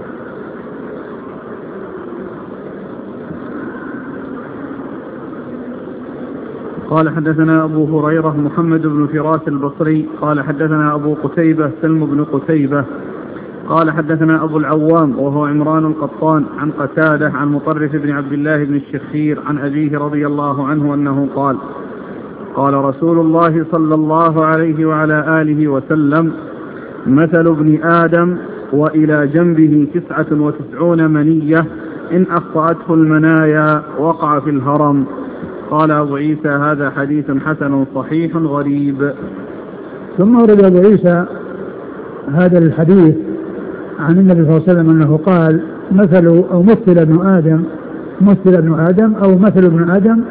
قال حدثنا أبو هريرة محمد بن فراس البصري قال حدثنا أبو قتيبة سلم بن قتيبة قال حدثنا أبو العوام وهو عمران القطان عن قتادة عن مطرف بن عبد الله بن الشخير عن أبيه رضي الله عنه أنه قال قال رسول الله صلى الله عليه وعلى آله وسلم مثل ابن آدم وإلى جنبه تسعة وتسعون منية إن أخطأته المنايا وقع في الهرم. قال أبو عيسى هذا حديث حسن صحيح غريب. ثم ورد أبو عيسى هذا الحديث عن النبي صلى الله عليه وسلم أنه قال مثل أو مثل ابن آدم مثل ابن آدم أو مثل ابن آدم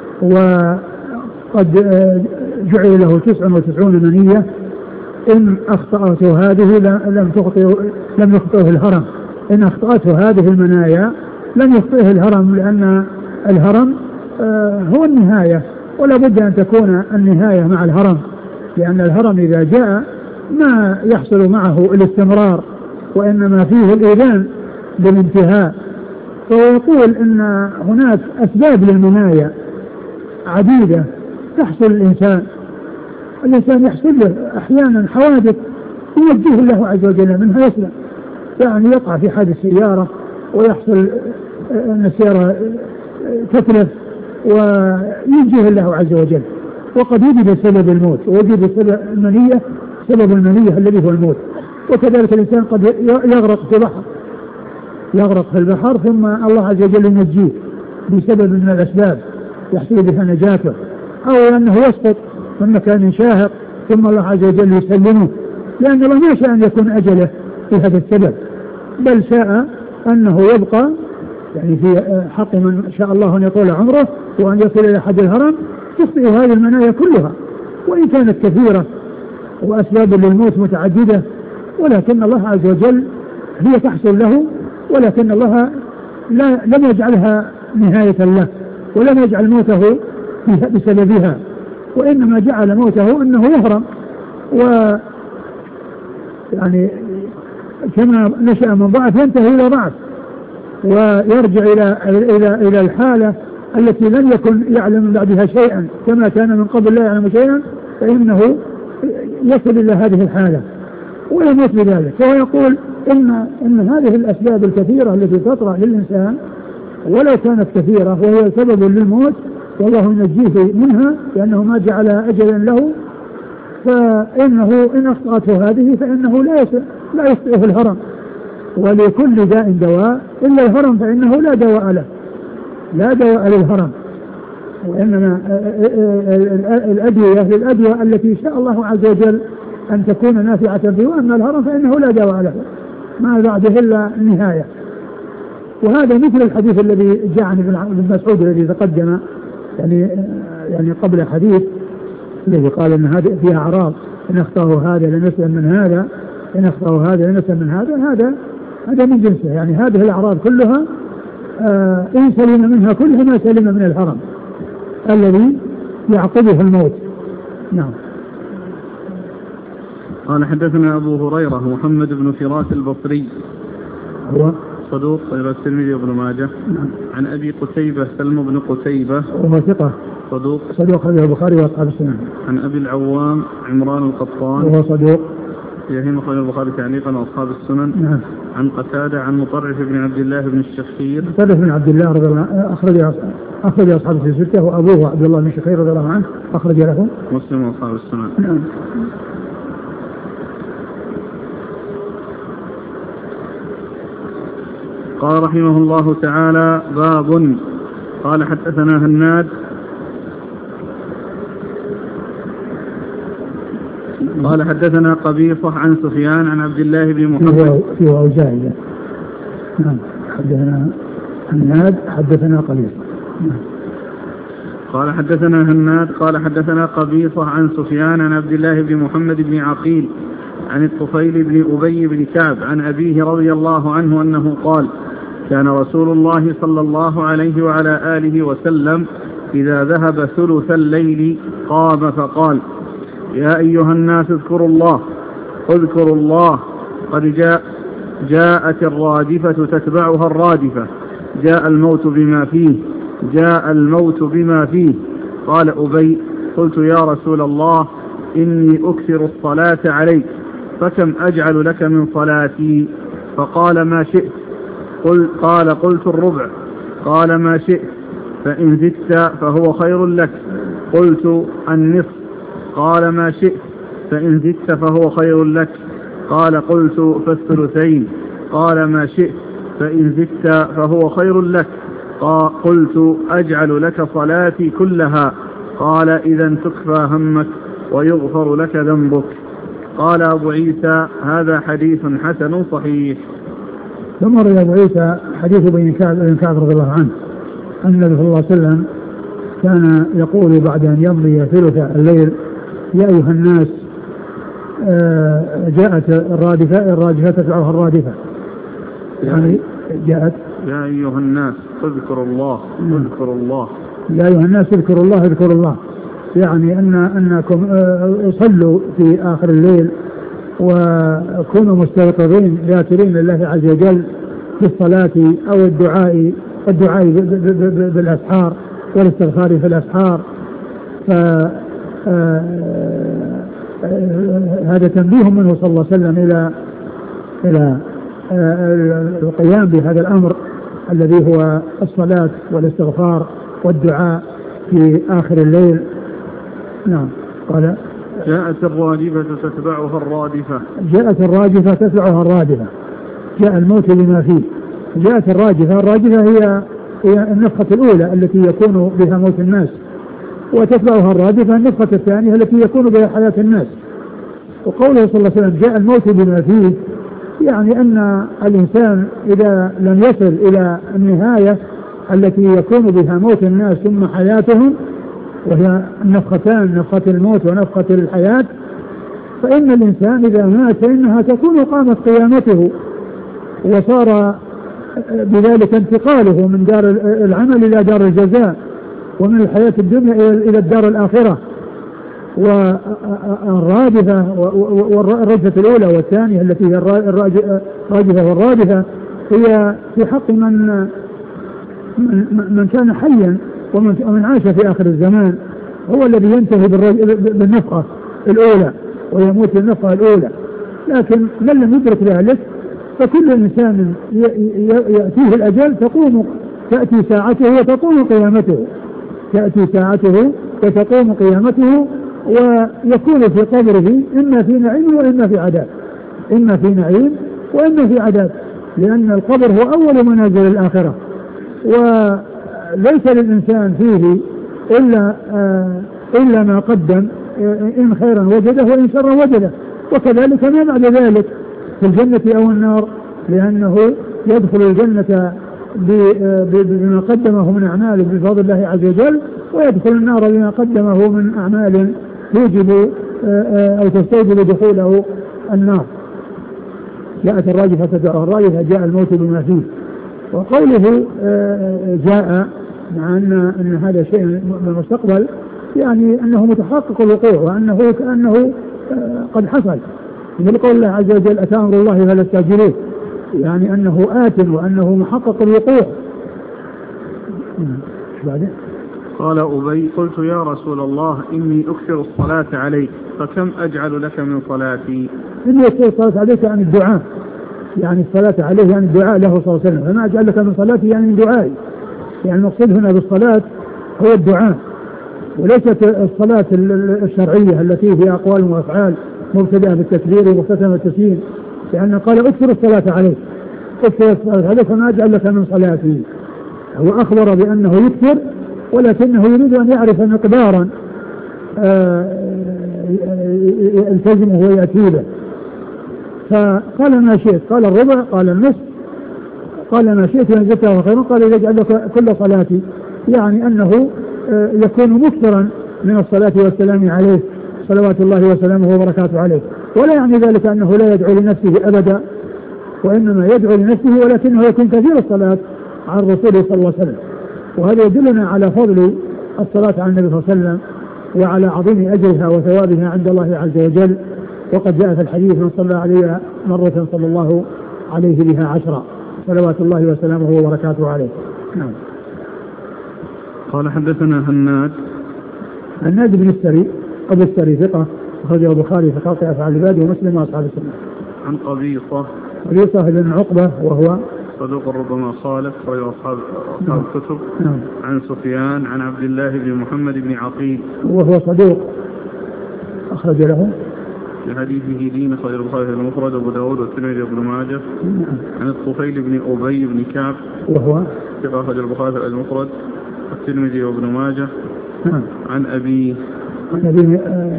وقد جعل له تسعة وتسعون منية إن أخطأته هذه لم تخطئه لم يخطئه الهرم. إن أخطأته هذه المنايا لم يخطئه الهرم، لأن الهرم هو النهاية، ولا بد أن تكون النهاية مع الهرم، لأن الهرم إذا جاء ما يحصل معه الاستمرار، وإنما فيه الإذان بالانتهاء. فيقول إن هناك أسباب للمنايا عديدة تحصل الإنسان الإنسان يحصل له أحيانا حوادث يوجه الله عز وجل منها يسلم، يعني يقع في حادث سيارة ويحصل أن السيارة تتلف وينجيه الله عز وجل، وقد وجد سبب الموت ووجد سبب المنية سبب المنية الذي هو الموت. وكذلك الإنسان قد يغرق في بحر يغرق في البحر ثم الله عز وجل ينجيه بسبب من الأسباب يحصل بها نجاته، أو أنه يسقط من مكان شاهق ثم الله عز وجل يسلمه، لأن الله ما شاء أن يكون أجله في هذا السبب، بل شاء أنه يبقى يعني في حق من شاء الله أن يطول عمره وأن يصل إلى حد الهرم تخطئ هذه المنايا كلها وإن كانت كثيرة وأسباب للموت متعددة، ولكن الله عز وجل هي تحصل له، ولكن الله لا لم يجعلها نهاية له ولم يجعل موته بسببها، وإنما جعل موته أنه يهرم و يعني كما نشأ من ضعف ينتهي إلى ضعف ويرجع إلى إلى إلى الحالة التي لم يكن يعلم من بعدها شيئا كما كان من قبل لا يعلم شيئا، فإنه يصل إلى هذه الحالة ويموت بذلك. فهو يقول إن إن هذه الأسباب الكثيرة التي تطرأ للإنسان ولو كانت كثيرة وهي سبب للموت والله ينجيه منها لأنه ما جعل أجلا له، فإنه إن أخطأته هذه فإنه لا لا يخطئه الهرم، ولكل داء دواء إلا الهرم فإنه لا دواء له لا دواء للهرم، وإنما الأدوية للأدوية التي شاء الله عز وجل أن تكون نافعة فيه، وأما الهرم فإنه لا دواء له ما بعده إلا النهاية. وهذا مثل الحديث الذي جاء عن ابن مسعود الذي تقدم يعني يعني قبل حديث الذي قال أن هذه فيها أعراض إن أخطأه هذا لم يسلم من هذا، إن أخطأوا هذا إن من هذا هذا هذا من جنسه. يعني هذه الأعراض كلها آه إن سلم منها كلها ما سلم من الحرم الذي يعقبه الموت. نعم. قال حدثنا أبو هريرة محمد بن فراس البصري هو صدوق غير الترمذي وابن ماجه. نعم. عن أبي قتيبة سلم بن قتيبة وهو ثقة صدوق صدوق أخرجه البخاري وأصحاب السنن. عن أبي العوام عمران القطان وهو صدوق يهم أخرجه البخاري تعليقا وأصحاب السنن. نعم. عن قتادة عن مطرف بن عبد الله بن الشخير مطرف بن عبد الله رضي الله عنه أخرج أخرج أصحاب الستة وأبوه عبد الله بن الشخير رضي الله عنه أخرج له مسلم وأصحاب السنن. نعم. قال رحمه الله تعالى باب. قال حدثنا هناد قال حدثنا قبيصة عن سفيان عن عبد الله بن محمد في أوزاعي. نعم. حدثنا هناد حدثنا قبيصة. نعم. قال حدثنا هناد قال حدثنا قبيصة عن سفيان عن عبد الله بن محمد بن عقيل عن الطفيل بن أبي بن كعب عن أبيه رضي الله عنه أنه قال كان رسول الله صلى الله عليه وعلى آله وسلم إذا ذهب ثلث الليل قام فقال يا أيها الناس اذكروا الله اذكروا الله قد جاء جاءت الرادفة تتبعها الرادفة جاء الموت بما فيه جاء الموت بما فيه. قال أبي قلت يا رسول الله إني أكثر الصلاة عليك فكم أجعل لك من صلاتي؟ فقال ما شئت. قل قال قلت الربع. قال ما شئت فإن زدت فهو خير لك. قلت النصف. قال ما شئت فإن زدت فهو خير لك. قال قلت فالثلثين. قال ما شئت فإن زدت فهو خير لك. قلت أجعل لك صلاتي كلها. قال إذا تكفى همك ويغفر لك ذنبك. قال أبو عيسى هذا حديث حسن صحيح. ثم روى أبو عيسى حديث بن كعب رضي الله عنه أن النبي صلى الله عليه وسلم كان يقول بعد أن يمضي ثلث الليل يا أيها الناس جاءت الرادفة الرادفة تتبعها الرادفة. يعني جاءت يا أيها الناس اذكروا الله اذكروا الله يا أيها الناس اذكروا الله اذكروا الله يعني أن أنكم صلوا في آخر الليل وكونوا مستيقظين ذاكرين لله عز وجل في الصلاة أو الدعاء الدعاء بالأسحار والاستغفار في الأسحار. فهذا تنبيه منه صلى الله عليه وسلم إلى إلى القيام بهذا الأمر الذي هو الصلاة والاستغفار والدعاء في آخر الليل. نعم. قال جاءت الرادفة تتبعها الرادفة جاءت الراجفة تتبعها الرادفة جاء الموت بما فيه. جاءت الراجفة الراجفة هي هي النفخة الأولى التي يكون بها موت الناس وتتبعها الرادفة النفخة الثانية التي يكون بها حياة الناس. وقوله صلى الله عليه وسلم جاء الموت بما فيه يعني أن الإنسان إذا لم يصل إلى النهاية التي يكون بها موت الناس ثم حياتهم وهي النفختان نفخة الموت ونفخة الحياة فإن الإنسان إذا مات فإنها تكون قامت قيامته وصار بذلك انتقاله من دار العمل إلى دار الجزاء ومن الحياة الدنيا إلى الدار الآخرة. والرادفة والرجفة الأولى والثانية التي هي الراجفة والرادفة هي في حق من من كان حيا ومن عاش في آخر الزمان هو الذي ينتهي بالنفخة الأولى ويموت بالنفخة الأولى. لكن من لم يدرك ذلك فكل إنسان يأتيه الأجل تقوم تأتي ساعته وتقوم قيامته تأتي ساعته وتقوم قيامته ويكون في قبره إما في نعيم وإما في عذاب إما في نعيم وإما في عذاب لأن القبر هو أول منازل الآخرة وليس للإنسان فيه إلا آه إلا ما قدم إن خيرا وجده وإن شرا وجده وكذلك ما بعد ذلك في الجنة أو النار لأنه يدخل الجنة بما قدمه من أعمال بفضل الله عز وجل ويدخل النار بما قدمه من أعمال توجب أو تستوجب دخوله النار. جاءت الراجفة الراجفة جاء الموت بما فيه. وقوله جاء مع أن, أن هذا شيء من المستقبل يعني أنه متحقق الوقوع وأنه كأنه قد حصل، مثل قول الله عز وجل أتى أمر الله فلا تستعجلوه، يعني أنه آت وأنه محقق الوقوع. قال أبي قلت يا رسول الله إني أكثر الصلاة عليك فكم أجعل لك من صلاتي؟ إني أكثر الصلاة عليك عن الدعاء، يعني الصلاة عليه يعني الدعاء له صلى الله عليه وسلم، فما أجعل لك من صلاتي يعني من دعائي، يعني المقصود هنا بالصلاة هو الدعاء وليست الصلاة الشرعية التي فيها أقوال وأفعال مبتدأة بالتكبير ومختتمة بالتسليم، لأن قال أكثر الصلاة عليك أكثر الصلاة عليك فما أجعل لك من صلاتي. هو أخبر بأنه يكثر ولكنه يريد أن يعرف مقدارا يلتزمه ويأتي به، فقال ما شئت، قال الربع، قال النصف، قال ما شئت وإن زدته خيرا، قال يجعل لك كل صلاتي، يعني أنه يكون مكثرا من الصلاة والسلام عليه صلوات الله وسلامه وبركاته عليه، ولا يعني ذلك أنه لا يدعو لنفسه أبدا، وإنما يدعو لنفسه ولكنه يكون كثير الصلاة عن رسوله صلى الله عليه وسلم. وهذا يدلنا على فضل الصلاة على النبي صلى الله عليه وسلم وعلى عظيم أجرها وثوابها عند الله عز وجل، وقد جاء في الحديث من صلى عليه مرة صلى الله عليه بها عشرة صلوات الله وسلامه وبركاته عليه. نعم. قال حدثنا هناد هناد بن السري أبو السري ثقة أخرجه البخاري في خلق أفعال العباد ومسلم وأصحاب السنة. عن قبيصة قبيصة بن عقبة وهو صدوق ربما خالف أخرج أصحاب أصحاب الكتب. نعم. عن سفيان عن عبد الله بن محمد بن عقيل وهو صدوق أخرج له لحديثه دين أخرج البخاري المفرد وأبو داود والترمذي وابن ماجه. عن الطفيل بن أبي بن كعب وهو ثقة أخرج البخاري المفرد والترمذي وابن ماجه. نعم. عن أبي عن أبي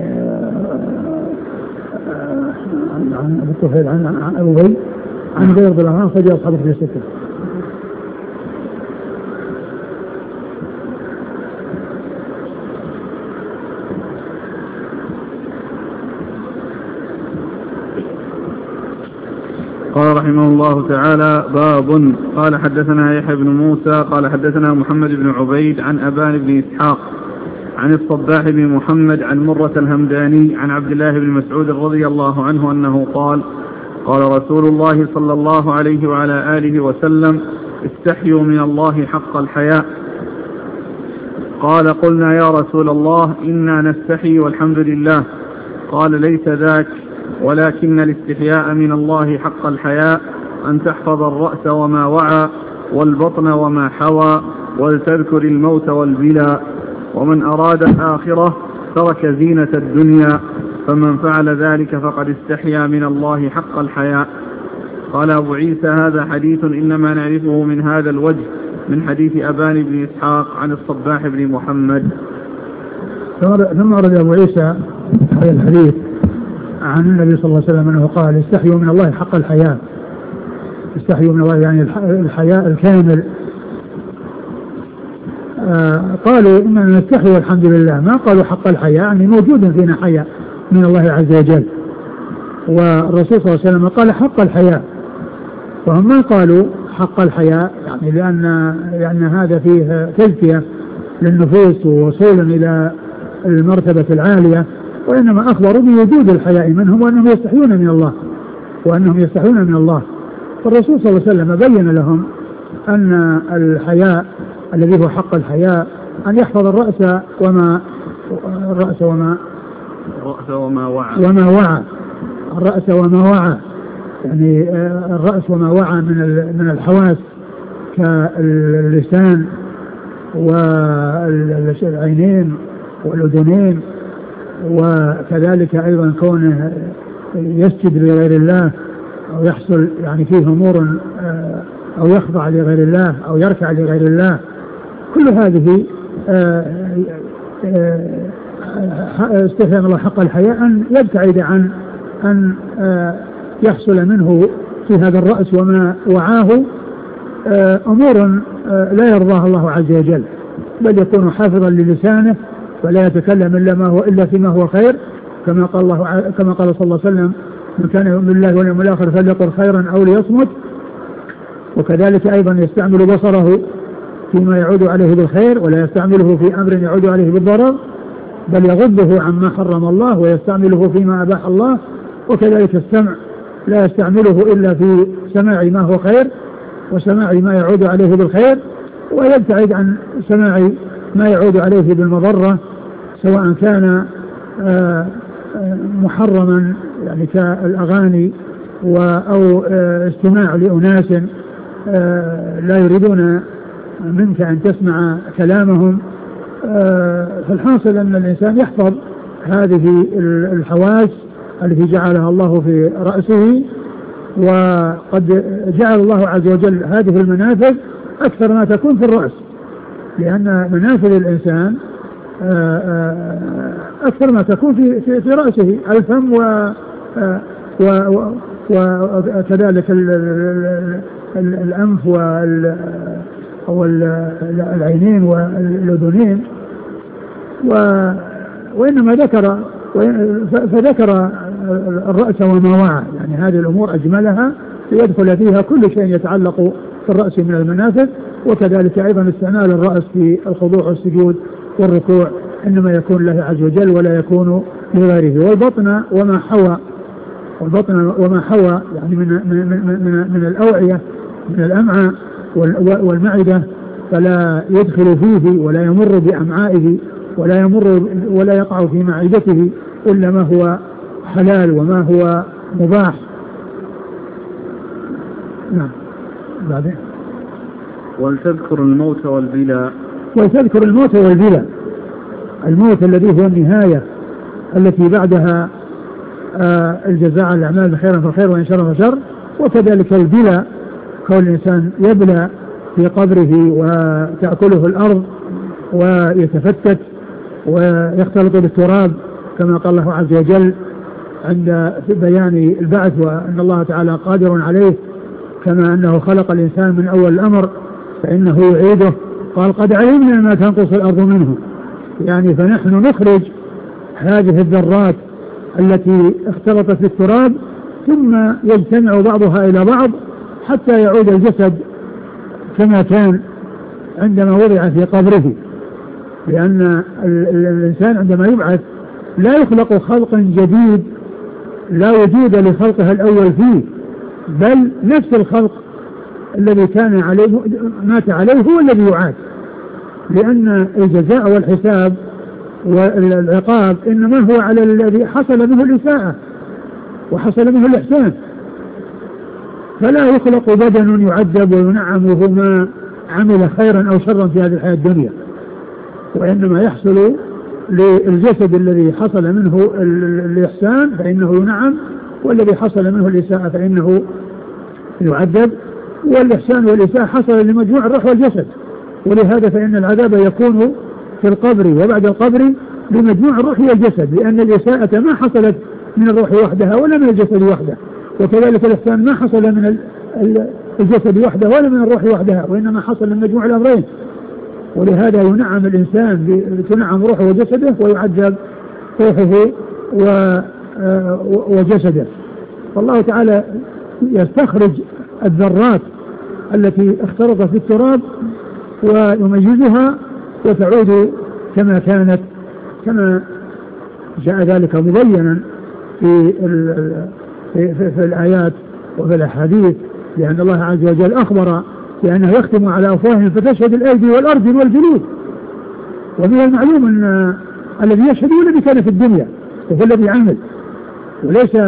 عن أبي الطفيل عن أبي عن غير ضلعان خرج أصحابه في الستة. قال رحمه الله تعالى باب. قال حدثنا يحيى بن موسى قال حدثنا محمد بن عبيد عن أبان بن إسحاق عن الصباح بن محمد عن مرة الهمداني عن عبد الله بن مسعود رضي الله عنه أنه قال قال رسول الله صلى الله عليه وعلى آله وسلم استحيوا من الله حق الحياء. قال قلنا يا رسول الله إنا نستحي والحمد لله. قال ليس ذاك ولكن الاستحياء من الله حق الحياء أن تحفظ الرأس وما وعى والبطن وما حوى ولتذكر الموت والبلاء، ومن أراد الآخرة ترك زينة الدنيا، فمن فعل ذلك فقد استحيا من الله حق الحياء. قال أبو عيسى هذا حديث إنما نعرفه من هذا الوجه من حديث أبان بن إسحاق عن الصباح بن محمد. ثم أرد أبو عيسى هذا الحديث عن النبي صلى الله عليه وسلم أنه قال استحيوا من الله حق الحياء. استحيوا من الله يعني الحياء الكامل. آه قالوا إننا نستحي والحمد لله، ما قالوا حق الحياء يعني موجود فينا حياء من الله عز وجل، والرسول صلى الله عليه وسلم قال حق الحياء، وهم ما قالوا حق الحياء يعني لأن, لأن هذا فيه تزكية للنفوس ووصول إلى المرتبة العالية، وإنما أخبروا بوجود الحياء منهم وأنهم يستحيون من الله وأنهم يستحيون من الله. فالرسول صلى الله عليه وسلم بين لهم أن الحياء الذي هو حق الحياء أن يحفظ الرأس وما الرأس وما الرأس وما وعى وما وعى الرأس وما وعى يعني الرأس وما وعى من من الحواس كاللسان والعينين والأذنين، وكذلك أيضا كونه يسجد لغير الله أو يحصل يعني فيه أمور أو يخضع لغير الله أو يركع لغير الله، كل هذه استفهم الله حق الحياء أن يبتعد عن أن يحصل منه في هذا الرأس وما وعاه أمور لا يرضاها الله عز وجل، بل يكون حافظا للسانه ولا يتكلم إلا ما هو إلا فيما هو خير، كما قال الله كما قال صلى الله عليه وسلم من كان يؤمن بالله واليوم الآخر فليقل خيرا أو ليصمت. وكذلك أيضا يستعمل بصره فيما يعود عليه بالخير ولا يستعمله في أمر يعود عليه بالضرر، بل يغضه عما حرم الله ويستعمله فيما أباح الله. وكذلك السمع لا يستعمله إلا في سماع ما هو خير وسماع ما يعود عليه بالخير، ويبتعد عن سماع ما يعود عليه بالمضرة، سواء كان محرما يعني كالأغاني أو استماع لأناس لا يريدون منك أن تسمع كلامهم. فالحاصل أن الإنسان يحفظ هذه الحواس التي جعلها الله في رأسه، وقد جعل الله عز وجل هذه المنافذ أكثر ما تكون في الرأس، لأن منافذ الإنسان أكثر ما تكون في, في, في رأسه، الفم وكذلك الأنف والعينين والأذنين. وإنما ذكر فذكر الرأس وما وعى، يعني هذه الأمور أجملها ليدخل فيها كل شيء يتعلق في الرأس من المنافذ. وكذلك أيضا استعمال الرأس في الخضوع والسجود والركوع إنما يكون له عز وجل ولا يكون لغيره. والبطن وما حوى والبطن وما حوى يعني من من من, من الأوعية من الأمعاء والمعدة، فلا يدخل فيه ولا يمر بأمعائه ولا يمر ولا يقع في معدته إلا ما هو حلال وما هو مباح. نعم. بعدين ولتذكر الموت والبلاء. ولتذكر الموت والبلاء، الموت الذي هو النهاية التي بعدها آه الجزاء على الأعمال بخيرا فخير وإن شر فشر. وكذلك البلاء كون الإنسان يبلى في قبره وتأكله الأرض ويتفتت ويختلط بالتراب كما قال الله عز وجل عند في بيان البعث وأن الله تعالى قادر عليه، كما أنه خلق الإنسان من أول الأمر فإنه يعيده. قال قد علمنا ما تنقص الأرض منه، يعني فنحن نخرج هذه الذرات التي اختلطت بالتراب ثم يجتمع بعضها إلى بعض حتى يعود الجسد كما كان عندما وضع في قبره. لأن الإنسان عندما يبعث لا يخلق خلق جديد لا وجود لخلقه الأول فيه، بل نفس الخلق الذي كان عليه مات عليه هو الذي يعاد، لأن الجزاء والحساب والعقاب إنما هو على الذي حصل منه الإساءة وحصل منه الإحسان. فلا يخلق بدن يعذب وينعم وهو ما عمل خيرا أو شرا في هذه الحياة الدنيا، وإنما يحصل للجسد الذي حصل منه الإحسان فإنه ينعم، والذي حصل منه الإساءة فإنه يعذب. والإحسان والإساءة حصل لمجموع الروح والجسد، ولهذا فإن العذاب يكون في القبر وبعد القبر لمجموع الروح والجسد، لأن الإساءة ما حصلت من الروح وحدها ولا من الجسد وحده، وكذلك الإحسان ما حصل من الجسد وحده ولا من الروح وحدها، وإنما حصل من مجموع الأمرين. ولهذا ينعم الإنسان تنعم روحه وجسده ويعذب روحه وجسده. فالله تعالى يستخرج الذرات التي اختلطت في التراب ويميزها وتعود كما كانت، كما جاء ذلك مبينا في, في, في, في الآيات وفي الأحاديث، لأن الله عز وجل أخبر لأنه يختم على أفواههم فتشهد الأيدي والأرجل والجلود. ومن المعلوم أن الذي يشهد هو الذي كان في الدنيا وهو الذي عمل، وليس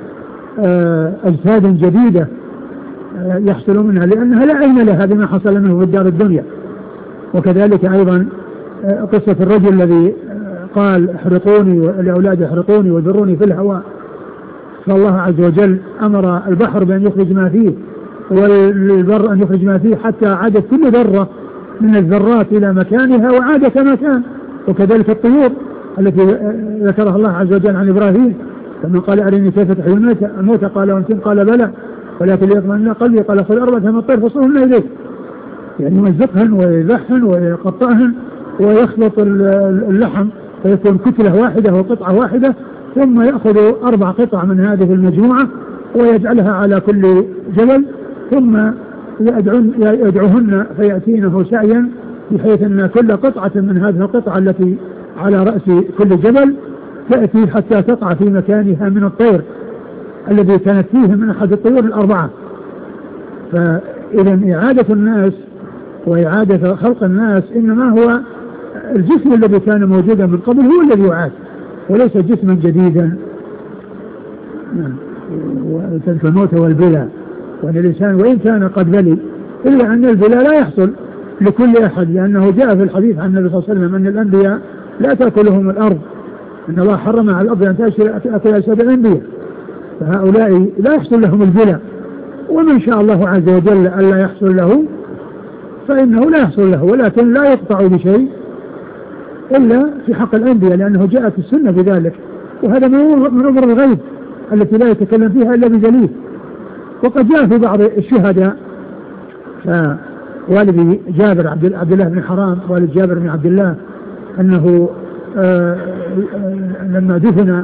أجساد جديدة يحصل منها، لأنها لا عين لها بما حصل منه في الدار الدنيا. وكذلك أيضا قصة الرجل الذي قال احرقوني لأولاد احرقوني وذروني في الهواء، فالله عز وجل أمر البحر بأن يخرج ما فيه والبر أن يخرج ما فيه حتى عادت كل ذرة من الذرات إلى مكانها وعاد كما كان. وكذلك الطيور التي ذكرها الله عز وجل عن إبراهيم لما قال أرني كيف تحيي الموتى قال وأنتم قال بلى ولكن ليطمئن قلبي قال خذ أربعة من الطير فصلهن إليك، يعني يمزقهن ويذبحهن ويقطعهن ويخلط اللحم فيكون كتلة واحدة وقطعة واحدة ثم يأخذ أربع قطع من هذه المجموعة ويجعلها على كل جبل، ثم يدعوهن فيأتينه سعيا، بحيث أن كل قطعة من هذه القطعة التي على رأس كل جبل تأتي حتى تقع في مكانها من الطير الذي كانت فيه من أحد الطيور الأربعة. فإذا إعادة الناس وإعادة خلق الناس إنما هو الجسم الذي كان موجودا من قبل هو الذي يعاد، وليس جسما جديدا. وتلك الموت والبلاء، وأن الإنسان وإن كان قد بلي إلا أن البلاء لا يحصل لكل أحد، لأنه جاء في الحديث عن النبي صلى الله عليه وسلم أن الأنبياء لا تأكلهم الأرض، أن الله حرم على الأرض أن تأكل أجساد الأنبياء، فهؤلاء لا يحصل لهم البلاء. ومن شاء الله عز وجل ألا يحصل له فإنه لا يحصل له، ولكن لا يقطع بشيء إلا في حق الأنبياء، لأنه جاءت السنة بذلك، وهذا من أمور الغيب التي لا يتكلم فيها إلا بدليل. وقد جاء في بعض الشهداء، فوالد جابر عبد الله بن حرام والد جابر بن عبد الله أنه آآ آآ لما دفن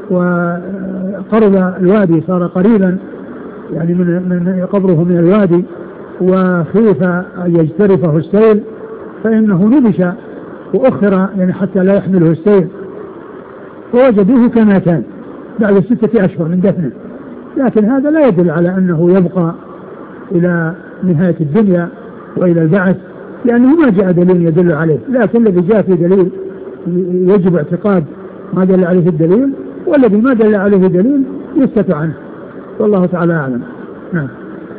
وقرب الوادي صار قريبا يعني من, من قبره من الوادي، وخيف أن يجترفه السيل فإنه نبش وأخر يعني حتى لا يحمله السيل، فوجدوه كما كان بعد ستة أشهر من دفنه. لكن هذا لا يدل على أنه يبقى إلى نهاية الدنيا وإلى البعث، لأنه ما جاء دليل يدل عليه، لكن الذي جاء في دليل يجب اعتقاد ما دل عليه الدليل، والذي ما دل عليه دليل يسكت عنه، والله تعالى أعلم. نعم.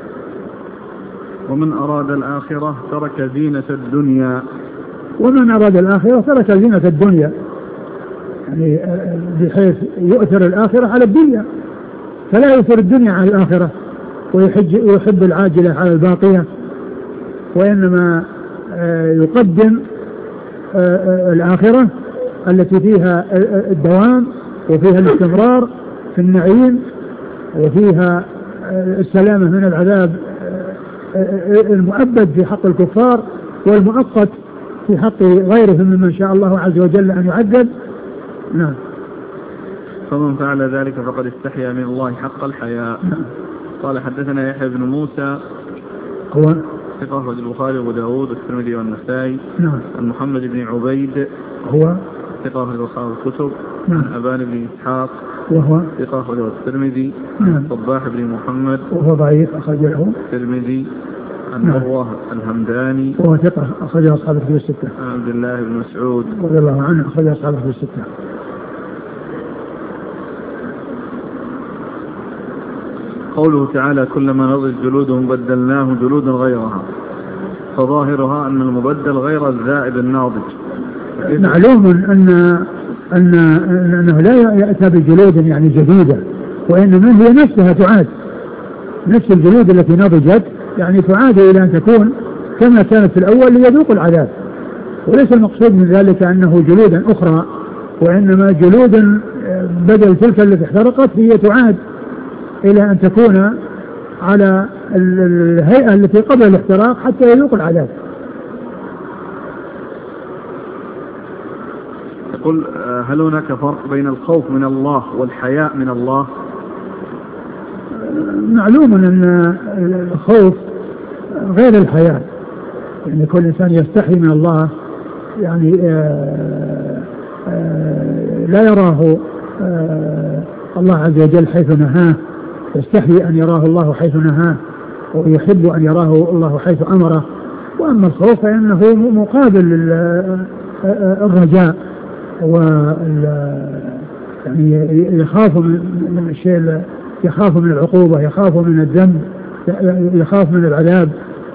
ومن أراد الآخرة ترك زينة الدنيا. ومن أراد الآخرة ترك زينة الدنيا، يعني بحيث يؤثر الآخرة على الدنيا، فلا يؤثر الدنيا على الآخرة ويحب العاجلة على الباقية، وإنما يقدم الآخرة التي فيها الدوام وفيها الاستمرار في النعيم وفيها السلامة من العذاب المؤبد في حق الكفار والمؤقت في حق غيرهم ممن شاء الله عز وجل أن يعذب. نعم. فمن فعل ذلك فقد استحيا من الله حق الحياء. نعم. قال حدثنا يحيى بن موسى هو ثقة أخرج البخاري وأبو داود والترمذي والنسائي. نعم. عن محمد بن عبيد هو ثقة أخرج أصحاب الكتب. نعم. عن أبان بن إسحاق وهو ثقة أخرج الترمذي. نعم. صباح بن محمد وهو ضعيف أخرج له الترمذي. عن نعم. مروة الهمداني وهو ثقة أخرج أصحاب الكتب الستة. عن عبد الله بن مسعود رضي الله عنه أخرج أصحاب الكتب الستة. قوله تعالى كلما نضجت جلودهم بدلناه جلودا غيرها، فظاهرها أن المبدل غير الزائد الناضج. معلوم أن أن أنه لا يأتى بجلود يعني جديدة، وإنما هي نفسها تعاد، نفس الجلود التي نضجت يعني تعاد إلى أن تكون كما كانت في الأول ليذوق العذاب، وليس المقصود من ذلك أنه جلودا أخرى، وإنما جلودا بدل تلك التي احترقت هي تعاد إلى أن تكون على الهيئة التي قبل الاحتراق حتى يذوق العذاب. يقول هل هناك فرق بين الخوف من الله والحياء من الله؟ معلوم أن الخوف غير الحياء، يعني كل إنسان يستحي من الله، يعني آآ آآ لا يراه الله عز وجل حيث نهاه، يستحي أن يراه الله حيث نهاه، ويحب أن يراه الله حيث أمره. وأما الخوف فإنه مقابل الرجاء، يعني يخاف من الشيء، يخاف من العقوبة، يخاف من الذنب، يخاف من العذاب.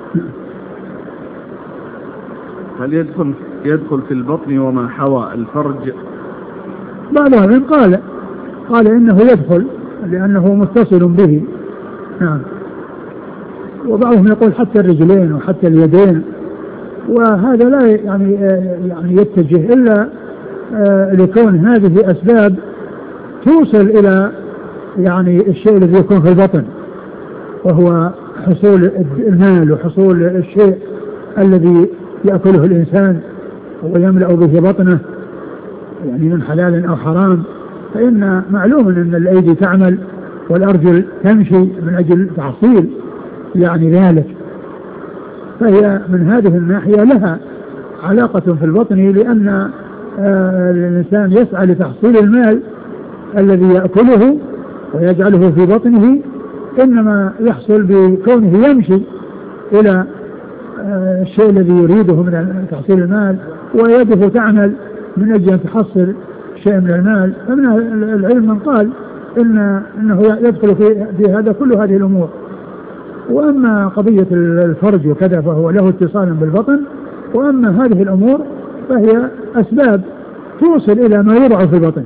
هل يدخل يدخل في البطن وما حوى الفرج؟ بعضهم قال قال إنه يدخل لأنه متصل به. نعم. وبعضهم يقول حتى الرجلين وحتى اليدين، وهذا لا يعني يعني يتجه إلا لكون هذه أسباب توصل إلى يعني الشيء الذي يكون في البطن، وهو حصول المال وحصول الشيء الذي يأكله الإنسان ويملأ به بطنه، يعني من حلال أو حرام. فإن معلوم أن الأيدي تعمل والأرجل تمشي من أجل تحصيل يعني ذلك، فهي من هذه الناحية لها علاقة في البطن، لأن آه الإنسان يسعى لتحصيل المال الذي يأكله ويجعله في بطنه، إنما يحصل بكونه يمشي إلى آه الشيء الذي يريده من تحصيل المال، ويده تعمل من أجل أن تحصل شيء من المال. فمن العلم من قال إن إنه يدخل في, في هذا كل هذه الأمور. وأما قضية الفرج وكذا فهو له اتصال بالبطن، وأما هذه الأمور فهي أسباب توصل إلى ما يوضع في البطن.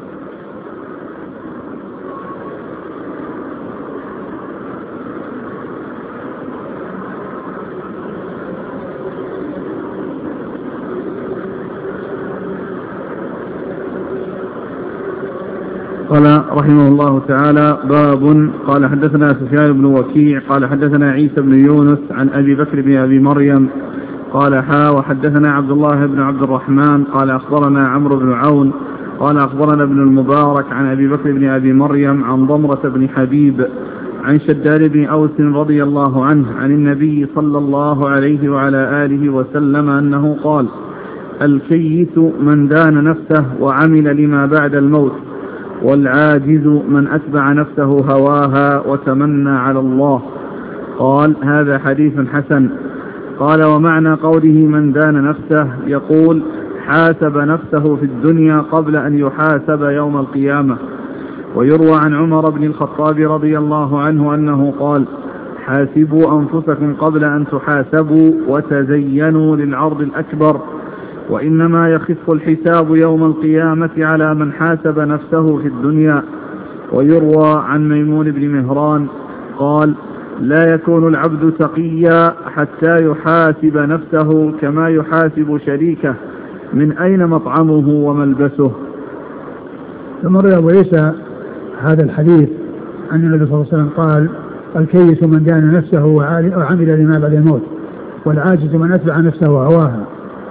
قال رحمه الله تعالى: باب. قال حدثنا سفيان بن وكيع قال حدثنا عيسى بن يونس عن أبي بكر بن أبي مريم قال حا وحدثنا عبد الله بن عبد الرحمن قال أخبرنا عمرو بن عون قال أخبرنا ابن المبارك عن أبي بكر بن أبي مريم عن ضمرة بن حبيب عن شداد بن أوس رضي الله عنه عن النبي صلى الله عليه وعلى آله وسلم أنه قال: الكيس من دان نفسه وعمل لما بعد الموت، والعاجز من أتبع نفسه هواها وتمنى على الله. قال: هذا حديث حسن. قال: ومعنى قوله من دان نفسه يقول حاسب نفسه في الدنيا قبل أن يحاسب يوم القيامة. ويروى عن عمر بن الخطاب رضي الله عنه أنه قال: حاسبوا أنفسكم قبل أن تحاسبوا وتزينوا للعرض الأكبر، وإنما يخف الحساب يوم القيامة على من حاسب نفسه في الدنيا. ويروى عن ميمون بن مهران قال: لا يكون العبد تقيا حتى يحاسب نفسه كما يحاسب شريكه من أين مطعمه وملبسه. ثم روى أبو عيسى هذا الحديث أن النبي صلى الله عليه وسلم قال: الكيس من دان نفسه وعمل لما بعد الموت، والعاجز من أتبع نفسه هواها،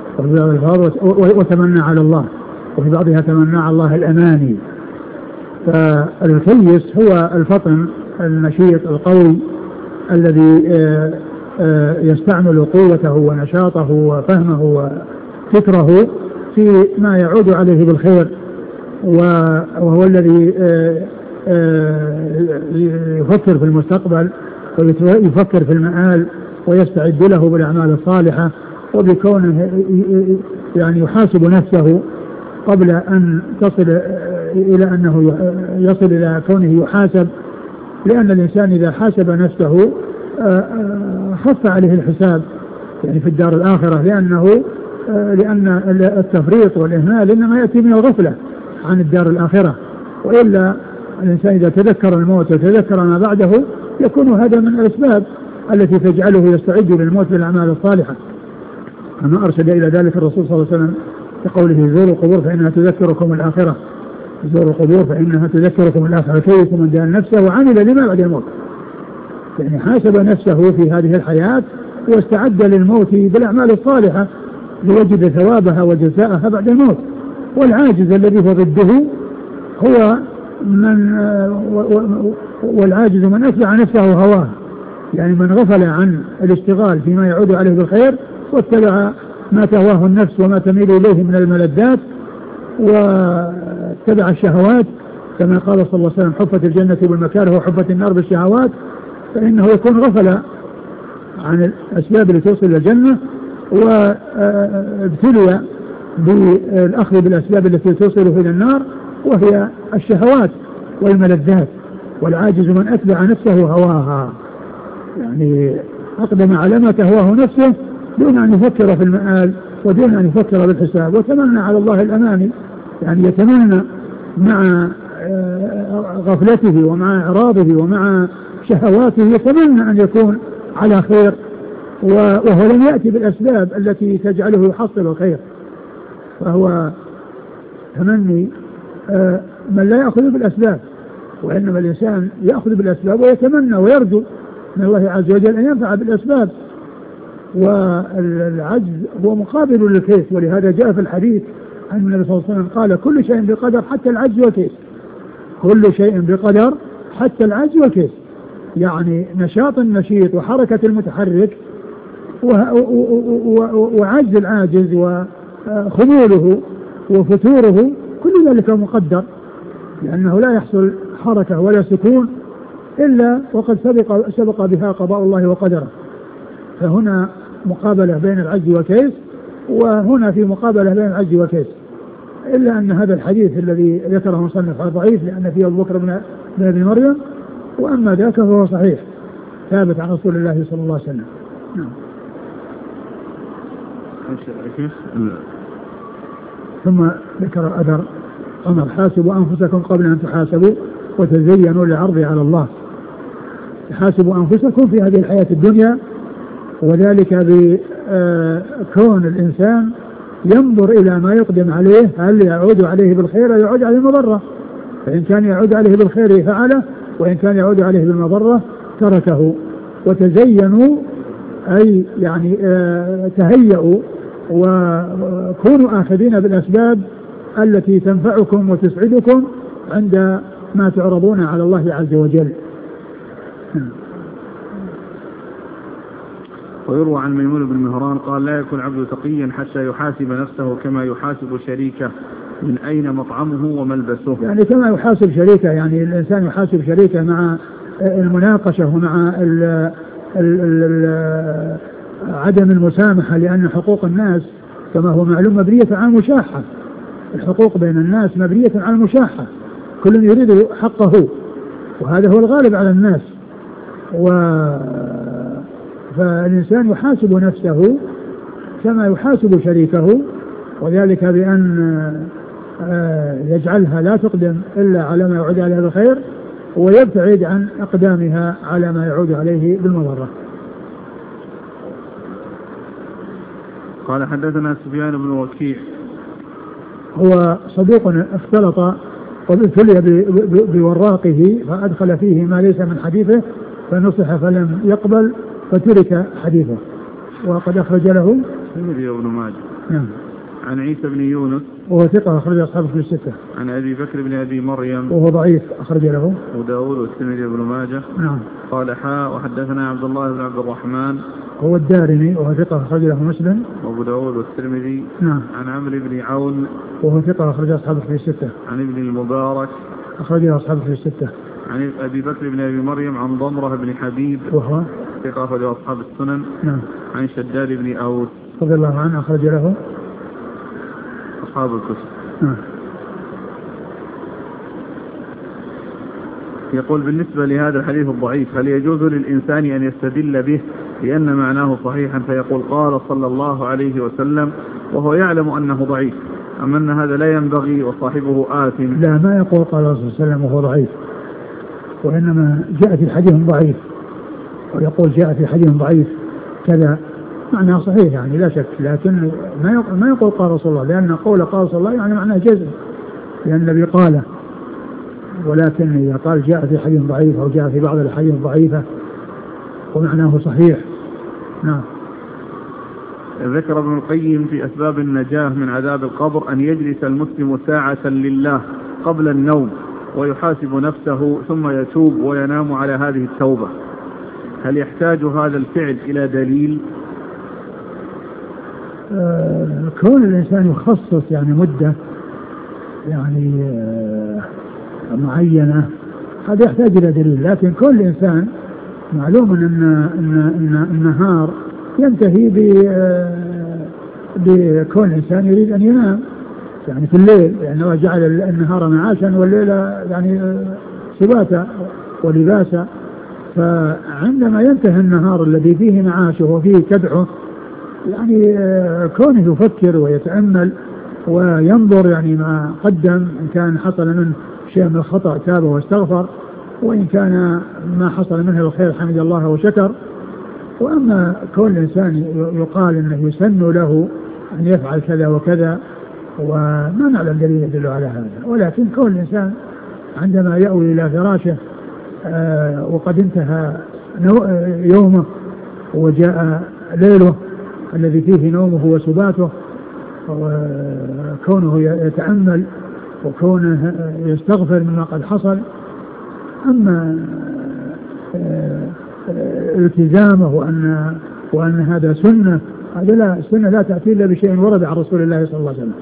وتمنى على الله، وفي بعضها تمنى على الله الأماني. فالكيس هو الفطن النشيط القوي الذي يستعمل قوته ونشاطه وفهمه وفكره في ما يعود عليه بالخير، وهو الذي يفكر في المستقبل ويفكر في المآل ويستعد له بالأعمال الصالحة، وبكونه يعني يحاسب نفسه قبل أن تصل إلى أنه يصل إلى كونه يحاسب، لأن الإنسان إذا حاسب نفسه خف عليه الحساب يعني في الدار الآخرة، لأنه لأن التفريط والإهمال إنما يأتي من الغفلة عن الدار الآخرة. وإلا الإنسان إذا تذكر الموت وتذكر ما بعده يكون هذا من الأسباب التي تجعله يستعد للموت بالأعمال الصالحة، كما أرشد إلى ذلك الرسول صلى الله عليه وسلم بقوله: زوروا القبور فإنها تذكركم الآخرة، زوروا القبور فإنها تذكركم الآخرة. كيف من دان نفسه وعمل لما بعد الموت، يعني حاسب نفسه في هذه الحياة واستعد للموت بالأعمال الصالحة ليجد ثوابها وجزاءها بعد الموت. والعاجز الذي هو ضده هو من والعاجز من أتبع نفسه هواه، يعني من غفل عن الاشتغال فيما يعود عليه بالخير واتبع ما تهواه النفس وما تميل إليه من الملذات واتبع الشهوات، كما قال صلى الله عليه وسلم: حفت الجنة بالمكاره وحفت النار بالشهوات. فإنه يكون غفل عن الأسباب التي توصل إلى الجنة وابتلي بالأخذ بالأسباب التي توصله إلى النار، وهي الشهوات والملذات. والعاجز من أتبع نفسه هواها، يعني أقدم على ما تهواه نفسه دون أن يفكر في المآل ودون أن يفكر بالحساب، وتمنى على الله الأماني، يعني يتمنى مع غفلته ومع إعراضه ومع شهواته يتمنى أن يكون على خير، وهو لم يأتي بالأسباب التي تجعله يحصل الخير. فهو تمني من لا يأخذ بالأسباب، وإنما الإنسان يأخذ بالأسباب ويتمنى ويرجو من الله عز وجل أن ينفع بالأسباب. والعجز هو مقابل للكيس، ولهذا جاء في الحديث أن النبي صلى الله عليه وسلم قال كل شيء بقدر حتى العجز والكيس، كل شيء بقدر حتى العجز والكيس، يعني نشاط النشيط وحركة المتحرك وعجز العاجز وخموله وفتوره كل ذلك مقدر، لأنه لا يحصل حركة ولا سكون إلا وقد سبق, سبق بها قضاء الله وقدره. فهنا مقابلة بين العجز والكيس، وهنا في مقابلة بين العجز والكيس، إلا أن هذا الحديث الذي ذكره مصنف ضعيف لأن فيه أبو بكر بن أبي مريم، وأما ذاك فهو صحيح ثابت عن رسول الله صلى الله عليه وسلم. نعم. ثم ذكر الأثر عمر حاسبوا أنفسكم قبل أن تحاسبوا وتزينوا للعرض على الله. حاسبوا أنفسكم في هذه الحياة الدنيا، وذلك بكون الإنسان ينظر إلى ما يقدم عليه، هل يعود عليه بالخير أو يعود عليه بالمضرة، فإن كان يعود عليه بالخير فعله، وإن كان يعود عليه بالمضرة تركه. وتزينوا أي يعني آه تهيئوا وكونوا آخذين بالأسباب التي تنفعكم وتسعدكم عند ما تعرضون على الله عز وجل. ويروى عن ميمون بن مهران قال لا يكون عبد تقيا حتى يحاسب نفسه كما يحاسب شريكه من أين مطعمه وملبسه، يعني كما يحاسب شريكه، يعني الإنسان يحاسب شريكه مع المناقشة ومع ال ال ال عدم المسامحة، لأن حقوق الناس كما هو معلوم مبنية على المشاحة، الحقوق بين الناس مبنية على المشاحة، كل يريد حقه، وهذا هو الغالب على الناس. و فالإنسان يحاسب نفسه كما يحاسب شريكه، وذلك بأن يجعلها لا تقدم إلا على ما يعود عليها بالخير، ويبتعد عن أقدامها على ما يعود عليه بالمضرة. قال حدثنا سفيان بن وكيع هو صدوق اختلط وابتلي بوراقه فأدخل فيه ما ليس من حديثه فنصح فلم يقبل فترك حديثه، وقد أخرج له الترمذي وابن ماجه. نعم. عن عيسى بن يونس وهو ثقة أخرج أصحابه في الستة. عن أبي بكر بن أبي مريم وهو ضعيف أخرج له وداود والترمذي وابن ماجه. نعم. قال حاء وحدثنا عبد الله بن عبد الرحمن هو الدارمي وهو ثقة أخرج له مسلم وأبو داود والترمذي. نعم. عن عمرو بن عون وهو ثقة أخرج أصحابه في الستة. عن ابن المبارك أخرج أصحابه في الستة. عن أبي بكر بن أبي مريم عن ضمرة بن حبيب وهو ثقة أخرج أصحاب السنن. نعم. عن شداد بن أوس رضي الله عنه أخرج له أصحاب الكتب. نعم. يقول بالنسبة لهذا الحديث الضعيف هل يجوز للإنسان أن يستدل به لأن معناه صحيحا فيقول قال صلى الله عليه وسلم وهو يعلم أنه ضعيف، أم أن هذا لا ينبغي وصاحبه آثم؟ لا، ما يقول قال صلى الله عليه وسلم وهو ضعيف، وإنما جاء في حديث ضعيف، ويقول جاء في حديث ضعيف كذا معناه صحيح يعني لا شك، لكن ما يقول قال رسول الله، لأن قول قال صلى الله يعني معناه جزم لأن النبي قاله، ولكن إذا قال جاء في حديث ضعيف أو جاء في بعض الحديث ضعيفة ومعناه صحيح. نعم. ذكر ابن القيم في أسباب النجاة من عذاب القبر أن يجلس المسلم ساعة لله قبل النوم ويحاسب نفسه ثم يتوب وينام على هذه التوبة، هل يحتاج هذا الفعل إلى دليل؟ آه كون الإنسان يخصص يعني مدة يعني آه معينة هذا يحتاج إلى دليل، لكن كل إنسان معلوم أن, إن, إن النهار ينتهي بكون الإنسان يريد أن ينام يعني في الليل، لأنه يعني جعل النهار معاشا والليل يعني سباتا ولباسا، فعندما ينتهي النهار الذي فيه معاشه وفيه كدعه يعني كونه يفكر ويتأمل وينظر يعني ما قدم، إن كان حصل منه شيء من الخطأ تاب واستغفر، وإن كان ما حصل منه الخير حمد الله وشكر. وأما كل إنسان يقال أنه يسن له أن يفعل كذا وكذا وما نعلم دليل يدل على هذا، ولكن كل إنسان عندما يأوي إلى فراشه آه وقد انتهى يومه وجاء ليله الذي فيه نومه وسباته وكونه يتأمل وكونه يستغفر مما قد حصل. أما التزامه وأن وأن هذا سنة، هذا لا، السنة لا تأتي إلا بشيء ورد عن رسول الله صلى الله عليه وسلم.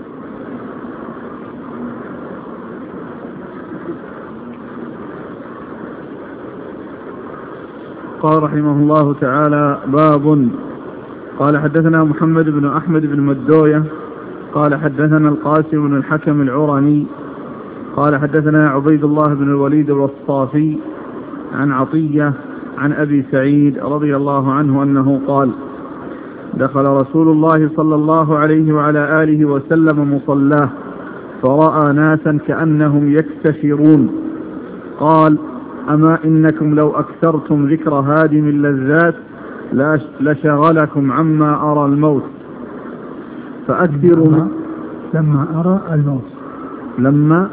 قال رحمه الله تعالى: باب. قال حدثنا محمد بن أحمد بن مدوية قال حدثنا القاسم بن الحكم العرني قال حدثنا عبيد الله بن الوليد الوصافي عن عطية عن أبي سعيد رضي الله عنه أنه قال: دخل رسول الله صلى الله عليه وعلى آله وسلم مصلاه فرأى ناسا كأنهم يكتشرون، قال: أما إنكم لو أكثرتم ذكر هادم اللذات لشغلكم عما أرى الموت فأكثروا من لما أرى الموت لما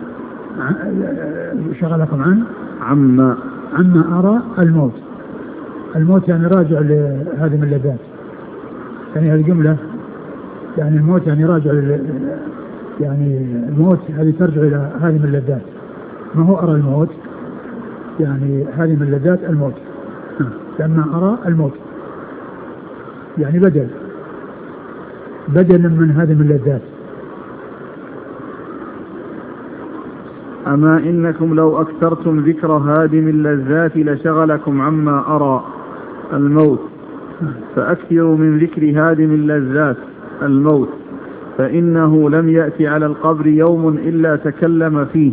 شغلكم عن عما عما أرى الموت. الموت يعني راجع لهادم اللذات، يعني هذه الجملة يعني الموت يعني راجع ل... يعني الموت هذه ترجع إلى هادم اللذات، ما هو أرى الموت يعني هادم اللذات الموت. لما أرى الموت يعني بدل بدل من هادم اللذات. أما إنكم لو أكثرتم ذكر هادم اللذات لشغلكم عما أرى الموت فأكثروا من ذكر هادم اللذات الموت، فإنه لم يأتي على القبر يوم إلا تكلم فيه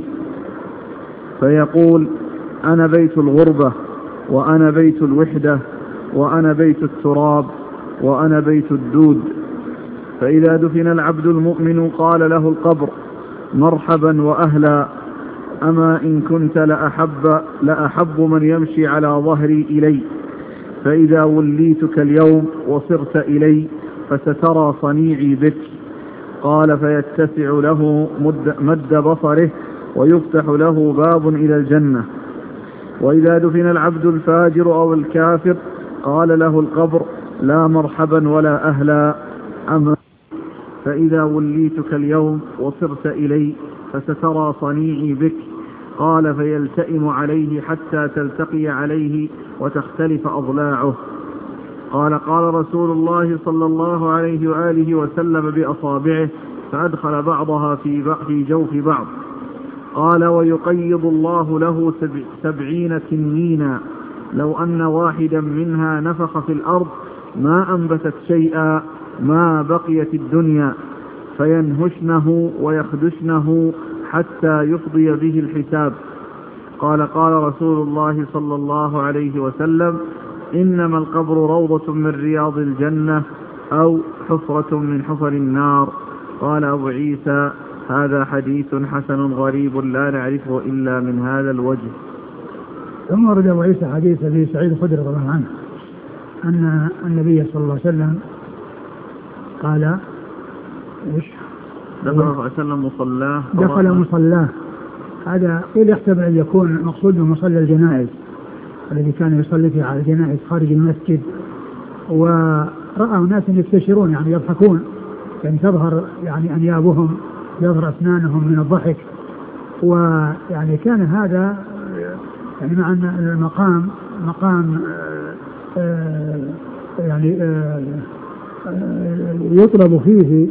فيقول: أنا بيت الغربة، وأنا بيت الوحدة، وأنا بيت التراب، وأنا بيت الدود. فإذا دفن العبد المؤمن قال له القبر: مرحبا وأهلا، أما إن كنت لأحب, لأحب من يمشي على ظهري إلي، فإذا وليتك اليوم وصرت إلي فسترى صنيعي بك. قال: فيتسع له مد, مد بصره ويفتح له باب إلى الجنة. وإذا دفن العبد الفاجر أو الكافر قال له القبر: لا مرحبا ولا أهلا، أما فإذا وليتك اليوم وصرت إلي فسترى صنيعي بك. قال: فيلتئم عليه حتى تلتقي عليه وتختلف أضلاعه. قال: قال رسول الله صلى الله عليه وآله وسلم بأصابعه فأدخل بعضها في جوف بعض. قال: ويقيض الله له سبعين تنينا، لو أن واحدا منها نفخ في الأرض ما أنبتت شيئا ما بقيت الدنيا، فينهشنه ويخدشنه حتى يفضي به الحساب. قال: قال رسول الله صلى الله عليه وسلم: إنما القبر روضة من رياض الجنة أو حفرة من حفر النار. قال أبو عيسى: هذا حديث حسن غريب لا نعرفه إلا من هذا الوجه. ثم ورد أبو عيسى حديث أبي سعيد الخدري رضي الله عنه أن النبي صلى الله عليه وسلم قال: إيش؟ دخل صلى الله عليه وسلم مصلاه دخل مصلاه. هذا قيل يحتمل أن يكون مقصود بمصلى الجنائز الذي كان يصلي فيه على الجنائز خارج المسجد، ورأى ناس يستشيرون يعني يضحكون، يعني تظهر يعني أنيابهم، يظهر أسنانهم من الضحك. ويعني كان هذا يعني مع أن المقام مقام آآ يعني آآ يطلب فيه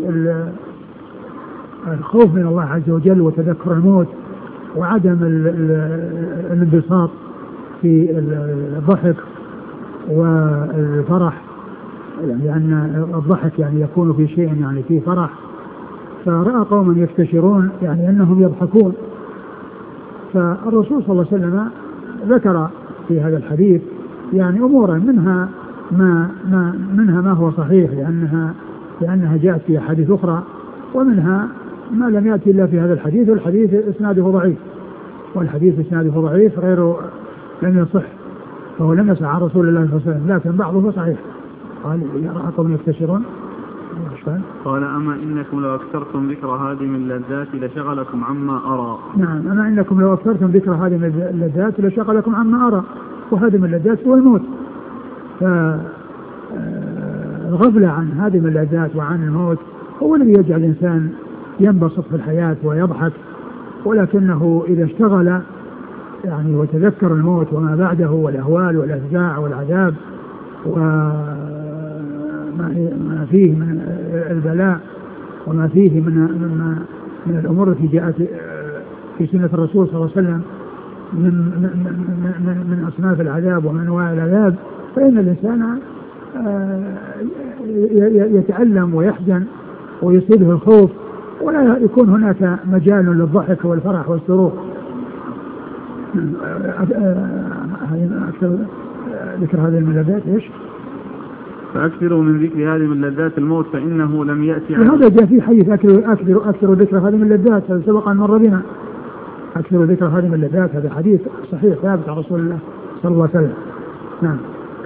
الخوف من الله عز وجل وتذكر الموت وعدم الانبساط في الضحك والفرح، يعني أن الضحك يعني يكون في شيء يعني فيه فرح. فرأى قوما يستشيرون يعني أنهم يضحكون، فالرسول صلى الله عليه وسلم ذكر في هذا الحديث يعني أمورا منها ما, ما منها ما هو صحيح لأنها لأنها جاءت في حديث أخرى، ومنها ما لم يأتي إلا في هذا الحديث، والحديث إسناده ضعيف، والحديث إسناده ضعيف غير لم يصح، فهو لم يصح عن رسول الله صلى الله عليه وسلم، لكن بعضه صحيح. قال: رأى قوم يستشيرون. قال: أما إنكم لو أكثرتم ذكر هادم اللذات لشغلكم عما أرى. نعم، أما إنكم لو أكثرتم ذكر هادم اللذات لشغلكم عما أرى، وهادم اللذات هو الموت. فالغفلة عن هادم اللذات وعن الموت هو الذي يجعل الإنسان ينبسط في الحياة ويضحك، ولكنه إذا اشتغل يعني وتذكر الموت وما بعده والأهوال والأفزاع والعذاب وما فيه من البلاء وما فيه من من, من الأمور التي جاءت في سنة الرسول صلى الله عليه وسلم من من من, من أصناف العذاب ومن أنواع العذاب، فإن الإنسان يتألم ويحزن ويصيبه الخوف، ولا يكون هناك مجال للضحك والفرح والسرور. أكثر ذكر هذه الملذات إيش؟ فأكثروا من ذكر هذه من لذات الموت فإنه لم يأتي. هذا جاء في حديث أكثر أكثر أكثر ذكر هذه من اللذات، هذا سبق أن مر بنا. أكثر ذكر هذه من اللذات هذا حديث صحيح ثابت عن رسول الله صلى الله عليه وسلم. نعم.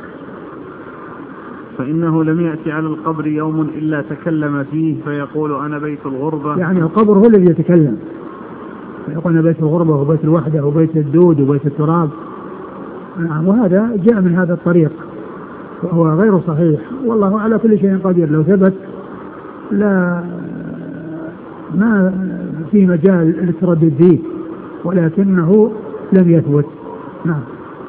فإنه لم يأتي على القبر يوم إلا تكلم فيه فيقول أنا بيت الغربة. يعني القبر هو الذي يتكلم، يقول أنا بيت الغربة وبيت الوحدة وبيت الدود وبيت التراب. نعم. وهذا جاء من هذا الطريق وهو غير صحيح، والله على كل شيء قدير. لو ثبت لا ما في مجال للتردد فيه، ولكنه لم يثبت. نعم.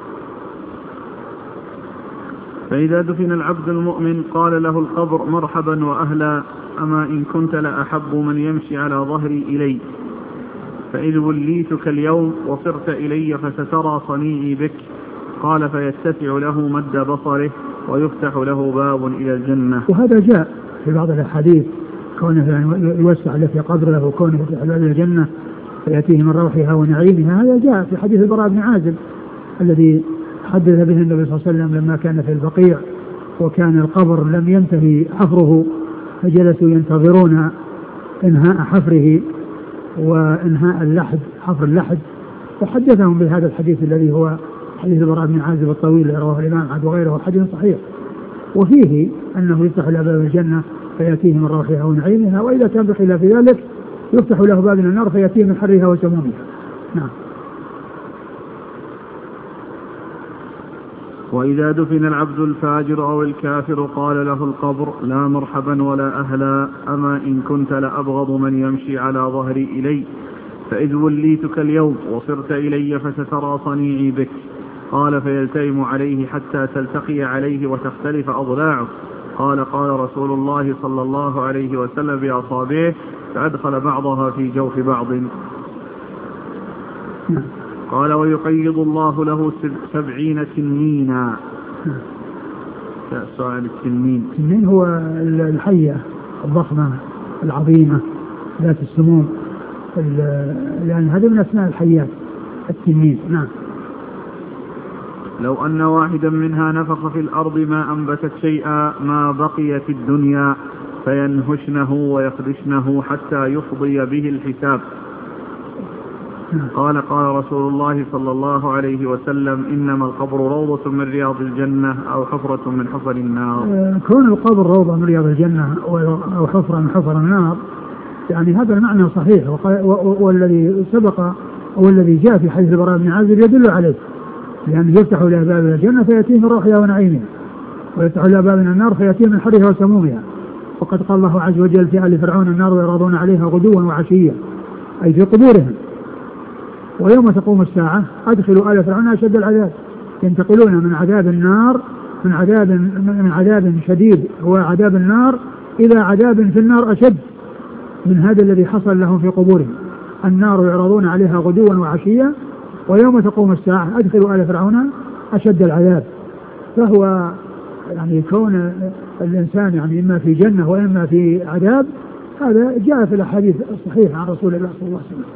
فإذا دفن العبد المؤمن قال له القبر مرحبا وأهلا، أما إن كنت لأحب من يمشي على ظهري إلي، فإذ وليتك اليوم وصرت إلي فسترى صنيعي بك. قال فيتسع له مد بصره ويفتح له باب إلى الجنة. وهذا جاء في بعض الحديث كونه يوسع له في قبره وكونه يفتح له إلى الجنة فيأتيه من روحها ونعيمها. هذا جاء في حديث البراء بن عازب الذي حدث به النبي صلى الله عليه وسلم لما كان في البقيع وكان القبر لم ينتهي حفره فجلسوا ينتظرون انهاء حفره وانهاء اللحد حفر اللحد، فحدثهم بهذا الحديث الذي هو حديث البراء بن عازب الطويل الذي رواه الإمام أحمد وغيره، حديث صحيح. وفيه أنه يفتح له باب الجنة فيأتيه من روحها ونعيمها، وإذا كان بخلاف ذلك يفتح له باب النار فيأتيه من حرها وسمومها. نعم. وإذا دفن العبد الفاجر أو الكافر قال له القبر لا مرحبا ولا أهلا، أما إن كنت لأبغض من يمشي على ظهري إلي، فإذ وليتك اليوم وصرت إلي فسترى صنيعي بك. قال فيلتئم عليه حتى تلتقي عليه وتختلف أضلاعه. قال قال رسول الله صلى الله عليه وسلم بأصابعه فأدخل بعضها في جوف بعض. قال ويقيض الله له سبعين تنينا. سؤال التنين. التنين هو الحية الضخمة العظيمة ذات السموم، لأن هذا من أسماء الحيات التنين. نعم. لو أن واحدا منها نفخ في الأرض ما أنبتت شيئا ما بقي في الدنيا فينهشنه ويخدشنه حتى يفضي به الحساب. قال قال رسول الله صلى الله عليه وسلم إنما القبر روضة من رياض الجنة أو حفرة من حفر النار. كون القبر روضة من رياض الجنة أو حفرة من حفر النار يعني هذا المعنى صحيح، والذي سبق والذي جاء في حديث البراء بن عازب يدل عليه، لأن يفتح له باب الجنة فيأتيه من روحها ونعيمها، ويفتح له باب النار فيأتيه من حرها وسمومها. وقد قال الله عز وجل في آل فرعون النار يعرضون عليها غدوا وعشيا، أي في قبورهم. ويوم تقوم الساعة أدخلوا آل فرعون أشد العذاب، ينتقلون من عذاب النار من عذاب من عذاب شديد هو عذاب النار إلى عذاب في النار أشد من هذا الذي حصل لهم في قبورهم. النار يعرضون عليها غدوا وعشيا ويوم تقوم الساعة أدخلوا آل فرعون أشد العذاب. فهو يعني كون الإنسان يعني إما في جنة وإما في عذاب، هذا جاء في الأحاديث الصحيحة عن رسول الله صلى الله عليه وسلم.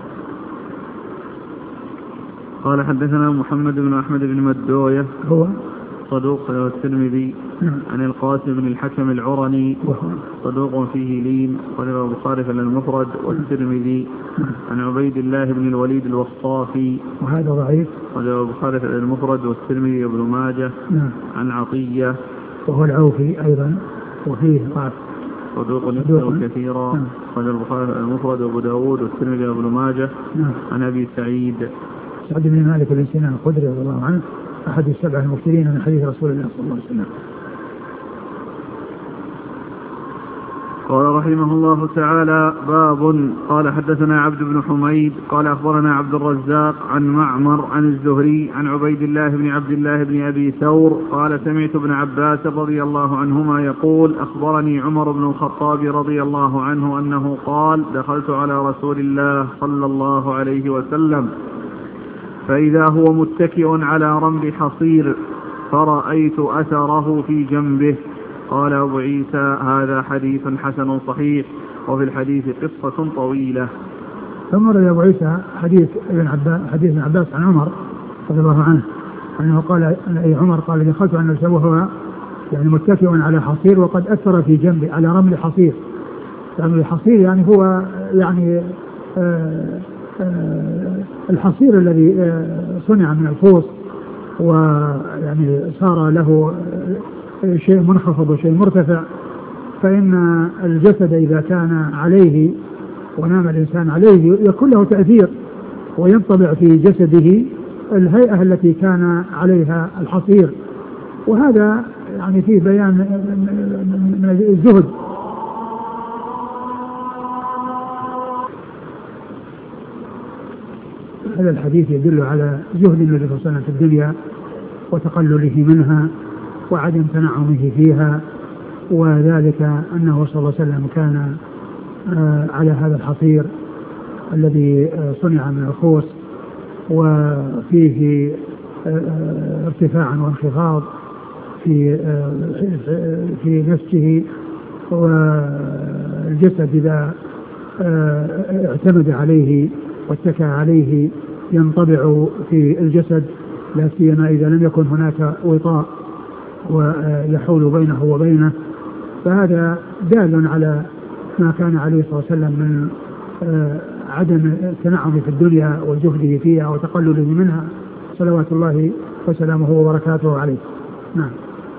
قال حدثنا محمد بن أحمد بن مدوية هو صدوق الترمذي عن القاسم بن الحكم العرني صدوق فيه لين، قال البخاري في المفرد والترمذي عن عبيد الله بن الوليد الوصافي وهذا ضعيف، قال البخاري في المفرد والترمذي وابن ماجه عن عطية وهو العوفي أيضا وفيه ضعف صدوق يخطئ كثيرا، قال البخاري في المفرد وابو داود والترمذي وابن ماجه عن أبي سعيد سعد بن مالك بن سنان الخدري رضي الله عنه أحد السبع المكثرين من حديث رسول الله صلى الله عليه وسلم. قال رحمه الله تعالى: باب. قال حدثنا عبد بن حميد قال أخبرنا عبد الرزاق عن معمر عن الزهري عن عبيد الله بن عبد الله بن أبي ثور قال: سمعت ابن عباس رضي الله عنهما يقول: أخبرني عمر بن الخطاب رضي الله عنه أنه قال: دخلت على رسول الله صلى الله عليه وسلم فإذا هو متكئ على رمل حصير فرأيت أثره في جنبه. قال أبو عيسى: هذا حديث حسن صحيح. وفي الحديث قصة طويلة. ثم رد أبو عيسى حديث ابن عباس حديث ابن عباس عن عمر رضي الله عنه أنه قال: أي عمر قال: دخلت أن هو يعني متكئ على حصير وقد أثر في جنبه على رمل حصير. رمل الحصير يعني هو يعني آآ آآ الحصير الذي صنع من الفوس ويعني صار له شيء منخفض وشيء مرتفع، فإن الجسد إذا كان عليه ونام الإنسان عليه يكون له تأثير وينطبع في جسده الهيئة التي كان عليها الحصير. وهذا يعني فيه بيان من الزهد هذا الحديث يدل على زهد النبي صلى الله عليه وسلم في الدنيا وتقلله منها وعدم تنعمه فيها، وذلك أنه صلى الله عليه وسلم كان على هذا الحصير الذي صنع من الخوص وفيه ارتفاع وانخفاض في في نفسه، والجسد إذا اعتمد عليه واتكى عليه ينطبع في الجسد، لا سيما إذا لم يكن هناك وطاء ويحول بينه وبينه. فهذا دال على ما كان عليه صلى الله عليه وسلم من عدم التنعم في الدنيا وزهده فيها وتقلله منها صلوات الله وسلامه وبركاته عليه. نعم.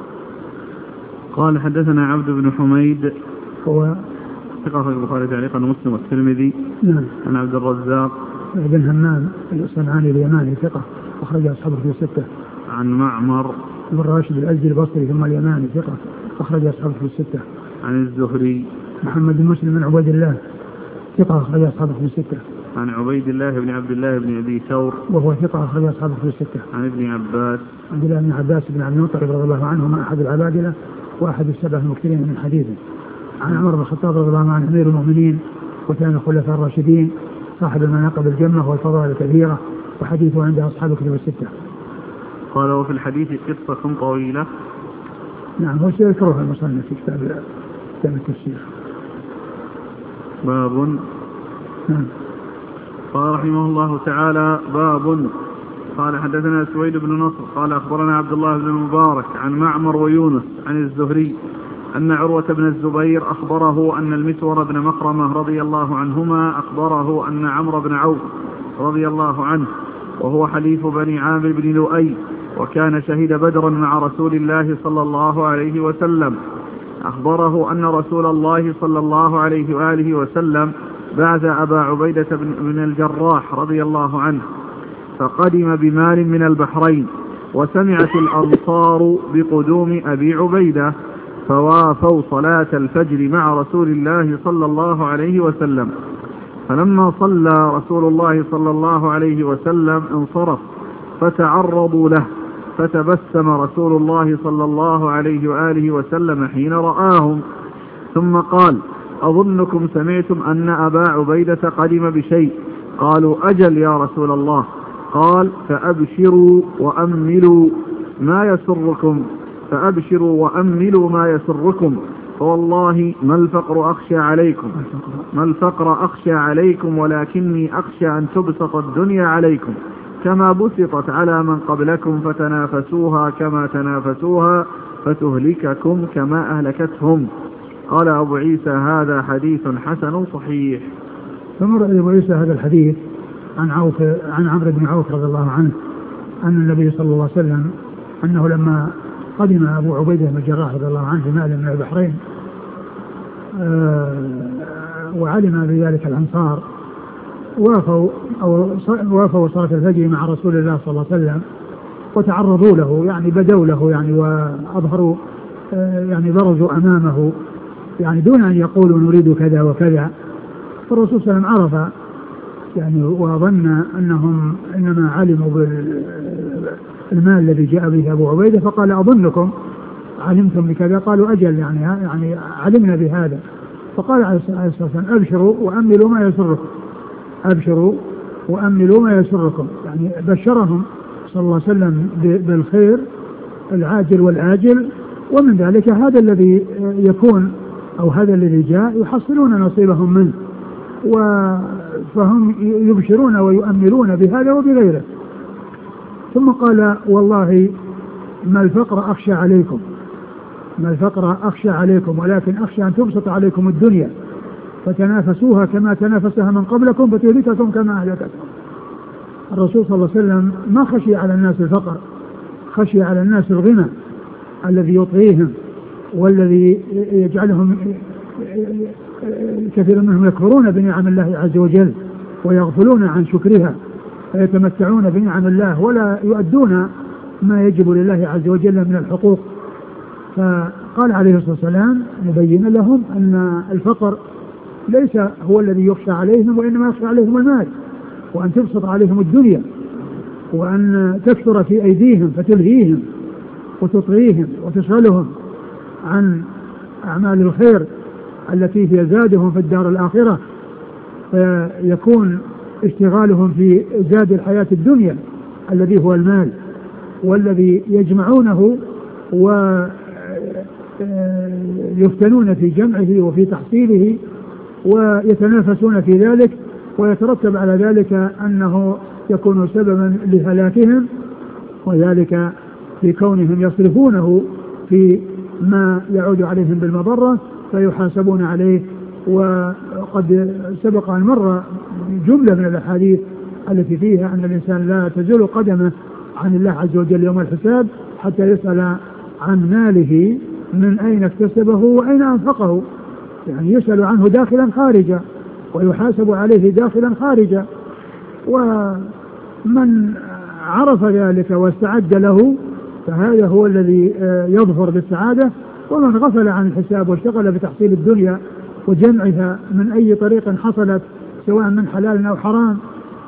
قال: حدثنا عبد بن حميد هو ثقة في البخاري تعليقا ومسلم والترمذي. نعم. عن عبد الرزاق بن همام الصنعاني اليماني ثقة أخرج أصحابه في الستة. عن معمر بن راشد الأزدي البصري ثم اليماني ثقة أخرج أصحابه في الستة. عن الزهري محمد بن مسلم بن عبيد الله ثقة أخرج أصحابه في الستة. عن عبيد الله بن عبد الله بن أبي ثور وهو ثقة أخرج أصحابه في الستة. عن ابن عباس عبد الله بن عباس بن عبد المطلب رضي الله عنهما أحد العبادلة وأحد السبع المكثرين من حديثه. عن عمر بن الخطاب رضي الله عنه أمير المؤمنين وثاني الخلفاء الراشدين صاحب المناقب الجمة والفضائل الكثيرة، وحديثه عند أصحاب الكتب الستة. قال: وفي الحديث قصة طويلة. نعم، هو سيذكرها المصنف في كتاب كتاب التفسير. باب. نعم. قال رحمه الله تعالى: باب. قال: حدثنا سويد بن نصر قال: أخبرنا عبد الله بن المبارك عن معمر ويونس عن الزهري أن عروة بن الزبير أخبره أن المسور بن مخرمة رضي الله عنهما أخبره أن عمرو بن عوف رضي الله عنه وهو حليف بني عامر بن لؤي وكان شهد بدرا مع رسول الله صلى الله عليه وسلم، أخبره أن رسول الله صلى الله عليه وآله وسلم بعث أبا عبيدة بن الجراح رضي الله عنه فقدم بمال من البحرين، وسمعت الأنصار بقدوم أبي عبيدة فوافوا صلاة الفجر مع رسول الله صلى الله عليه وسلم، فلما صلى رسول الله صلى الله عليه وسلم انصرف فتعرضوا له، فتبسم رسول الله صلى الله عليه وآله وسلم حين رآهم ثم قال: أظنكم سمعتم أن أبا عبيدة قدم بشيء؟ قالوا: أجل يا رسول الله. قال: فأبشروا وأملوا ما يسركم فأبشروا وأملوا ما يسركم فوالله ما الفقر أخشى عليكم ما الفقر أخشى عليكم ولكني أخشى أن تبسط الدنيا عليكم كما بسطت على من قبلكم فتنافسوها كما تنافسوها فتهلككم كما أهلكتهم. قال أبو عيسى: هذا حديث حسن صحيح. ثم رأى أبو عيسى هذا الحديث عن عوف عن عمرو بن عوف رضي الله عنه أن النبي صلى الله عليه وسلم أنه لما قدم أبو عبيدة بن الجراح رضي الله عنه بمال من البحرين وعلم بذلك الأنصار وافوا أو وافوا صلاة الفجر مع رسول الله صلى الله عليه وسلم وتعرضوا له، يعني بدوا له يعني وأظهروا يعني برزوا أمامه يعني دون أن يقولوا نريد كذا وكذا. فالرسول صلى الله عليه وسلم عرف يعني وظن أنهم إنما علموا بالمال الذي جاء به أبو عبيدة، فقال أظنكم علمتم بكذا؟ قالوا أجل يعني يعني علمنا بهذا. فقال عليه الصلاة والسلام أبشروا وأملوا ما يسركم، أبشروا وأملوا ما يسركم، يعني بشرهم صلى الله عليه وسلم بالخير العاجل والآجل، ومن ذلك هذا الذي يكون أو هذا الذي جاء يحصلون نصيبهم منه، فهم يبشرون ويؤملون بهذا وبغيره. ثم قال والله ما الفقر أخشى عليكم، ما الفقر أخشى عليكم ولكن أخشى أن تبسط عليكم الدنيا فتنافسوها كما تنافسها من قبلكم فتهلككم كما أهلكتكم. الرسول صلى الله عليه وسلم ما خشي على الناس الفقر، خشي على الناس الغنى الذي يطغيهم والذي يجعلهم كثير منهم يكفرون بنعم الله عز وجل ويغفلون عن شكرها ويتمتعون بنعم الله ولا يؤدون ما يجب لله عز وجل من الحقوق. فقال عليه الصلاة والسلام مبين لهم أن الفقر ليس هو الذي يخشى عليهم، وإنما يخشى عليهم المال، وأن تبسط عليهم الدنيا، وأن تكثر في أيديهم فتلهيهم وتطغيهم وتشغلهم عن أعمال الخير التي هي زادهم في الدار الآخرة، فيكون اشتغالهم في زاد الحياة الدنيا الذي هو المال، والذي يجمعونه ويفتنون في جمعه وفي تحصيله ويتنافسون في ذلك، ويترتب على ذلك أنه يكون سببا لهلاكهم، وذلك في كونهم يصرفونه في ما يعود عليهم بالمضرة فيحاسبون عليه. وقد سبق أن مر جملة من الأحاديث التي فيها أن الإنسان لا تزول قدمه عن الله عز وجل يوم الحساب حتى يسأل عن ماله من أين اكتسبه وأين أنفقه، يعني يسأل عنه داخلا خارجا ويحاسب عليه داخلا خارجا. ومن عرف ذلك واستعد له فهذا هو الذي يظفر بالسعادة، ومن غفل عن الحساب واشتغل بتحصيل الدنيا وجمعها من أي طريق حصلت سواء من حلال أو حرام.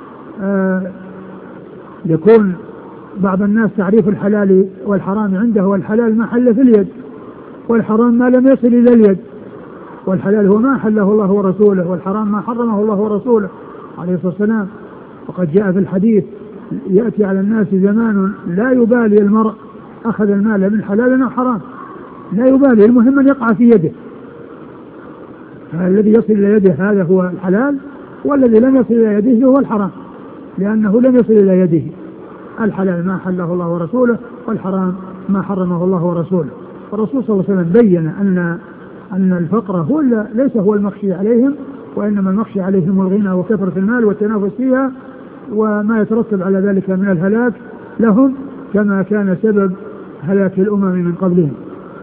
يكون بعض الناس تعريف الحلال والحرام عنده والحلال ما حل في اليد، والحرام ما لم يصل إلى اليد، والحلال هو ما حله الله ورسوله، والحرام ما حرمه الله ورسوله عليه الصلاة والسلام. وقد جاء في الحديث يأتي على الناس زمان لا يبالي المرء أخذ المال من حلال أو حرام، لا يبالي، المهم أن يقع في يده، الذي يصل إلى يده هذا هو الحلال، والذي لم يصل إلى يده هو الحرام، لأنه لم يصل إلى يده. الحلال ما حله الله ورسوله، والحرام ما حرمه الله ورسوله. الرسول صلى الله عليه وسلم بين أن أن الفقر هو ليس هو المخشي عليهم، وإنما المخشي عليهم الغنى وكثرة المال والتنافس فيها وما يترتب على ذلك من الهلاك لهم، كما كان سبب هلاك الأمم من قبلهم.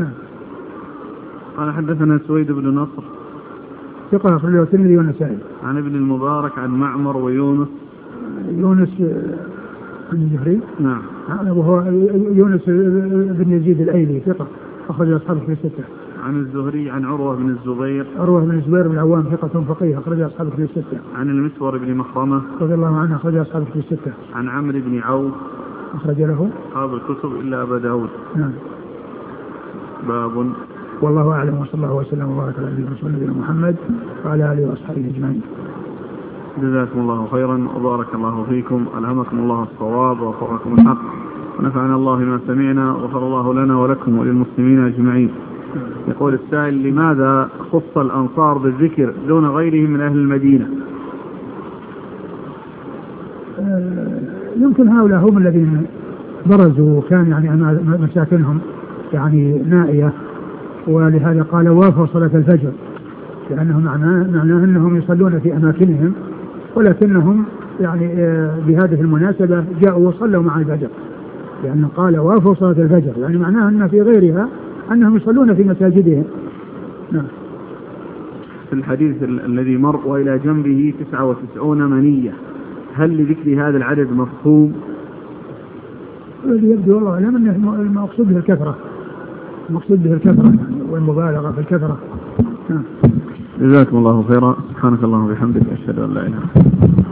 قال حدثنا سويد بن نصر ثقة أخرجه الترمذي والنسائي. عن ابن المبارك عن معمر ويونس يونس بن الزهري نعم وهو يونس بن يزيد الأيلي ثقة أخرج أصحابه في الستة. عن الزهري عن عروة بن الزبير عروة بن الزبير بن العوام ثقة فقيه أخرج أصحابه في الستة. عن المسور بن مخرمة رضي الله عنه أخرج أصحابه في الستة. عن عمرو بن عوف أخرج له أصحاب الكتب إلا أبا داود. نعم. باب. والله أعلم، وصلى الله وسلم وبارك على نبينا محمد وعلى آله وأصحابه أجمعين. جزاكم الله خيرا وبارك الله فيكم، ألهمكم الله الصواب ووفقكم الحق، ونفعنا الله بما سمعنا، وغفر الله لنا ولكم وللمسلمين أجمعين. يقول السائل: لماذا خص الأنصار بالذكر دون غيرهم من أهل المدينة؟ يمكن هؤلاء هم الذين برزوا وكان يعني مساكنهم يعني نائية، ولهذا قال وافوا صلاة الفجر، لأنه معناه معناه أنهم يصلون في أماكنهم، ولكنهم يعني بهذه المناسبة جاءوا وصلوا مع الفجر، لأنه قال وافوا صلاة الفجر، يعني معناه أن في غيرها أنهم يصلون في مساجدهم. نعم. في الحديث الذي مر وإلى جنبه تسعة وتسعون منية، هل لذكر هذا العدد مفهوم؟ الذي يبدو والله أعلم أنه المقصود به الكثرة، المقصود به الكثرة والمبالغة في الكثرة. جزاكم الله خيرا. سبحانك اللهم وبحمدك أشهد أن لا إله إلا أنت.